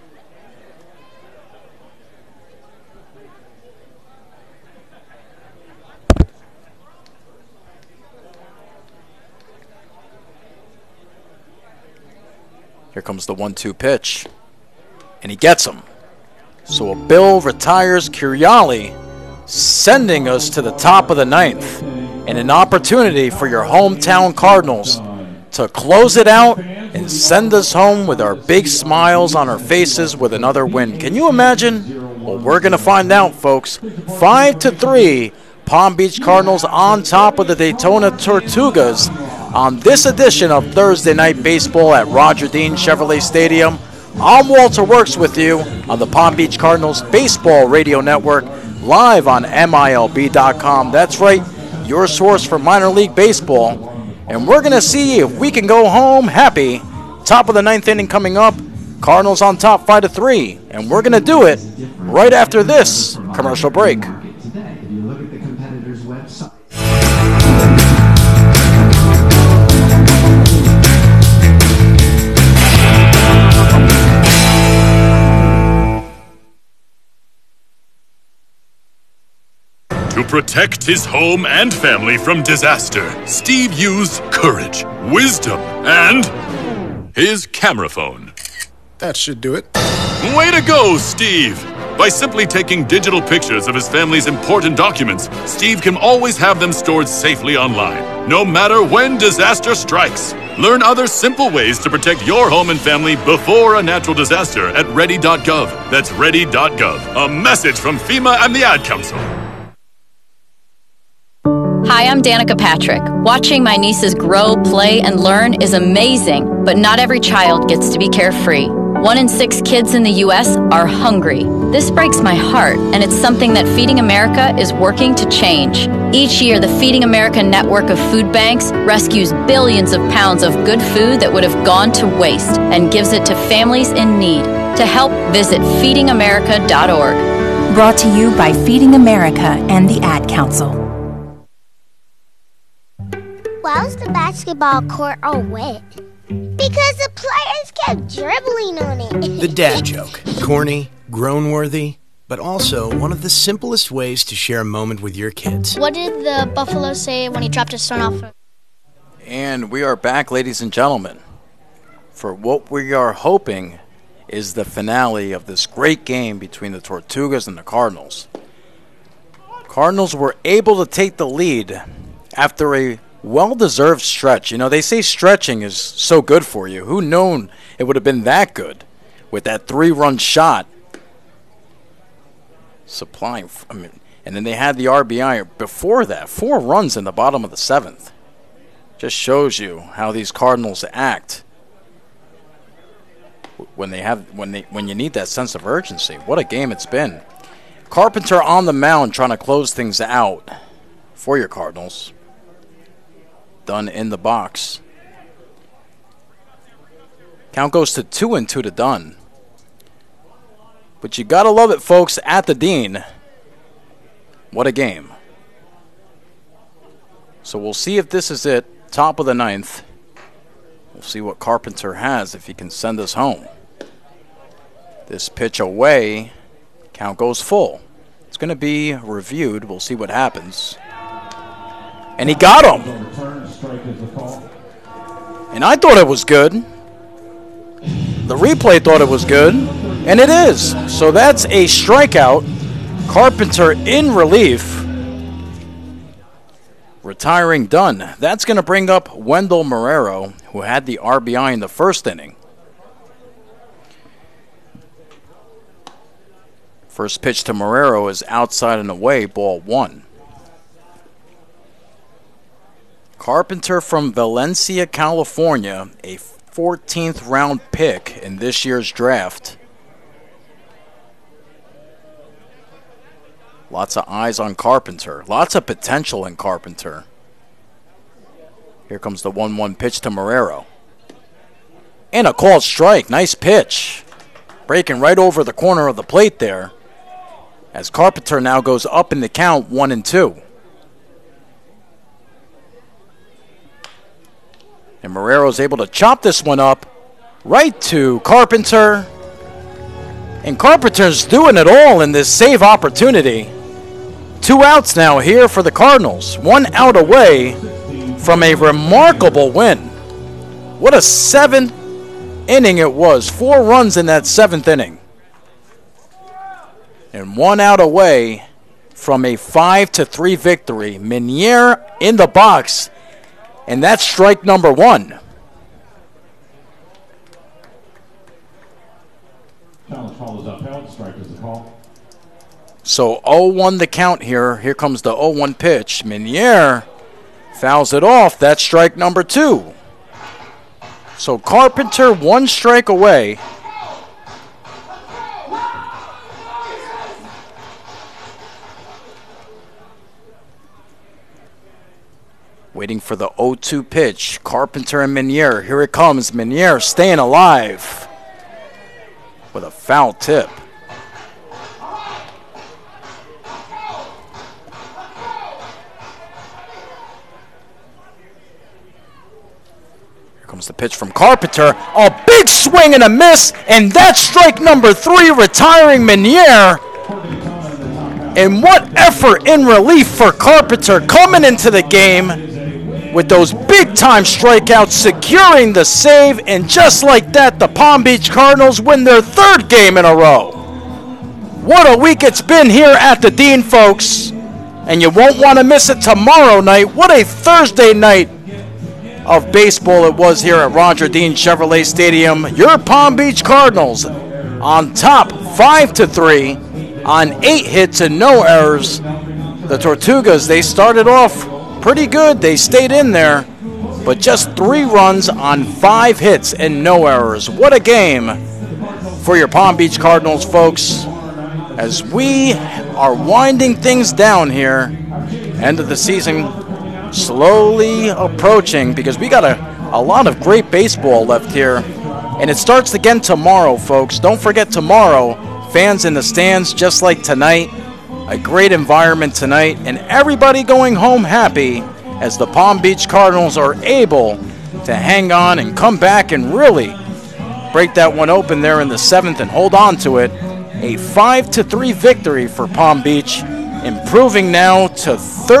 Here comes the 1-2 pitch. And he gets him. So Abel retires Curiali, sending us to the top of the 9th. And an opportunity for your hometown Cardinals to close it out and send us home with our big smiles on our faces with another win. Can you imagine? Well, we're going to find out, folks. 5-3, Palm Beach Cardinals on top of the Daytona Tortugas on this edition of Thursday Night Baseball at Roger Dean Chevrolet Stadium. I'm Walter Works with you on the Palm Beach Cardinals Baseball Radio Network, live on MILB.com. That's right, your source for minor league baseball. And we're going to see if we can go home happy. Top of the 9th inning coming up. Cardinals on top 5-3. And we're going to do it right after this commercial break. Today, if you look at the competitor's website. To protect his home and family from disaster, Steve used courage, wisdom, and his camera phone. That should do it. Way to go, Steve! By simply taking digital pictures of his family's important documents, Steve can always have them stored safely online, no matter when disaster strikes. Learn other simple ways to protect your home and family before a natural disaster at ready.gov. That's ready.gov. A message from FEMA and the Ad Council. Hi, I'm Danica Patrick. Watching my nieces grow, play, and learn is amazing, but not every child gets to be carefree. 1 in 6 kids in the U.S. are hungry. This breaks my heart, and it's something that Feeding America is working to change. Each year, the Feeding America network of food banks rescues billions of pounds of good food that would have gone to waste and gives it to families in need. To help, visit feedingamerica.org. Brought to you by Feeding America and the Ad Council. Why was the basketball court all wet? Because the players kept dribbling on it. The dad joke. Corny, groan-worthy, but also one of the simplest ways to share a moment with your kids. What did the buffalo say when he dropped his son off? And we are back, ladies and gentlemen, for what we are hoping is the finale of this great game between the Tortugas and the Cardinals. Cardinals were able to take the lead after a well-deserved stretch. You know, they say stretching is so good for you. Who known it would have been that good with that 3-run shot supplying. And then they had the RBI before that. 4 runs in the bottom of the 7th. Just shows you how these Cardinals act when you need that sense of urgency. What a game it's been. Carpenter on the mound trying to close things out for your Cardinals. Dunn in the box. Count goes to 2-2 to Dunn. But you gotta love it, folks, at the Dean. What a game. So we'll see if this is it. Top of the 9th. We'll see what Carpenter has if he can send us home. This pitch away. Count goes full. It's going to be reviewed. We'll see what happens. And he got him. And I thought it was good. The replay thought it was good. And it is. So that's a strikeout. Carpenter in relief. Retiring Dunn. That's going to bring up Wendell Marrero, who had the RBI in the first inning. First pitch to Marrero is outside and away, ball 1. Carpenter from Valencia, California, a 14th round pick in this year's draft. Lots of eyes on Carpenter. Lots of potential in Carpenter. Here comes the 1-1 pitch to Marrero. And a called strike. Nice pitch. Breaking right over the corner of the plate there. As Carpenter now goes up in the count, 1-2. And Marrero's able to chop this one up right to Carpenter. And Carpenter's doing it all in this save opportunity. 2 outs now here for the Cardinals. 1 out away from a remarkable win. What a 7th inning it was. 4 runs in that 7th inning. And 1 out away from a 5-3 victory. Minier in the box. And that's strike number 1. Challenge call is upheld. Strike is the call. So 0-1 the count here. Here comes the 0-1 pitch. Minier fouls it off. That's strike number 2. So Carpenter 1 strike away. Waiting for the 0-2 pitch. Carpenter and Minier. Here it comes. Minier staying alive with a foul tip. Here comes the pitch from Carpenter. A big swing and a miss, and that's strike number 3, retiring Minier. And what effort in relief for Carpenter coming into the game with those big-time strikeouts, securing the save, and just like that, the Palm Beach Cardinals win their 3rd game in a row. What a week it's been here at the Dean, folks. And you won't want to miss it tomorrow night. What a Thursday night of baseball it was here at Roger Dean Chevrolet Stadium. Your Palm Beach Cardinals on top 5-3 on 8 hits and no errors. The Tortugas, they started off pretty good. They stayed in there, but just 3 runs on 5 hits and no errors. What a game for your Palm Beach Cardinals, folks, as we are winding things down here. End of the season slowly approaching, because we got a lot of great baseball left here, and it starts again tomorrow, folks. Don't forget tomorrow, fans in the stands just like tonight. A great environment tonight, and everybody going home happy as the Palm Beach Cardinals are able to hang on and come back and really break that one open there in the 7th and hold on to it. A 5-3 victory for Palm Beach, improving now to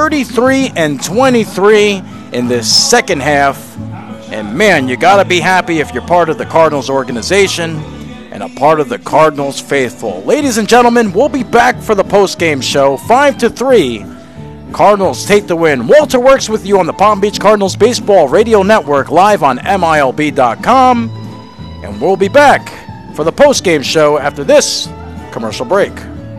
33-23 in this second half. And man, you got to be happy if you're part of the Cardinals organization and a part of the Cardinals faithful. Ladies and gentlemen, we'll be back for the post-game show. 5-3, Cardinals take the win. Walter Works with you on the Palm Beach Cardinals Baseball Radio Network, live on MILB.com. And we'll be back for the post-game show after this commercial break.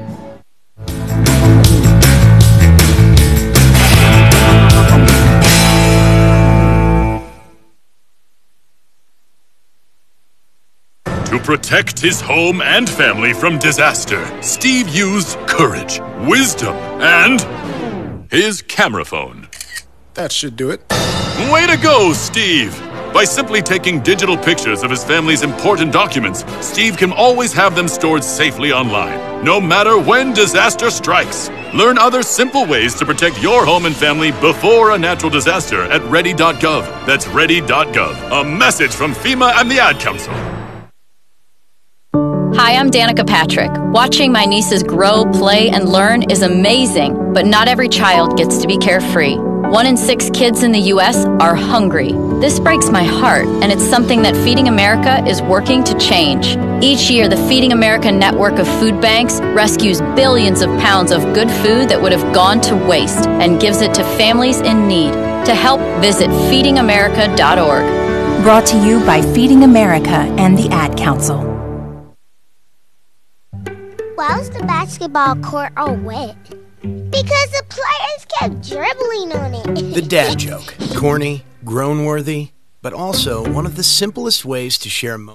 To protect his home and family from disaster, Steve used courage, wisdom, and his camera phone. That should do it. Way to go, Steve! By simply taking digital pictures of his family's important documents, Steve can always have them stored safely online, no matter when disaster strikes. Learn other simple ways to protect your home and family before a natural disaster at ready.gov. That's ready.gov. A message from FEMA and the Ad Council. Hi, I'm Danica Patrick. Watching my nieces grow, play, and learn is amazing, but not every child gets to be carefree. 1 in 6 kids in the U.S. are hungry. This breaks my heart, and it's something that Feeding America is working to change. Each year, the Feeding America network of food banks rescues billions of pounds of good food that would have gone to waste and gives it to families in need. To help, visit feedingamerica.org. Brought to you by Feeding America and the Ad Council. Why was the basketball court all wet? Because the players kept dribbling on it. The dad joke. Corny, groan-worthy, but also one of the simplest ways to share moments.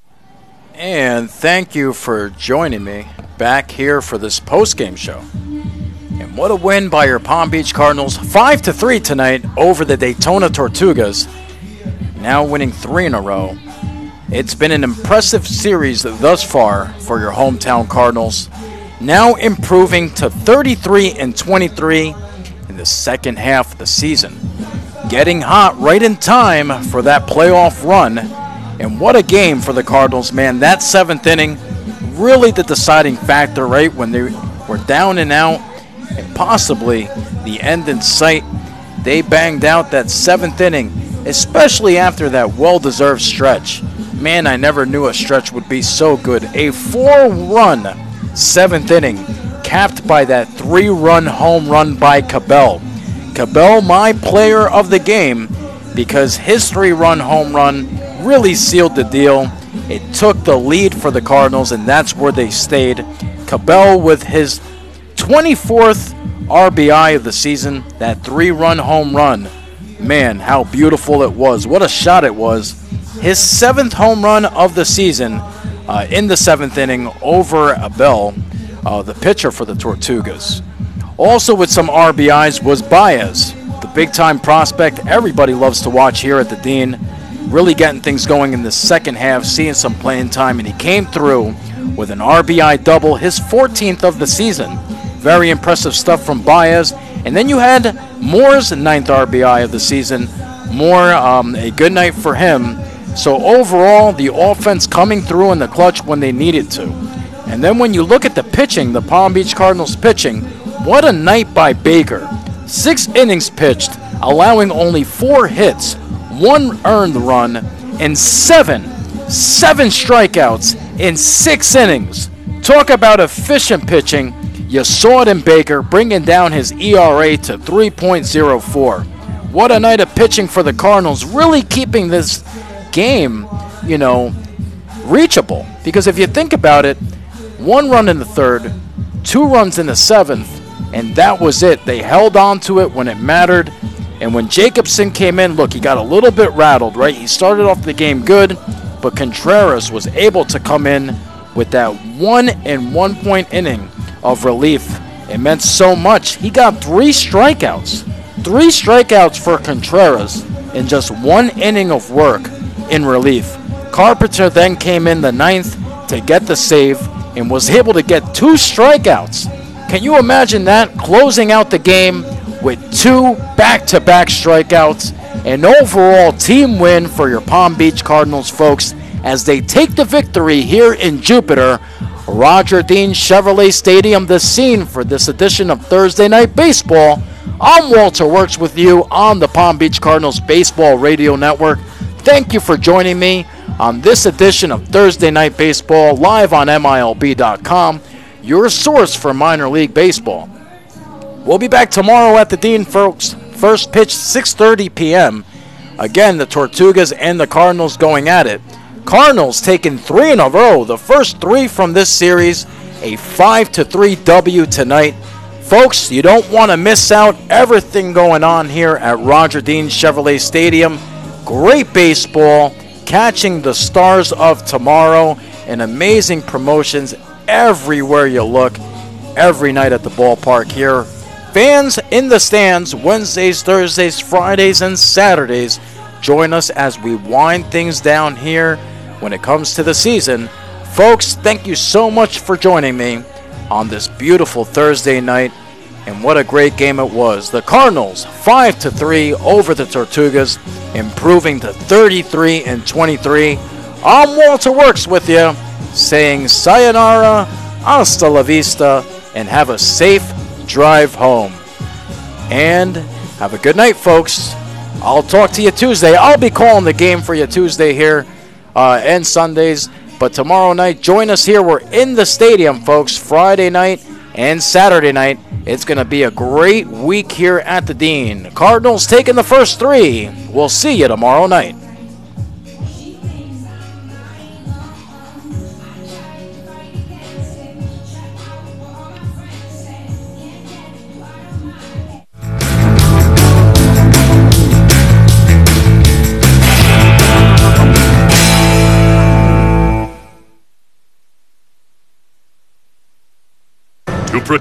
And thank you for joining me back here for this post-game show. And what a win by your Palm Beach Cardinals. 5-3 tonight over the Daytona Tortugas. Now winning 3 in a row. It's been an impressive series thus far for your hometown Cardinals. Now improving to 33-23 in the second half of the season. Getting hot right in time for that playoff run. And what a game for the Cardinals, man. That 7th inning, really the deciding factor, right? When they were down and out and possibly the end in sight. They banged out that 7th inning, especially after that well-deserved stretch. Man, I never knew a stretch would be so good. A 4-run 7th inning, capped by that 3-run home run by Cabell. Cabell, my player of the game, because his 3-run home run really sealed the deal. It took the lead for the Cardinals, and that's where they stayed. Cabell with his 24th RBI of the season, that 3-run home run. Man, how beautiful it was. What a shot it was. His 7th home run of the season in the 7th inning over Abel, the pitcher for the Tortugas. Also with some RBIs was Baez, the big-time prospect everybody loves to watch here at the Dean. Really getting things going in the second half, seeing some playing time, and he came through with an RBI double, his 14th of the season. Very impressive stuff from Baez. And then you had Moore's 9th RBI of the season. Moore, a good night for him. So overall, the offense coming through in the clutch when they needed to. And then when you look at the pitching, the Palm Beach Cardinals pitching, what a night by Baker. 6 innings pitched, allowing only 4 hits, 1 earned run, and 7 strikeouts in 6 innings. Talk about efficient pitching. You saw it in Baker, bringing down his ERA to 3.04. What a night of pitching for the Cardinals, really keeping this game, reachable. Because if you think about it, 1 run in the 3rd, 2 runs in the 7th, and that was it. They held on to it when it mattered. And when Jacobson came in, look, he got a little bit rattled, right? He started off the game good, but Contreras was able to come in with that 1 1-point inning of relief. It meant so much. He got 3 strikeouts. 3 strikeouts for Contreras in just 1 inning of work in relief. Carpenter then came in the 9th to get the save and was able to get 2 strikeouts. Can you imagine that? Closing out the game with 2 back-to-back strikeouts. An overall team win for your Palm Beach Cardinals, folks, as they take the victory here in Jupiter. Roger Dean Chevrolet Stadium, the scene for this edition of Thursday Night Baseball. I'm Walter Works with you on the Palm Beach Cardinals Baseball Radio Network. Thank you for joining me on this edition of Thursday Night Baseball live on MILB.com, your source for minor league baseball. We'll be back tomorrow at the Dean, folks. First pitch, 6:30 p.m. Again, the Tortugas and the Cardinals going at it. Cardinals taking 3 in a row, the first 3 from this series, a 5-3 W tonight. Folks, you don't want to miss out. Everything going on here at Roger Dean Chevrolet Stadium. Great baseball, catching the stars of tomorrow, and amazing promotions everywhere you look, every night at the ballpark here. Fans in the stands, Wednesdays, Thursdays, Fridays, and Saturdays. Join us as we wind things down here when it comes to the season. Folks, thank you so much for joining me on this beautiful Thursday night. And what a great game it was. The Cardinals 5-3 over the Tortugas, improving to 33-23. I'm Walter Works with you, saying sayonara, hasta la vista, and have a safe drive home. And have a good night, folks. I'll talk to you Tuesday. I'll be calling the game for you Tuesday here and Sundays. But tomorrow night, join us here. We're in the stadium, folks, Friday night and Saturday night. It's going to be a great week here at the Dean. Cardinals taking the first 3. We'll see you tomorrow night.